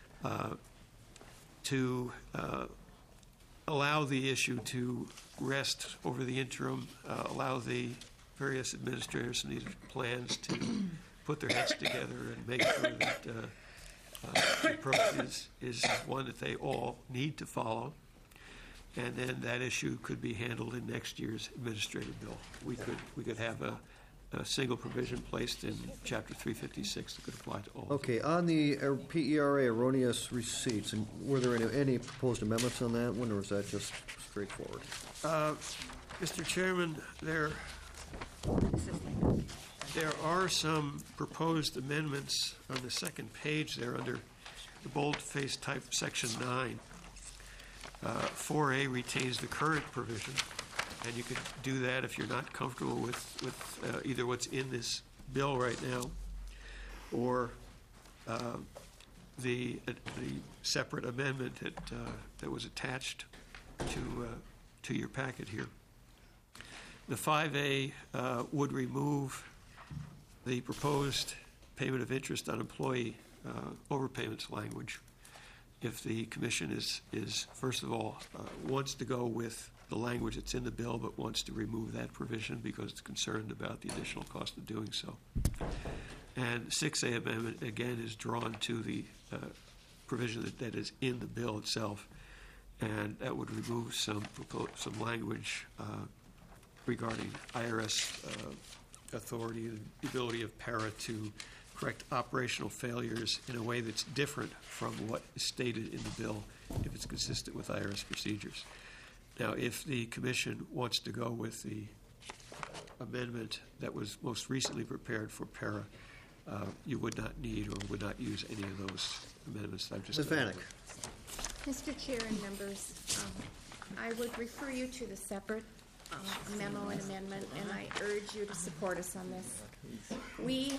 to allow the issue to rest over the interim, allow the various administrators in these plans to put their heads together and make sure that the approach is one that they all need to follow. And then that issue could be handled in next year's administrative bill. We could have a single provision placed in Chapter 356 that could apply to all. Okay, on the PERA erroneous receipts, and were there any proposed amendments on that one, or was that just straightforward? Mr. Chairman, there are some proposed amendments on the second page there under the bold-face type Section 9. 4A retains the current provision, and you could do that if you're not comfortable with either what's in this bill right now or the separate amendment that was attached to your packet here. The 5A would remove the proposed payment of interest on employee overpayments language if the Commission is first of all, wants to go with the language that's in the bill, but wants to remove that provision because it's concerned about the additional cost of doing so. And 6A amendment, again, is drawn to the provision that is in the bill itself, and that would remove some language regarding IRS authority, the ability of PARA to correct operational failures in a way that's different from what is stated in the bill if it's consistent with IRS procedures. Now, if the Commission wants to go with the amendment that was most recently prepared for PARA, you would not need or would not use any of those amendments that I've just Ms. Vanek. Mr. Chair and members, I would refer you to the separate memo and amendment, and I urge you to support us on this. We,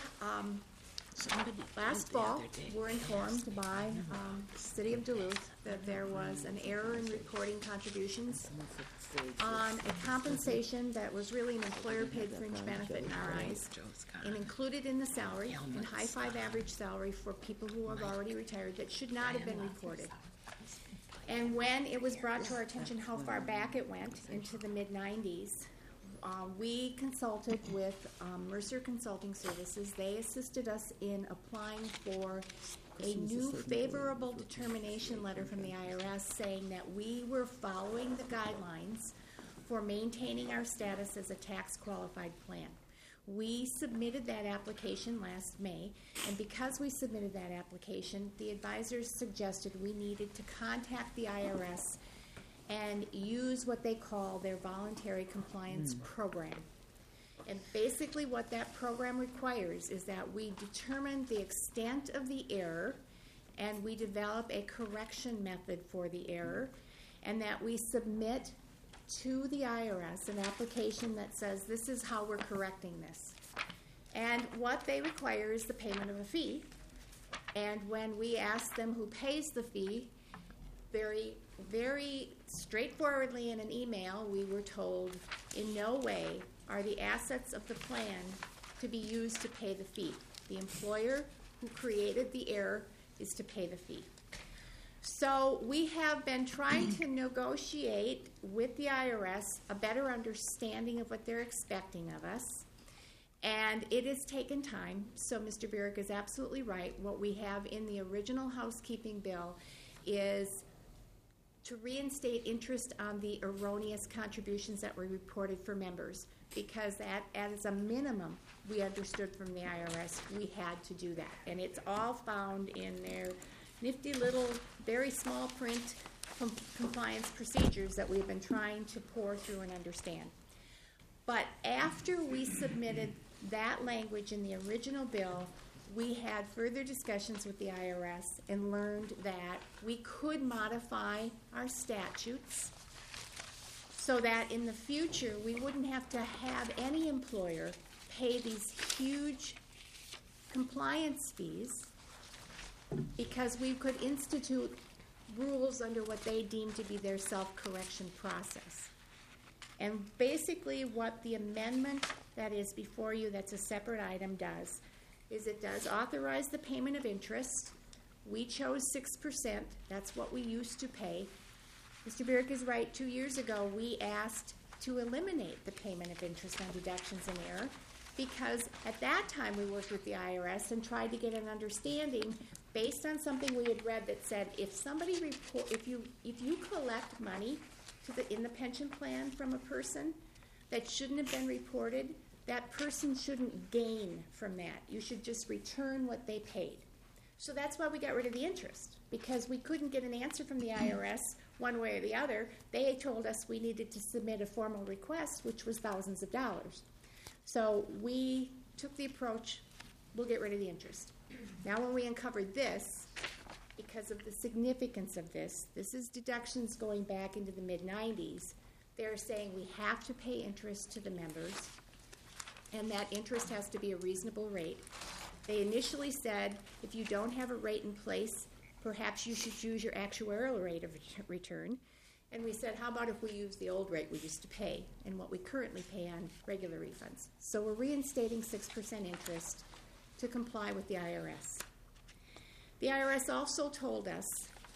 last fall, were informed by the City of Duluth that there was an error in reporting contributions on a compensation that was really an employer-paid fringe benefit in our eyes, and included in the salary, in high five average salary for people who have already retired, that should not have been reported. And when it was brought to our attention how far back it went, into the mid-90s, we consulted with Mercer Consulting Services. They assisted us in applying for a new favorable determination letter from the IRS saying that we were following the guidelines for maintaining our status as a tax-qualified plan. We submitted that application last May, and because we submitted that application, the advisors suggested we needed to contact the IRS and use what they call their voluntary compliance program. And basically what that program requires is that we determine the extent of the error and we develop a correction method for the error, and that we submit to the IRS an application that says this is how we're correcting this. And what they require is the payment of a fee. And when we ask them who pays the fee, very, very straightforwardly in an email, we were told in no way are the assets of the plan to be used to pay the fee. The employer who created the error is to pay the fee. So we have been trying to negotiate with the IRS a better understanding of what they're expecting of us. And it has taken time, so Mr. Burek is absolutely right. What we have in the original housekeeping bill is to reinstate interest on the erroneous contributions that were reported for members, because that, as a minimum, we understood from the IRS we had to do that. And it's all found in their nifty little, very small print compliance procedures that we've been trying to pour through and understand. But after we submitted that language in the original bill, we had further discussions with the IRS and learned that we could modify our statutes so that in the future we wouldn't have to have any employer pay these huge compliance fees, because we could institute rules under what they deem to be their self-correction process. And basically what the amendment that is before you, that's a separate item, does is it does authorize the payment of interest. We chose 6%. That's what we used to pay. Mr. Burek is right. 2 years ago, we asked to eliminate the payment of interest on deductions in error, because at that time we worked with the IRS and tried to get an understanding based on something we had read that said if somebody if you collect money in the pension plan from a person that shouldn't have been reported, that person shouldn't gain from that. You should just return what they paid. So that's why we got rid of the interest, because we couldn't get an answer from the IRS one way or the other. They told us we needed to submit a formal request, which was thousands of dollars. So we took the approach, we'll get rid of the interest. Now when we uncovered this, because of the significance of this is deductions going back into the mid-90s. They're saying we have to pay interest to the members, and that interest has to be a reasonable rate. They initially said if you don't have a rate in place, perhaps you should use your actuarial rate of return. And we said, how about if we use the old rate we used to pay and what we currently pay on regular refunds? So we're reinstating 6% interest to comply with the IRS. The IRS also told us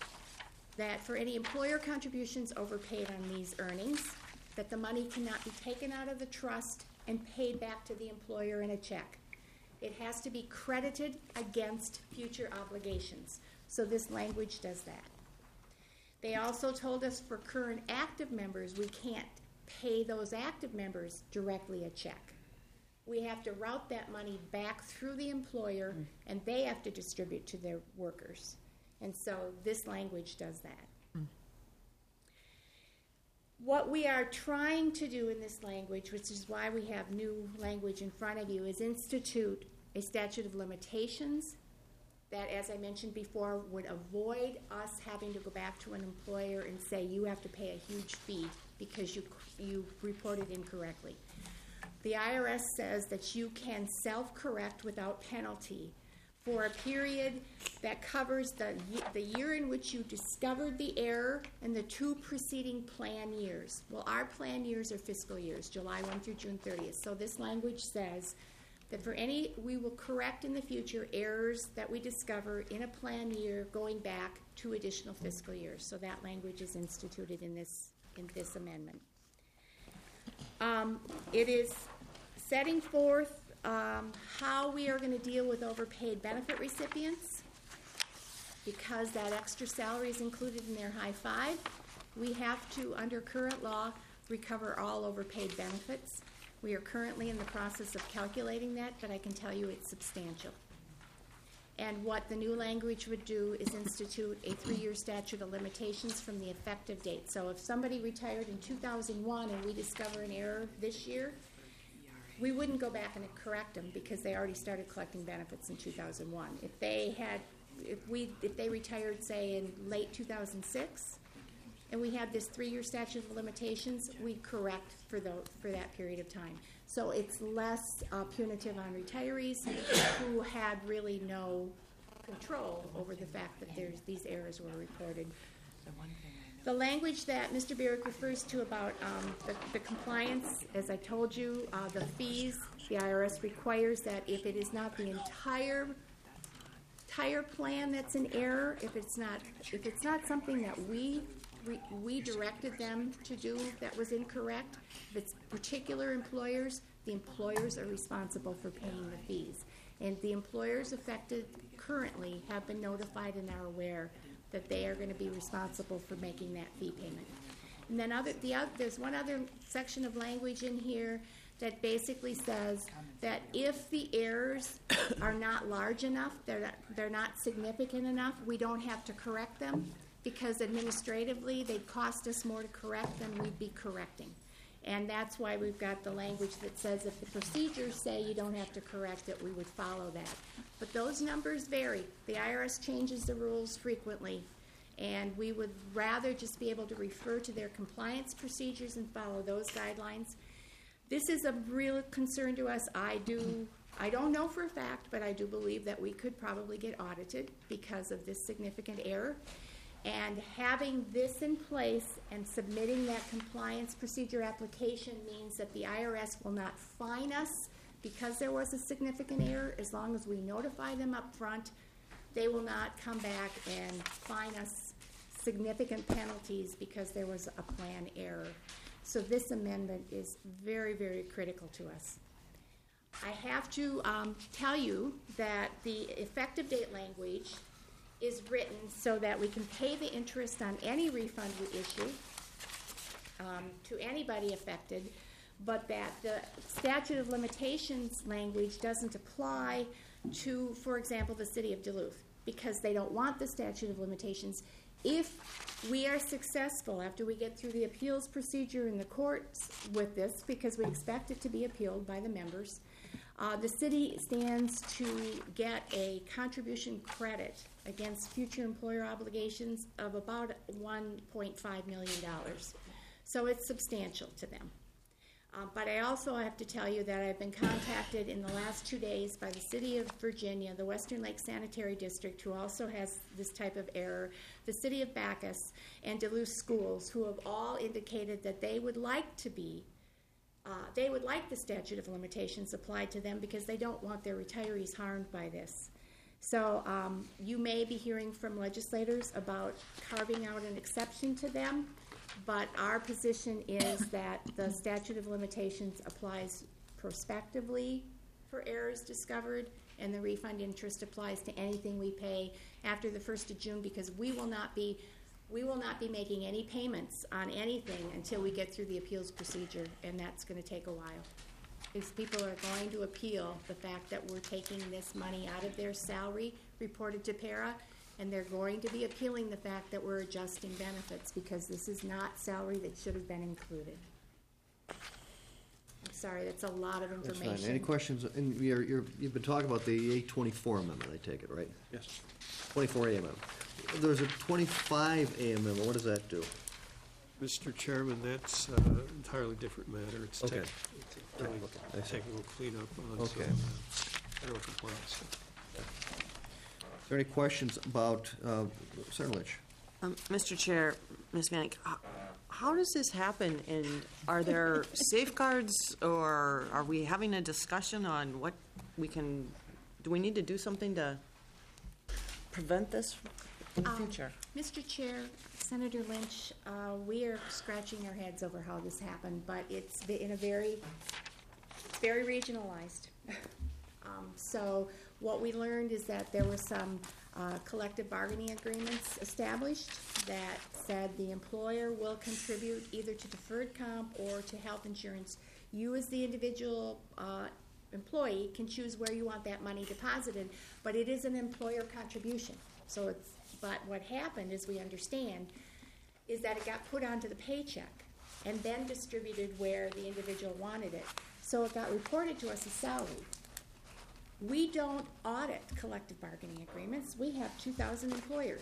that for any employer contributions overpaid on these earnings, that the money cannot be taken out of the trust and paid back to the employer in a check. It has to be credited against future obligations. So this language does that. They also told us for current active members, we can't pay those active members directly a check. We have to route that money back through the employer, and they have to distribute to their workers. And so this language does that. What we are trying to do in this language, which is why we have new language in front of you, is institute a statute of limitations that, as I mentioned before, would avoid us having to go back to an employer and say, you have to pay a huge fee because you reported incorrectly. The IRS says that you can self-correct without penalty for a period that covers the year in which you discovered the error and the 2 preceding plan years. Well, our plan years are fiscal years, July 1 through June 30th. So this language says that we will correct in the future errors that we discover in a plan year going back 2 additional fiscal years. So that language is instituted in this amendment. It is setting forth how we are going to deal with overpaid benefit recipients. Because that extra salary is included in their high five, we have to, under current law, recover all overpaid benefits. We are currently in the process of calculating that, but I can tell you it's substantial. And what the new language would do is institute a 3-year statute of limitations from the effective date. So if somebody retired in 2001 and we discover an error this year, we wouldn't go back and correct them because they already started collecting benefits in 2001. If they retired, say, in late 2006, and we had this 3-year statute of limitations, we'd correct for that period of time. So it's less punitive on retirees who had really no control over the fact that these errors were reported. The language that Mr. Burek refers to about the compliance, as I told you, the fees, the IRS requires that if it is not the entire plan that's in error, if it's not something that we directed them to do that was incorrect, if it's particular employers, the employers are responsible for paying the fees. And the employers affected currently have been notified and are aware that they are going to be responsible for making that fee payment. And then there's one other section of language in here that basically says that if the errors are not large enough, they're not significant enough, we don't have to correct them, because administratively they'd cost us more to correct than we'd be correcting. And that's why we've got the language that says if the procedures say you don't have to correct it, we would follow that. But those numbers vary. The IRS changes the rules frequently, and we would rather just be able to refer to their compliance procedures and follow those guidelines. This is a real concern to us. I don't know for a fact, but I do believe that we could probably get audited because of this significant error. And having this in place and submitting that compliance procedure application means that the IRS will not fine us because there was a significant error. As long as we notify them up front, they will not come back and fine us significant penalties because there was a plan error. So this amendment is very, very critical to us. I have to tell you that the effective date language is written so that we can pay the interest on any refund we issue to anybody affected, but that the statute of limitations language doesn't apply to, for example, the city of Duluth, because they don't want the statute of limitations. If we are successful after we get through the appeals procedure in the courts with this, because we expect it to be appealed by the members, the city stands to get a contribution credit against future employer obligations of about $1.5 million. So it's substantial to them. But I also have to tell you that I've been contacted in the last 2 days by the City of Virginia, the Western Lake Sanitary District, who also has this type of error, the City of Bacchus, and Duluth Schools, who have all indicated that they would like the statute of limitations applied to them because they don't want their retirees harmed by this. So you may be hearing from legislators about carving out an exception to them, but our position is that the statute of limitations applies prospectively for errors discovered, and the refund interest applies to anything we pay after the 1st of June, because we will not be making any payments on anything until we get through the appeals procedure, and that's going to take a while. These people are going to appeal the fact that we're taking this money out of their salary reported to PARA, and they're going to be appealing the fact that we're adjusting benefits because this is not salary that should have been included. I'm sorry, that's a lot of information. That's fine. Any questions? And you've been talking about the 824 amendment, I take it, right? Yes. 24A amendment. There's a 25A amendment. What does that do? Mr. Chairman, that's an entirely different matter. It's Okay. technical cleanup on some federal compliance. Is there any questions about Senator Lynch? Mr. Chair, Ms. Vanek, how does this happen, and are there safeguards, or are we having a discussion on what we can, do we need to do something to prevent this in the future? Mr. Chair, Senator Lynch, we are scratching our heads over how this happened, but it's in a very regionalized. So what we learned is that there were some collective bargaining agreements established that said the employer will contribute either to deferred comp or to health insurance. You as the individual employee can choose where you want that money deposited, but it is an employer contribution. So but what happened, as we understand, is that it got put onto the paycheck and then distributed where the individual wanted it. So it got reported to us as salary. We don't audit collective bargaining agreements. We have 2,000 employers.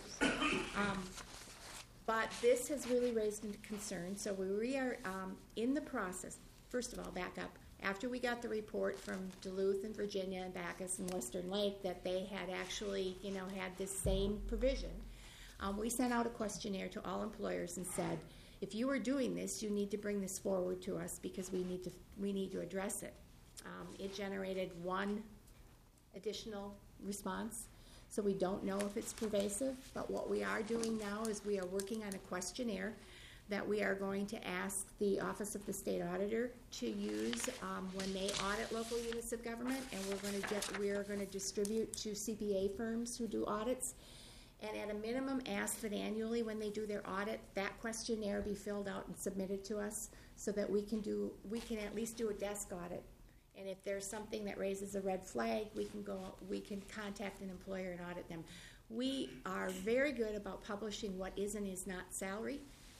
But this has really raised concern, so we are in the process. First of all, back up. After we got the report from Duluth and Virginia and Bacchus and Western Lake that they had actually, had this same provision, we sent out a questionnaire to all employers and said, if you are doing this, you need to bring this forward to us because we need to address it. It generated one additional response, so we don't know if it's pervasive, but what we are doing now is we are working on a questionnaire that we are going to ask the Office of the State Auditor to use when they audit local units of government, and we are going to distribute to CPA firms who do audits. And at a minimum, ask that annually when they do their audit, that questionnaire be filled out and submitted to us so that we can at least do a desk audit. And if there's something that raises a red flag, we can contact an employer and audit them. We are very good about publishing what is and is not salary.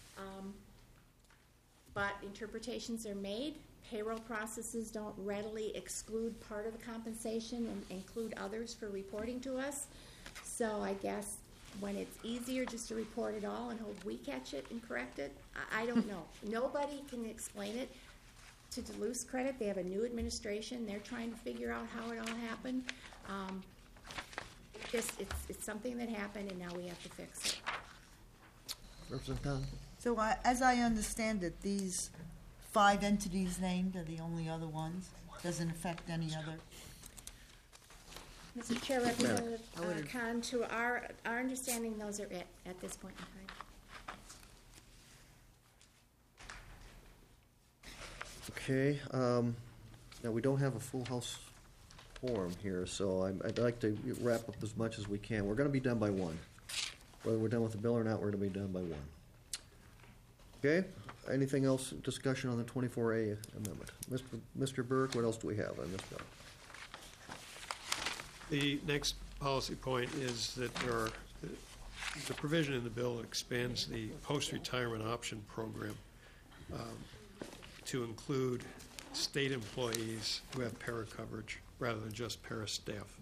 But interpretations are made. Payroll processes don't readily exclude part of the compensation and include others for reporting to us. So I guess when it's easier just to report it all and hope we catch it and correct it, I don't know. Nobody can explain it. To Duluth's credit, they have a new administration. They're trying to figure out how it all happened. It's something that happened, and now we have to fix it. Representative Khan? So as I understand it, these 5 entities named are the only other ones? Doesn't affect any other? Mr. Chair, Representative Khan, to our understanding, those are it at this point in time. Okay, now we don't have a full house quorum here, so I'd like to wrap up as much as we can. We're going to be done by 1. Whether we're done with the bill or not, we're going to be done by 1. Okay, anything else, discussion on the 24A amendment? Mr. Burke, what else do we have on this bill? The next policy point is that the provision in the bill expands the post-retirement option program to include state employees who have para coverage rather than just para staff.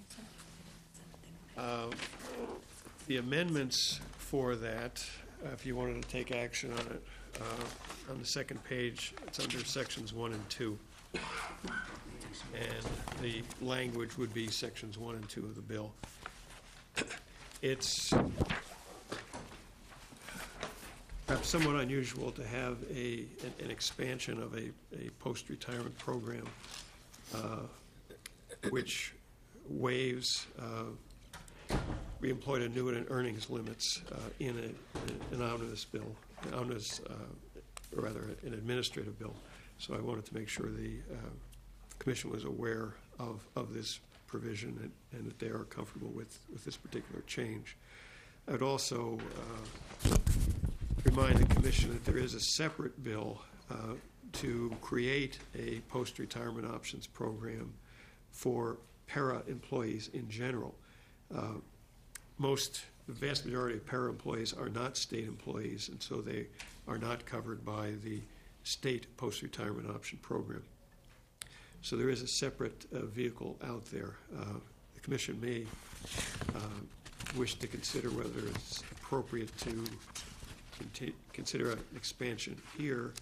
The amendments for that, if you wanted to take action on it, on the second page, it's under sections 1 and 2. And the language would be sections 1 and 2 of the bill. It's perhaps somewhat unusual to have an expansion of a post-retirement program which waives reemployed annuitant earnings limits in an omnibus bill, or rather an administrative bill. So I wanted to make sure the Commission was aware of this provision and that they are comfortable with this particular change. I would also remind the Commission that there is a separate bill to create a post-retirement options program for para employees in general. The vast majority of para employees are not state employees, and so they are not covered by the state post-retirement option program. So there is a separate vehicle out there. The Commission may wish to consider whether it's appropriate to consider an expansion here,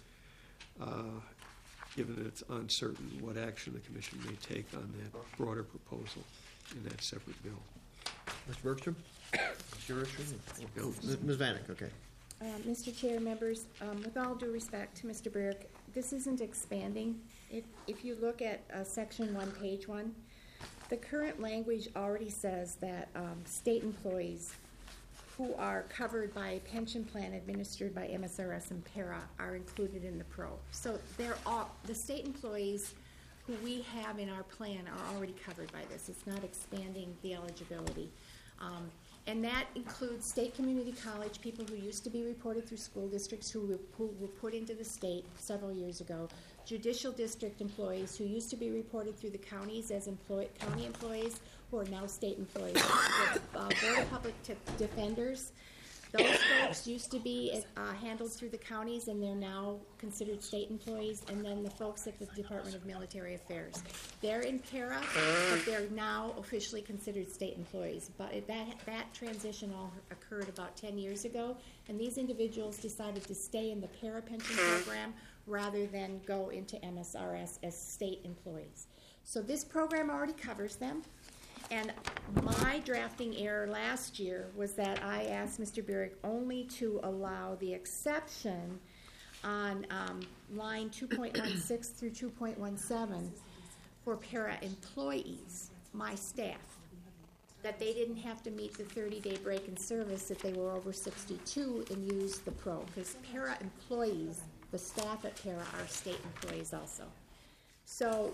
given that it's uncertain what action the Commission may take on that broader proposal in that separate bill. Mr. Bergstrom? Your issue? Ms. Vanek, okay. Mr. Chair, members, with all due respect to Mr. Burke, this isn't expanding. If you look at Section 1, Page 1, the current language already says that state employees who are covered by a pension plan administered by MSRS and PARA are included in the PRO. So the state employees who we have in our plan are already covered by this. It's not expanding the eligibility. And that includes state community college people who used to be reported through school districts who were put into the state several years ago, judicial district employees who used to be reported through the counties as county employees who are now state employees, Board of Public Defenders. Those folks used to be handled through the counties, and they're now considered state employees. And then the folks at the Department of Military Affairs. They're in PARA, but they're now officially considered state employees. But that transition all occurred about 10 years ago, and these individuals decided to stay in the PARA pension program rather than go into MSRS as state employees. So this program already covers them. And my drafting error last year was that I asked Mr. Burek only to allow the exception on line 2.16 through 2.17 for para employees, my staff. that they didn't have to meet the 30-day break in service if they were over 62 and use the PRO, because para employees, the staff at para, are state employees also. So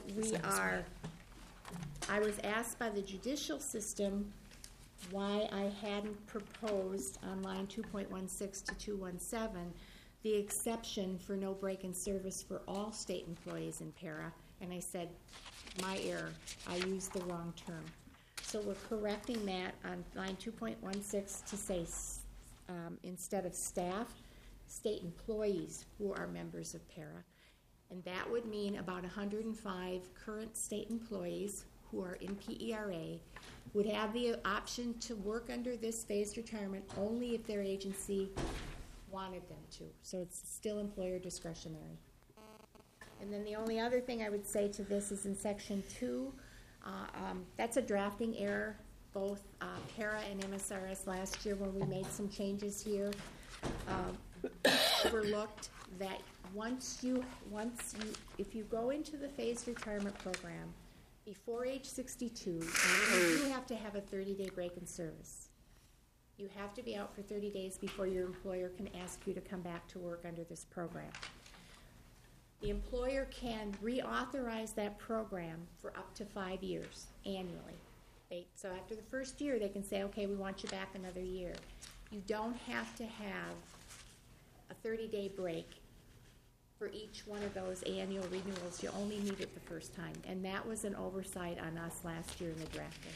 I was asked by the judicial system why I hadn't proposed on line 2.16 to 217 the exception for no break in service for all state employees in para, and I said, my error, I used the wrong term. So we're correcting that on line 2.16 to say, instead of staff, state employees who are members of para. And that would mean about 105 current state employees who are in PERA would have the option to work under this phased retirement only if their agency wanted them to. So it's still employer discretionary. And then the only other thing I would say to this is in section 2, that's a drafting error. Both para and MSRS last year when we made some changes here overlooked that if you go into the phased retirement program before age 62, you have to have a 30-day break in service. You have to be out for 30 days before your employer can ask you to come back to work under this program. The employer can reauthorize that program for up to 5 years annually. So after the first year, they can say, okay, we want you back another year. You don't have to have a 30-day break for each one of those annual renewals. You only need it the first time. And that was an oversight on us last year in the drafting.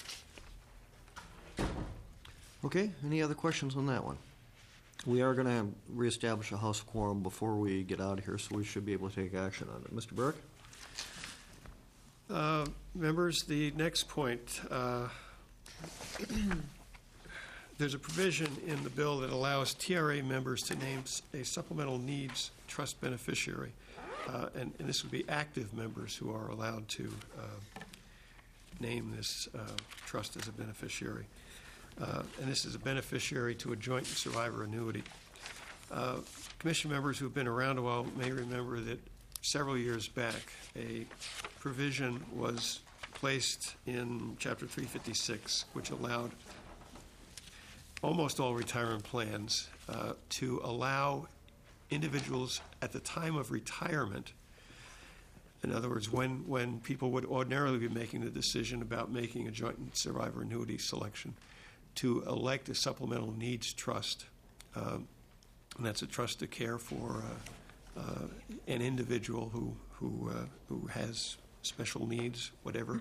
Okay, any other questions on that one? We are going to reestablish a House quorum before we get out of here, so we should be able to take action on it. Mr. Burke? Members, the next point, there's a provision in the bill that allows TRA members to name a supplemental needs trust beneficiary, and this would be active members who are allowed to name this trust as a beneficiary. And this is a beneficiary to a joint survivor annuity. Commission members who've been around a while may remember that several years back, a provision was placed in Chapter 356, which allowed almost all retirement plans to allow individuals at the time of retirement, in other words, when people would ordinarily be making the decision about making a joint survivor annuity selection, to elect a supplemental needs trust. And that's a trust to care for an individual who has special needs, whatever.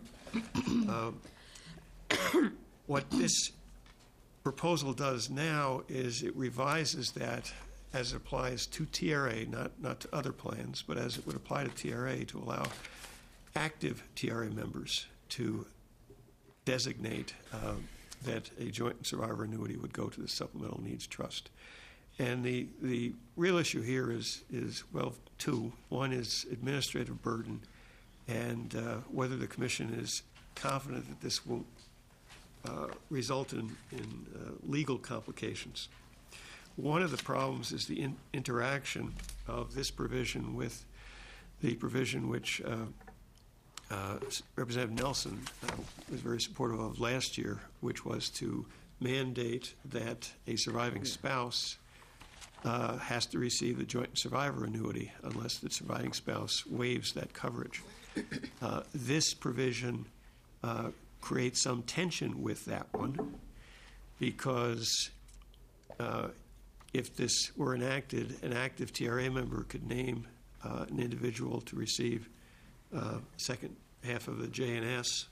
What this proposal does now is it revises that as it applies to TRA, not to other plans, but as it would apply to TRA to allow active TRA members to designate that a joint survivor annuity would go to the supplemental needs trust. And the real issue here is well, two. One is administrative burden, and whether the Commission is confident that this will result in legal complications. One of the problems is the interaction of this provision with the provision which Representative Nelson was very supportive of last year, which was to mandate that a surviving spouse has to receive the joint survivor annuity unless the surviving spouse waives that coverage. This provision creates some tension with that one because if this were enacted, an active TRA member could name an individual to receive second half of the J&S,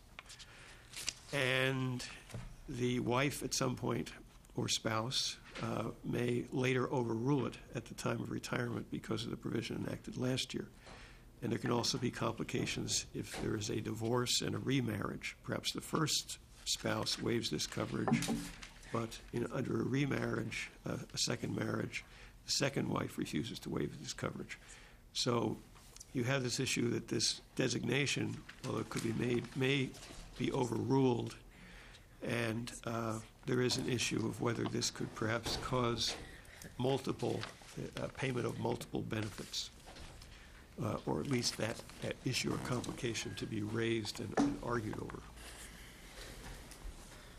and the wife at some point or spouse may later overrule it at the time of retirement because of the provision enacted last year. And there can also be complications if there is a divorce and a remarriage. Perhaps the first spouse waives this coverage, but under a remarriage, a second marriage, the second wife refuses to waive this coverage. So you have this issue that this designation, although it could be made, may be overruled, and there is an issue of whether this could perhaps cause multiple payment of multiple benefits, or at least that issue or complication to be raised and argued over.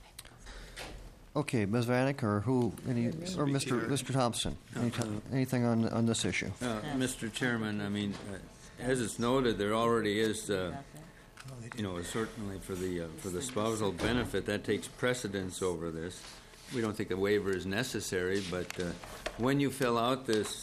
Okay, Ms. Vanek, or who, or Mr. Thompson, anything on this issue? Mr. Chairman, I mean, as it's noted, there already is, certainly for the spousal benefit, that takes precedence over this. We don't think a waiver is necessary, but when you fill out this,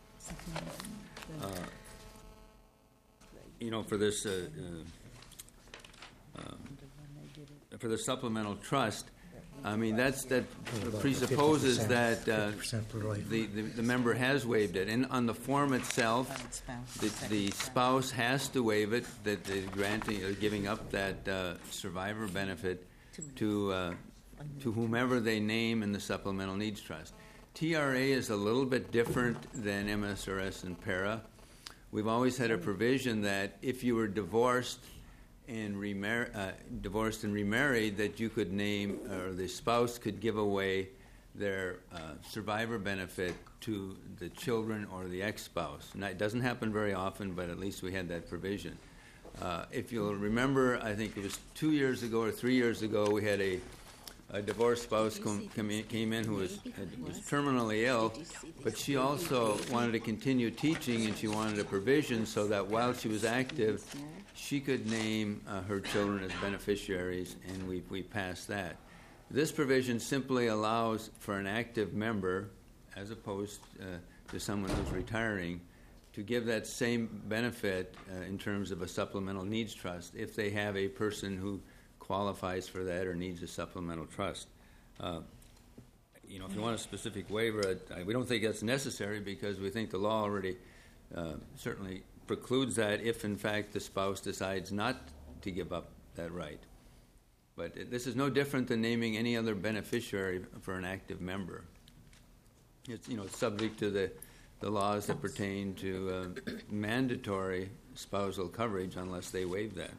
for the supplemental trust, I mean, that presupposes that the member has waived it. And on the form itself, the spouse has to waive it, that they're granting or giving up that survivor benefit to whomever they name in the supplemental needs trust. TRA is a little bit different than MSRS and PARA. We've always had a provision that if you were divorced and remarried, that you could name, or the spouse could give away their survivor benefit to the children or the ex-spouse. Now, it doesn't happen very often, but at least we had that provision. If you'll remember, I think it was 2 years ago or 3 years ago, we had a divorced spouse came in who was terminally ill, but she also wanted to continue teaching, and she wanted a provision so that while she was active, she could name her children as beneficiaries, and we passed that. This provision simply allows for an active member, as opposed to someone who's retiring, to give that same benefit in terms of a supplemental needs trust if they have a person who qualifies for that or needs a supplemental trust. If you want a specific waiver, we don't think that's necessary because we think the law already certainly precludes that if, in fact, the spouse decides not to give up that right. But this is no different than naming any other beneficiary for an active member. It's subject to the laws that pertain to mandatory spousal coverage unless they waive that.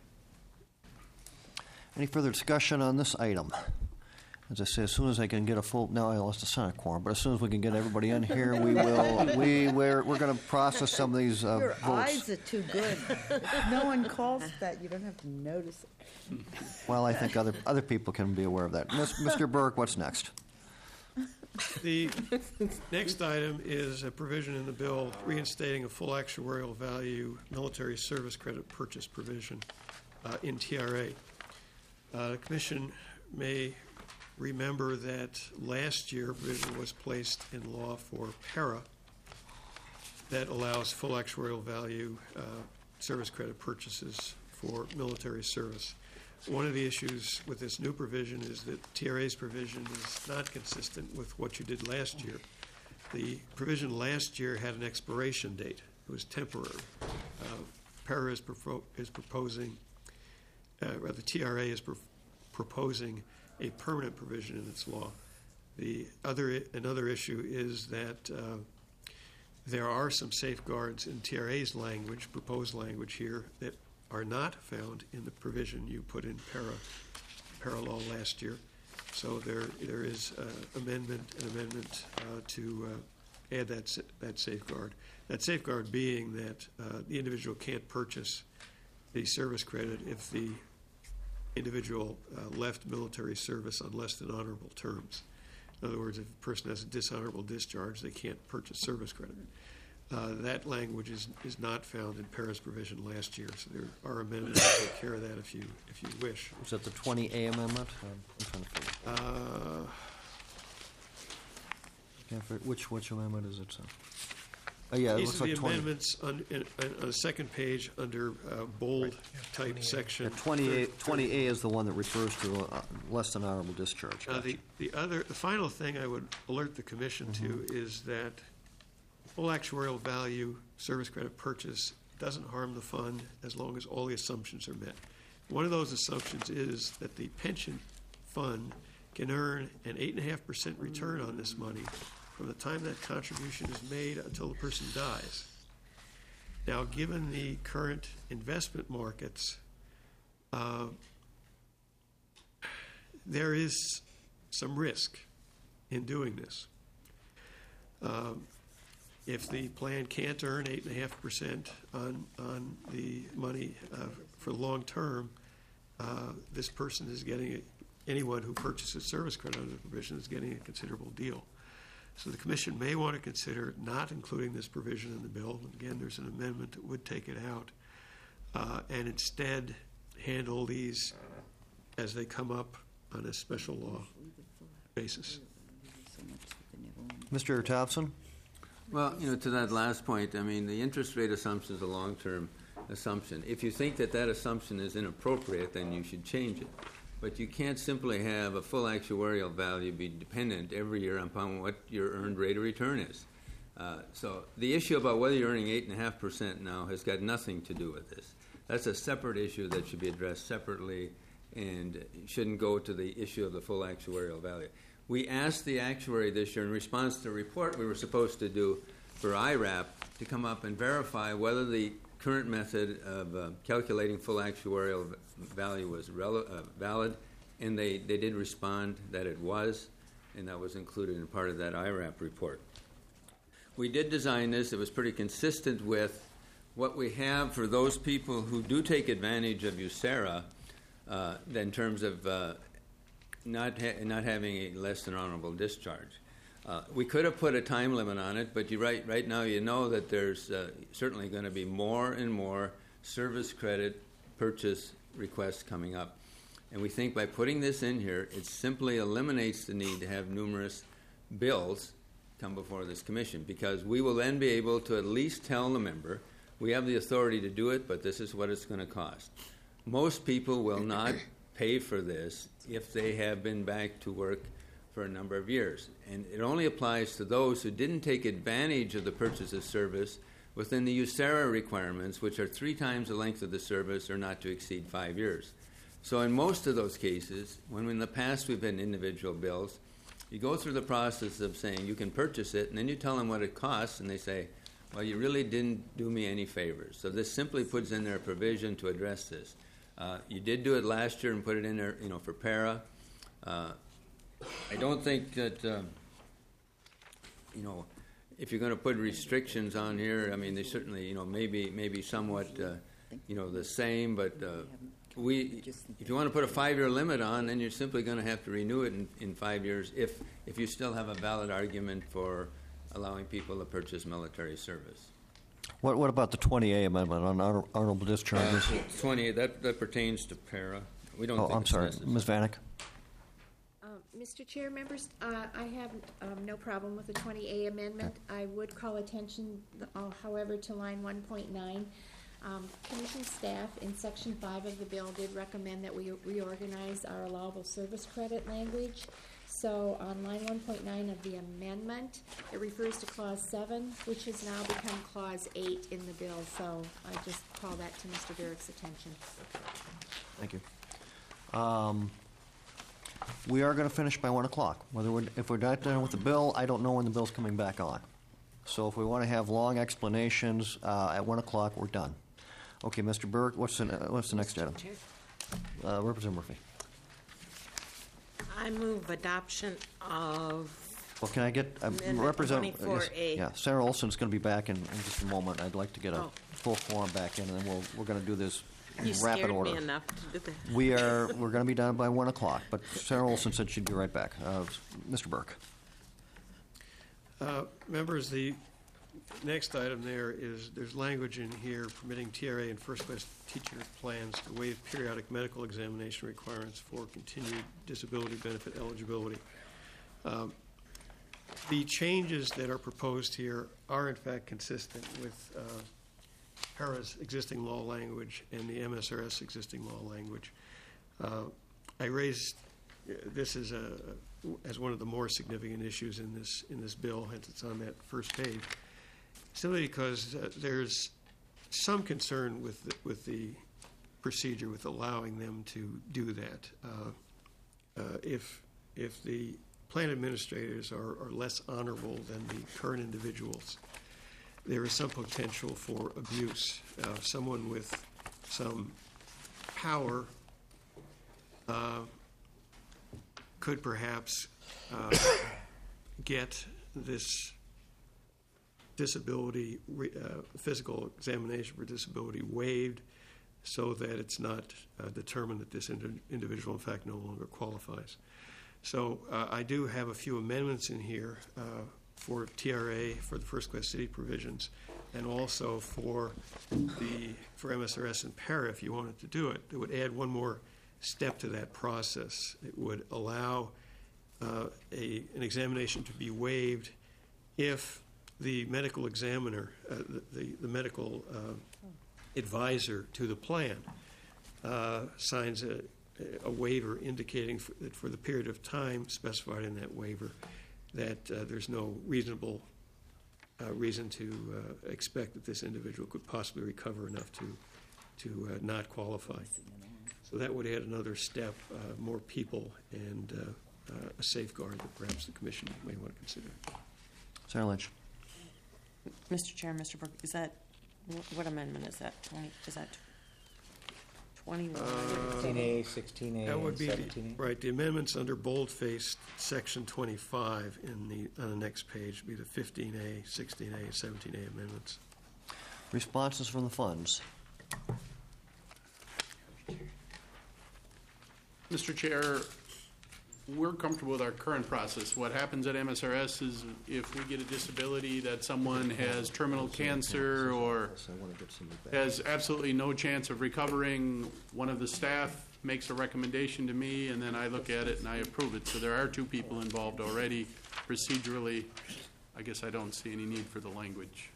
Any further discussion on this item? As I say, as soon as I can get a full, now I lost the Senate quorum, but as soon as we can get everybody in here, we're going to process some of these Your votes. eyes are too good. If no one calls that, you don't have to notice it. Well, I think other people can be aware of that. Mr. Burke, what's next? The next item is a provision in the bill reinstating a full actuarial value military service credit purchase provision in TRA. The Commission may remember that last year a provision was placed in law for PARA that allows full actuarial value service credit purchases for military service. One of the issues with this new provision is that TRA's provision is not consistent with what you did last year. The provision last year had an expiration date. It was temporary. PARA is proposing, rather TRA is proposing a permanent provision in its law. Another issue is that there are some safeguards in TRA's language, proposed language here, that are not found in the provision you put in PARA law last year. So there is an amendment to add that safeguard. That safeguard being that the individual can't purchase the service credit if the individual left military service on less than honorable terms. In other words, if a person has a dishonorable discharge, they can't purchase service credit. That language is not found in PARA's provision last year, so there are amendments to take care of that if you wish. Is that the 20A amendment? Which amendment is it? Yeah, it These looks are like the 20. amendments on the second page under bold type section. Yeah, 20A is the one that refers to less than honorable discharge. Gotcha. The final thing I would alert the Commission to is that full actuarial value service credit purchase doesn't harm the fund as long as all the assumptions are met. One of those assumptions is that the pension fund can earn an 8.5% return on this money from the time that contribution is made until the person dies. Now, given the current investment markets, there is some risk in doing this. If the plan can't earn 8.5% on the money for long term, this person is getting anyone who purchases service credit under the provision is getting a considerable deal. So the Commission may want to consider not including this provision in the bill. Again, there's an amendment that would take it out, and instead handle these as they come up on a special law basis. Mr. Thompson? Well, to that last point, I mean, the interest rate assumption is a long-term assumption. If you think that assumption is inappropriate, then you should change it. But you can't simply have a full actuarial value be dependent every year upon what your earned rate of return is. So the issue about whether you're earning 8.5% now has got nothing to do with this. That's a separate issue that should be addressed separately and shouldn't go to the issue of the full actuarial value. We asked the actuary this year in response to the report we were supposed to do for IRAP to come up and verify whether the current method of calculating full actuarial value was valid, and they did respond that it was, and that was included in part of that IRAP report. We did design this. It was pretty consistent with what we have for those people who do take advantage of USERRA in terms of not having a less than honorable discharge. We could have put a time limit on it, but right now you know that there's certainly going to be more and more service credit purchase requests coming up. And we think by putting this in here, it simply eliminates the need to have numerous bills come before this commission, because we will then be able to at least tell the member, we have the authority to do it, but this is what it's going to cost. Most people will not pay for this if they have been back to work for a number of years. And it only applies to those who didn't take advantage of the purchase of service within the USERRA requirements, which are 3 times the length of the service or not to exceed 5 years. So in most of those cases, when in the past we've had individual bills, you go through the process of saying you can purchase it, and then you tell them what it costs, and they say, well, you really didn't do me any favors. So this simply puts in there a provision to address this. You did do it last year and put it in there, for para. I don't think that, if you're going to put restrictions on here, I mean, they certainly, maybe somewhat, the same, but if you want to put a 5-year limit on, then you're simply going to have to renew it in 5 years if you still have a valid argument for allowing people to purchase military service. What about the 20A amendment on honorable discharges? 20, that pertains to para. We don't think I'm it's sorry. necessary. Ms. Vanek? Mr. Chair, members, I have no problem with the 20A amendment. I would call attention, however, to line 1.9. Commission staff in Section 5 of the bill did recommend that we reorganize our allowable service credit language. So on line 1.9 of the amendment, it refers to Clause 7, which has now become Clause 8 in the bill. So I just call that to Mr. Burrick's attention. Thank you. We are going to finish by 1 o'clock. If we're not done with the bill, I don't know when the bill's coming back on. So if we want to have long explanations, at 1 o'clock, we're done. Okay, Mr. Burrick, what's the next item? Representative Murphy. I move adoption of Well, can I get Amendment Representative? 24A. Yeah, Senator Olson's going to be back in just a moment. I'd like to get a full quorum back in, and then we're going to do this You in rapid scared order. me enough to do that. We're going to be done by 1 o'clock, but Senator Olson said she'd be right back. Mr. Burke. Members, the next item there's language in here permitting TRA and first class teacher plans to waive periodic medical examination requirements for continued disability benefit eligibility. The changes that are proposed here are in fact consistent with PARA's existing law language and the MSRS existing law language. I raised this as one of the more significant issues in this bill, hence it's on that first page, simply because there's some concern with the procedure with allowing them to do that. If the plan administrators are less honorable than the current individuals, there is some potential for abuse. Someone with some power could perhaps get this disability, physical examination for disability waived so that it's not determined that this individual, in fact, no longer qualifies. So I do have a few amendments in here for TRA, for the first-class city provisions, and also for MSRS and PARA, if you wanted to do it. It would add one more step to that process. It would allow an examination to be waived if the medical examiner, the medical advisor to the plan, signs a waiver indicating that for the period of time specified in that waiver that there's no reasonable reason to expect that this individual could possibly recover enough to not qualify. So that would add another step, more people, and a safeguard that perhaps the Commission may want to consider. Senator Lynch. Mr. Chair, Mr. Burke, is that, what amendment is that? Is that 21? 16A, 16A, That would be 17A. right. The amendments under boldface section 25 on the next page would be the 15A, 16A, and 17A amendments. Responses from the funds. Mr. Chair, we're comfortable with our current process. What happens at MSRS is if we get a disability that someone has terminal cancer or has absolutely no chance of recovering, one of the staff makes a recommendation to me, and then I look at it and I approve it. So there are two people involved already. Procedurally, I guess I don't see any need for the language.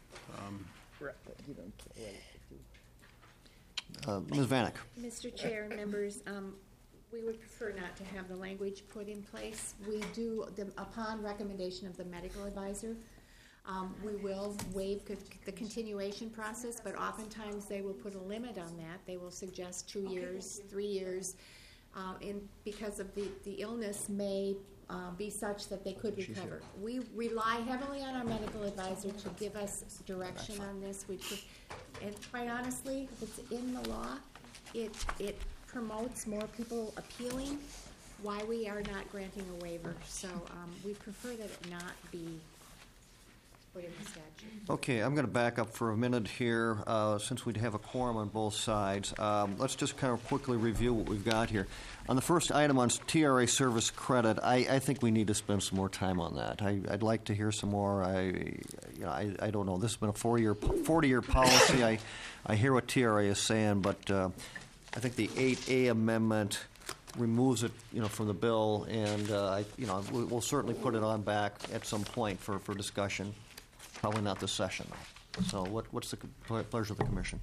Ms. Vanek. Mr. Chair, members, we would prefer not to have the language put in place. We do, upon recommendation of the medical advisor, we will waive the continuation process, but oftentimes they will put a limit on that. They will suggest 2 years, 3 years, because of the illness may be such that they could recover. We rely heavily on our medical advisor to give us direction on this. And quite honestly, if it's in the law, it promotes more people appealing why we are not granting a waiver. So we prefer that it not be put in the statute. Okay, I'm going to back up for a minute here, since we'd have a quorum on both sides. Let's just kind of quickly review what we've got here. On the first item on TRA service credit, I think we need to spend some more time on that. I'd like to hear some more. I don't know. This has been a 40-year policy. I hear what TRA is saying, but I think the 8A amendment removes it, from the bill, and we'll certainly put it on back at some point for discussion. Probably not this session, though. So what's the pleasure of the Commission?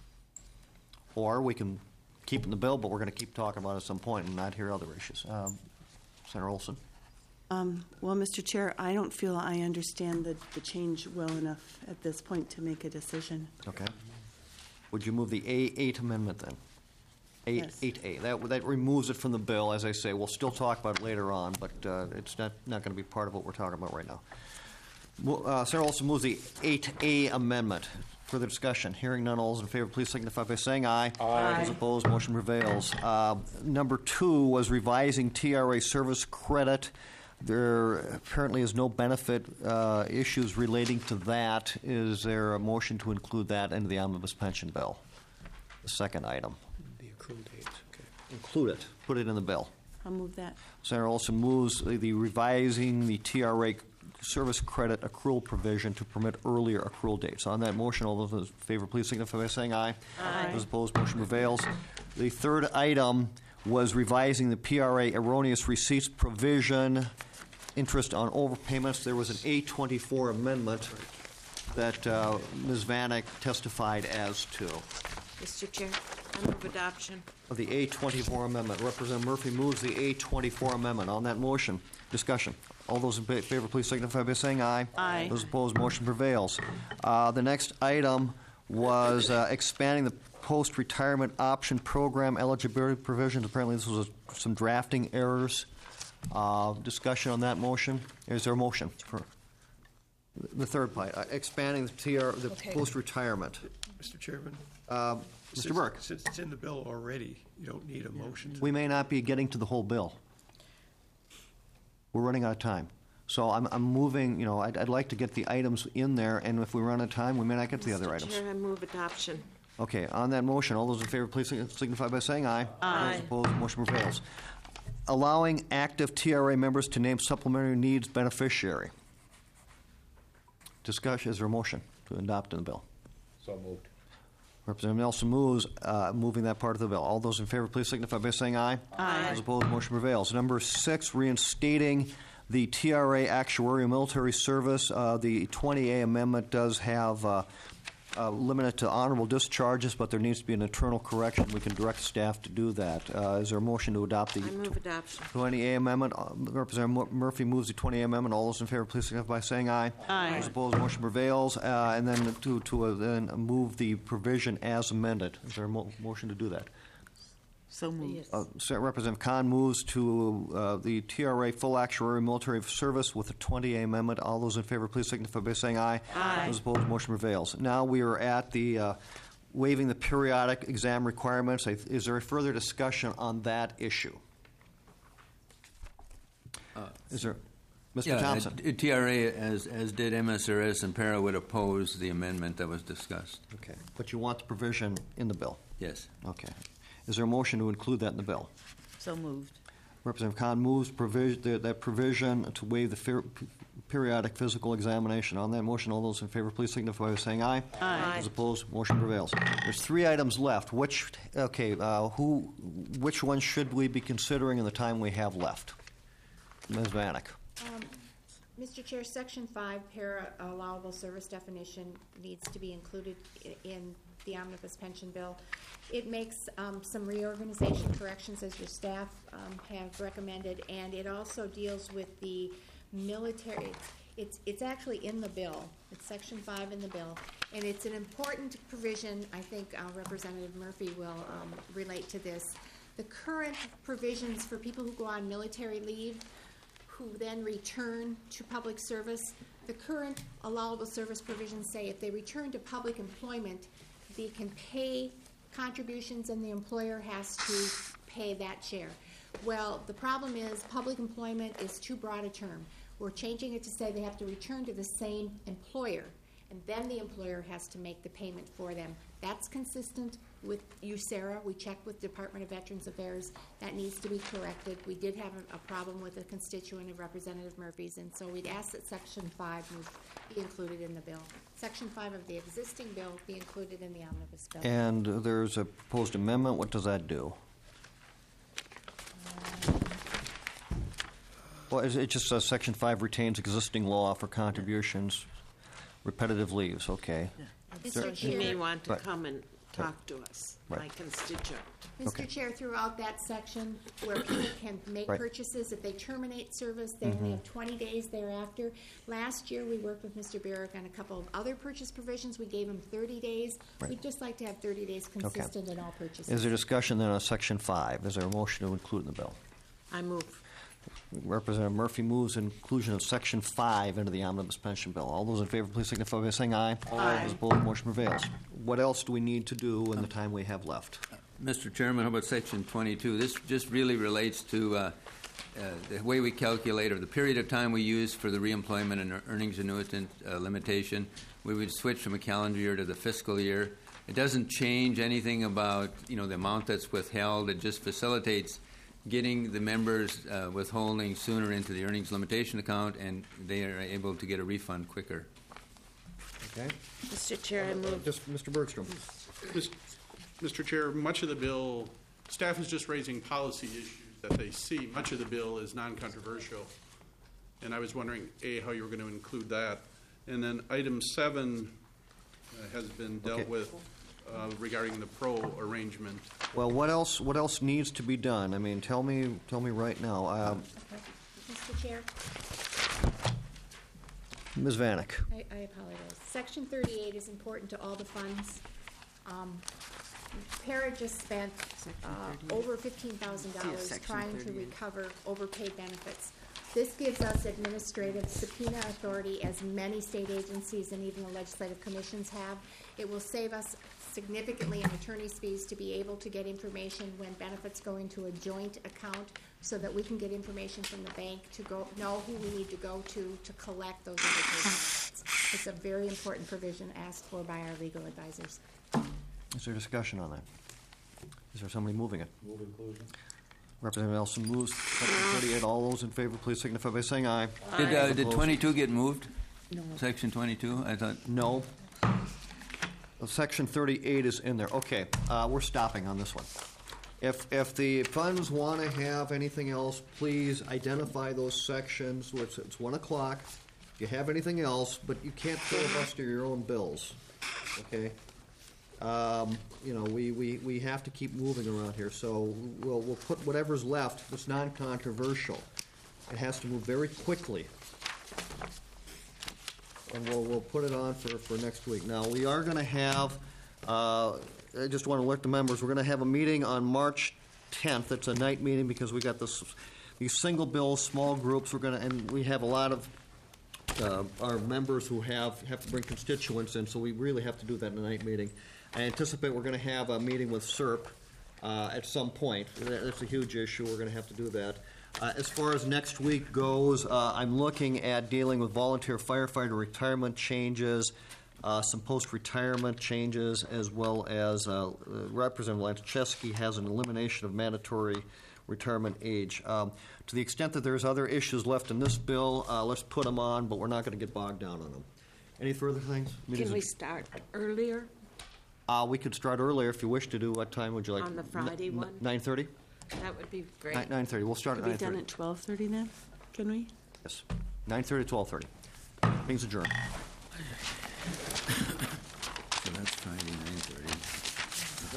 Or we can keep it in the bill, but we're going to keep talking about it at some point and not hear other issues. Senator Olson. Well, Mr. Chair, I don't feel I understand the change well enough at this point to make a decision. Okay. Would you move the A8 amendment then? Yes. 8A. That removes it from the bill. As I say, we'll still talk about it later on, but it's not going to be part of what we're talking about right now. Senator Olson moves the 8A amendment. Further discussion. Hearing none, all those in favor, please signify by saying aye. Aye. Those opposed, motion prevails. Number 2 was revising TRA service credit. There apparently is no benefit issues relating to that. Is there a motion to include that into the omnibus pension bill? The second item. The accrual date. Okay. Include it. Put it in the bill. I'll move that. Senator Olson moves the revising the TRA service credit accrual provision to permit earlier accrual dates. On that motion, all those in favor, please signify by saying aye. Aye. Those opposed, motion prevails. The third item was revising the PRA erroneous receipts provision, interest on overpayments. There was an A24 amendment that Ms. Vanek testified as to. Mr. Chair, I move adoption. Of the A24 amendment. Representative Murphy moves the A24 amendment. On that motion, discussion. All those in favor, please signify by saying aye. Aye. Those opposed, motion prevails. The next item was expanding the post-retirement option program eligibility provisions. Apparently, this was some drafting errors. Discussion on that motion. Is there a motion for the third part? Expanding the post-retirement. Mr. Chairman. Mr. Burke. Since it's in the bill already, you don't need a motion. We may not be getting to the whole bill. We're running out of time. So I'm moving, I'd like to get the items in there, and if we run out of time, we may not get to the other items. Mr. Chair, I move adoption. Okay, on that motion, all those in favor, please signify by saying aye. Aye. Those opposed, motion prevails. Allowing active TRA members to name supplementary needs beneficiary. Discussion, is there a motion to adopt in the bill? So moved. Representative Nelson moves, moving that part of the bill. All those in favor, please signify by saying aye. Aye. Those opposed, motion prevails. Number 6, reinstating the TRA actuarial military service. The 20A amendment does have limited to honorable discharges, but there needs to be an internal correction. We can direct staff to do that. Is there a motion to adopt the I move adoption. 20A amendment? Representative Murphy moves the 20A amendment. All those in favor, please signify by saying aye. Aye. Those opposed, motion prevails. And then then move the provision as amended. Is there a motion to do that? So moved. Representative Khan moves to the TRA full actuarial military service with the 20A amendment. All those in favor, please signify by saying aye. Aye. Those opposed, motion prevails. Now we are at the waiving the periodic exam requirements. Is there a further discussion on that issue? Is there, Mr. Thompson? TRA, as did MSRS and Para, would oppose the amendment that was discussed. Okay, but you want the provision in the bill? Yes. Okay. Is there a motion to include that in the bill? So moved. Representative Khan moves that provision to waive the periodic physical examination. On that motion, all those in favor, please signify by saying aye. Aye. Those opposed, motion prevails. There's 3 items left. Which one should we be considering in the time we have left? Ms. Vanek. Mr. Chair, Section 5, para allowable service definition needs to be included in the omnibus pension bill. It makes some reorganization corrections, as your staff have recommended, and it also deals with the military. It's actually in the bill. It's Section 5 in the bill, and it's an important provision. I think Representative Murphy will relate to this. The current provisions for people who go on military leave, who then return to public service, the current allowable service provisions say if they return to public employment, they can pay contributions and the employer has to pay that share. Well, the problem is public employment is too broad a term. We're changing it to say they have to return to the same employer, and then the employer has to make the payment for them. That's consistent with USERRA. We checked with Department of Veterans Affairs. That needs to be corrected. We did have a problem with a constituent of Representative Murphy's, and so we'd ask that Section 5 be included in the bill. Section 5 of the existing bill be included in the omnibus bill. And there's a proposed amendment. What does that do? Well, it just says Section 5 retains existing law for contributions, repetitive leaves. Okay. You may want to Right. come and talk to us, Right. my constituent. Mr. Chair, throughout that section where people can make Right. purchases, if they terminate service, they only have 20 days thereafter. Last year, we worked with Mr. Burek on a couple of other purchase provisions. We gave him 30 days. Right. We'd just like to have 30 days consistent in all purchases. Is there discussion then on Section 5? Is there a motion to include in the bill? I move. Representative Murphy moves inclusion of Section 5 into the omnibus pension bill. All those in favor, please signify by saying aye. Aye. Those opposed, motion prevails. What else do we need to do in the time we have left? Mr. Chairman, how about Section 22? This just really relates to the way we calculate, or the period of time we use for the reemployment and earnings annuitant limitation. We would switch from a calendar year to the fiscal year. It doesn't change anything about the amount that's withheld. It just facilitates getting the members withholding sooner into the earnings limitation account, and they are able to get a refund quicker. Okay. Mr. Chair, I move. Just Mr. Bergstrom. Mr. Chair, much of the bill, staff is just raising policy issues that they see. Much of the bill is non-controversial, and I was wondering, A, how you were going to include that. And then item 7 has been dealt with regarding the pro arrangement. Well, what else needs to be done? I mean, tell me right now. Mr. Chair, Ms. Vanek. I apologize. Section 38 is important to all the funds. Para just spent over $15,000 trying to recover overpaid benefits. This gives us administrative subpoena authority, as many state agencies and even the legislative commissions have. It will save us significantly in attorney's fees to be able to get information when benefits go into a joint account, so that we can get information from the bank to know who we need to go to collect those overpaid benefits. It's a very important provision asked for by our legal advisors. Is there discussion on that? Is there somebody moving it? Move inclusion. Representative Nelson moves Section 38. All those in favor, please signify by saying aye. Did Opposed? 22 get moved? No. Section 22? I thought. No. Section 38 is in there. Okay, we're stopping on this one. If the funds want to have anything else, please identify those sections. It's 1 o'clock. If you have anything else, but you can't filibuster your own bills, okay? You know, we have to keep moving around here, so we'll put whatever's left that's non-controversial. It has to move very quickly. And we'll put it on for next week. Now, we are going to have, I just want to alert the members, we're going to have a meeting on March 10th. It's a night meeting because we got these single bills, small groups. And we have a lot of our members who have to bring constituents in, so we really have to do that in a night meeting. I anticipate we're going to have a meeting with SERP at some point. That's a huge issue. We're going to have to do that. As far as next week goes, I'm looking at dealing with volunteer firefighter retirement changes, some post-retirement changes, as well as Representative Lanczewski has an elimination of mandatory retirement age. To the extent that there's other issues left in this bill, let's put them on, but we're not going to get bogged down on them. Any further things? Can we start earlier? We could start earlier if you wish to do. What time would you like? On the Friday one? 9:30? That would be great. 9:30. We'll start at 9:30. Could be done at 12:30 then? Can we? Yes. 9:30 to 12:30. Meeting's adjourned. So that's Friday night.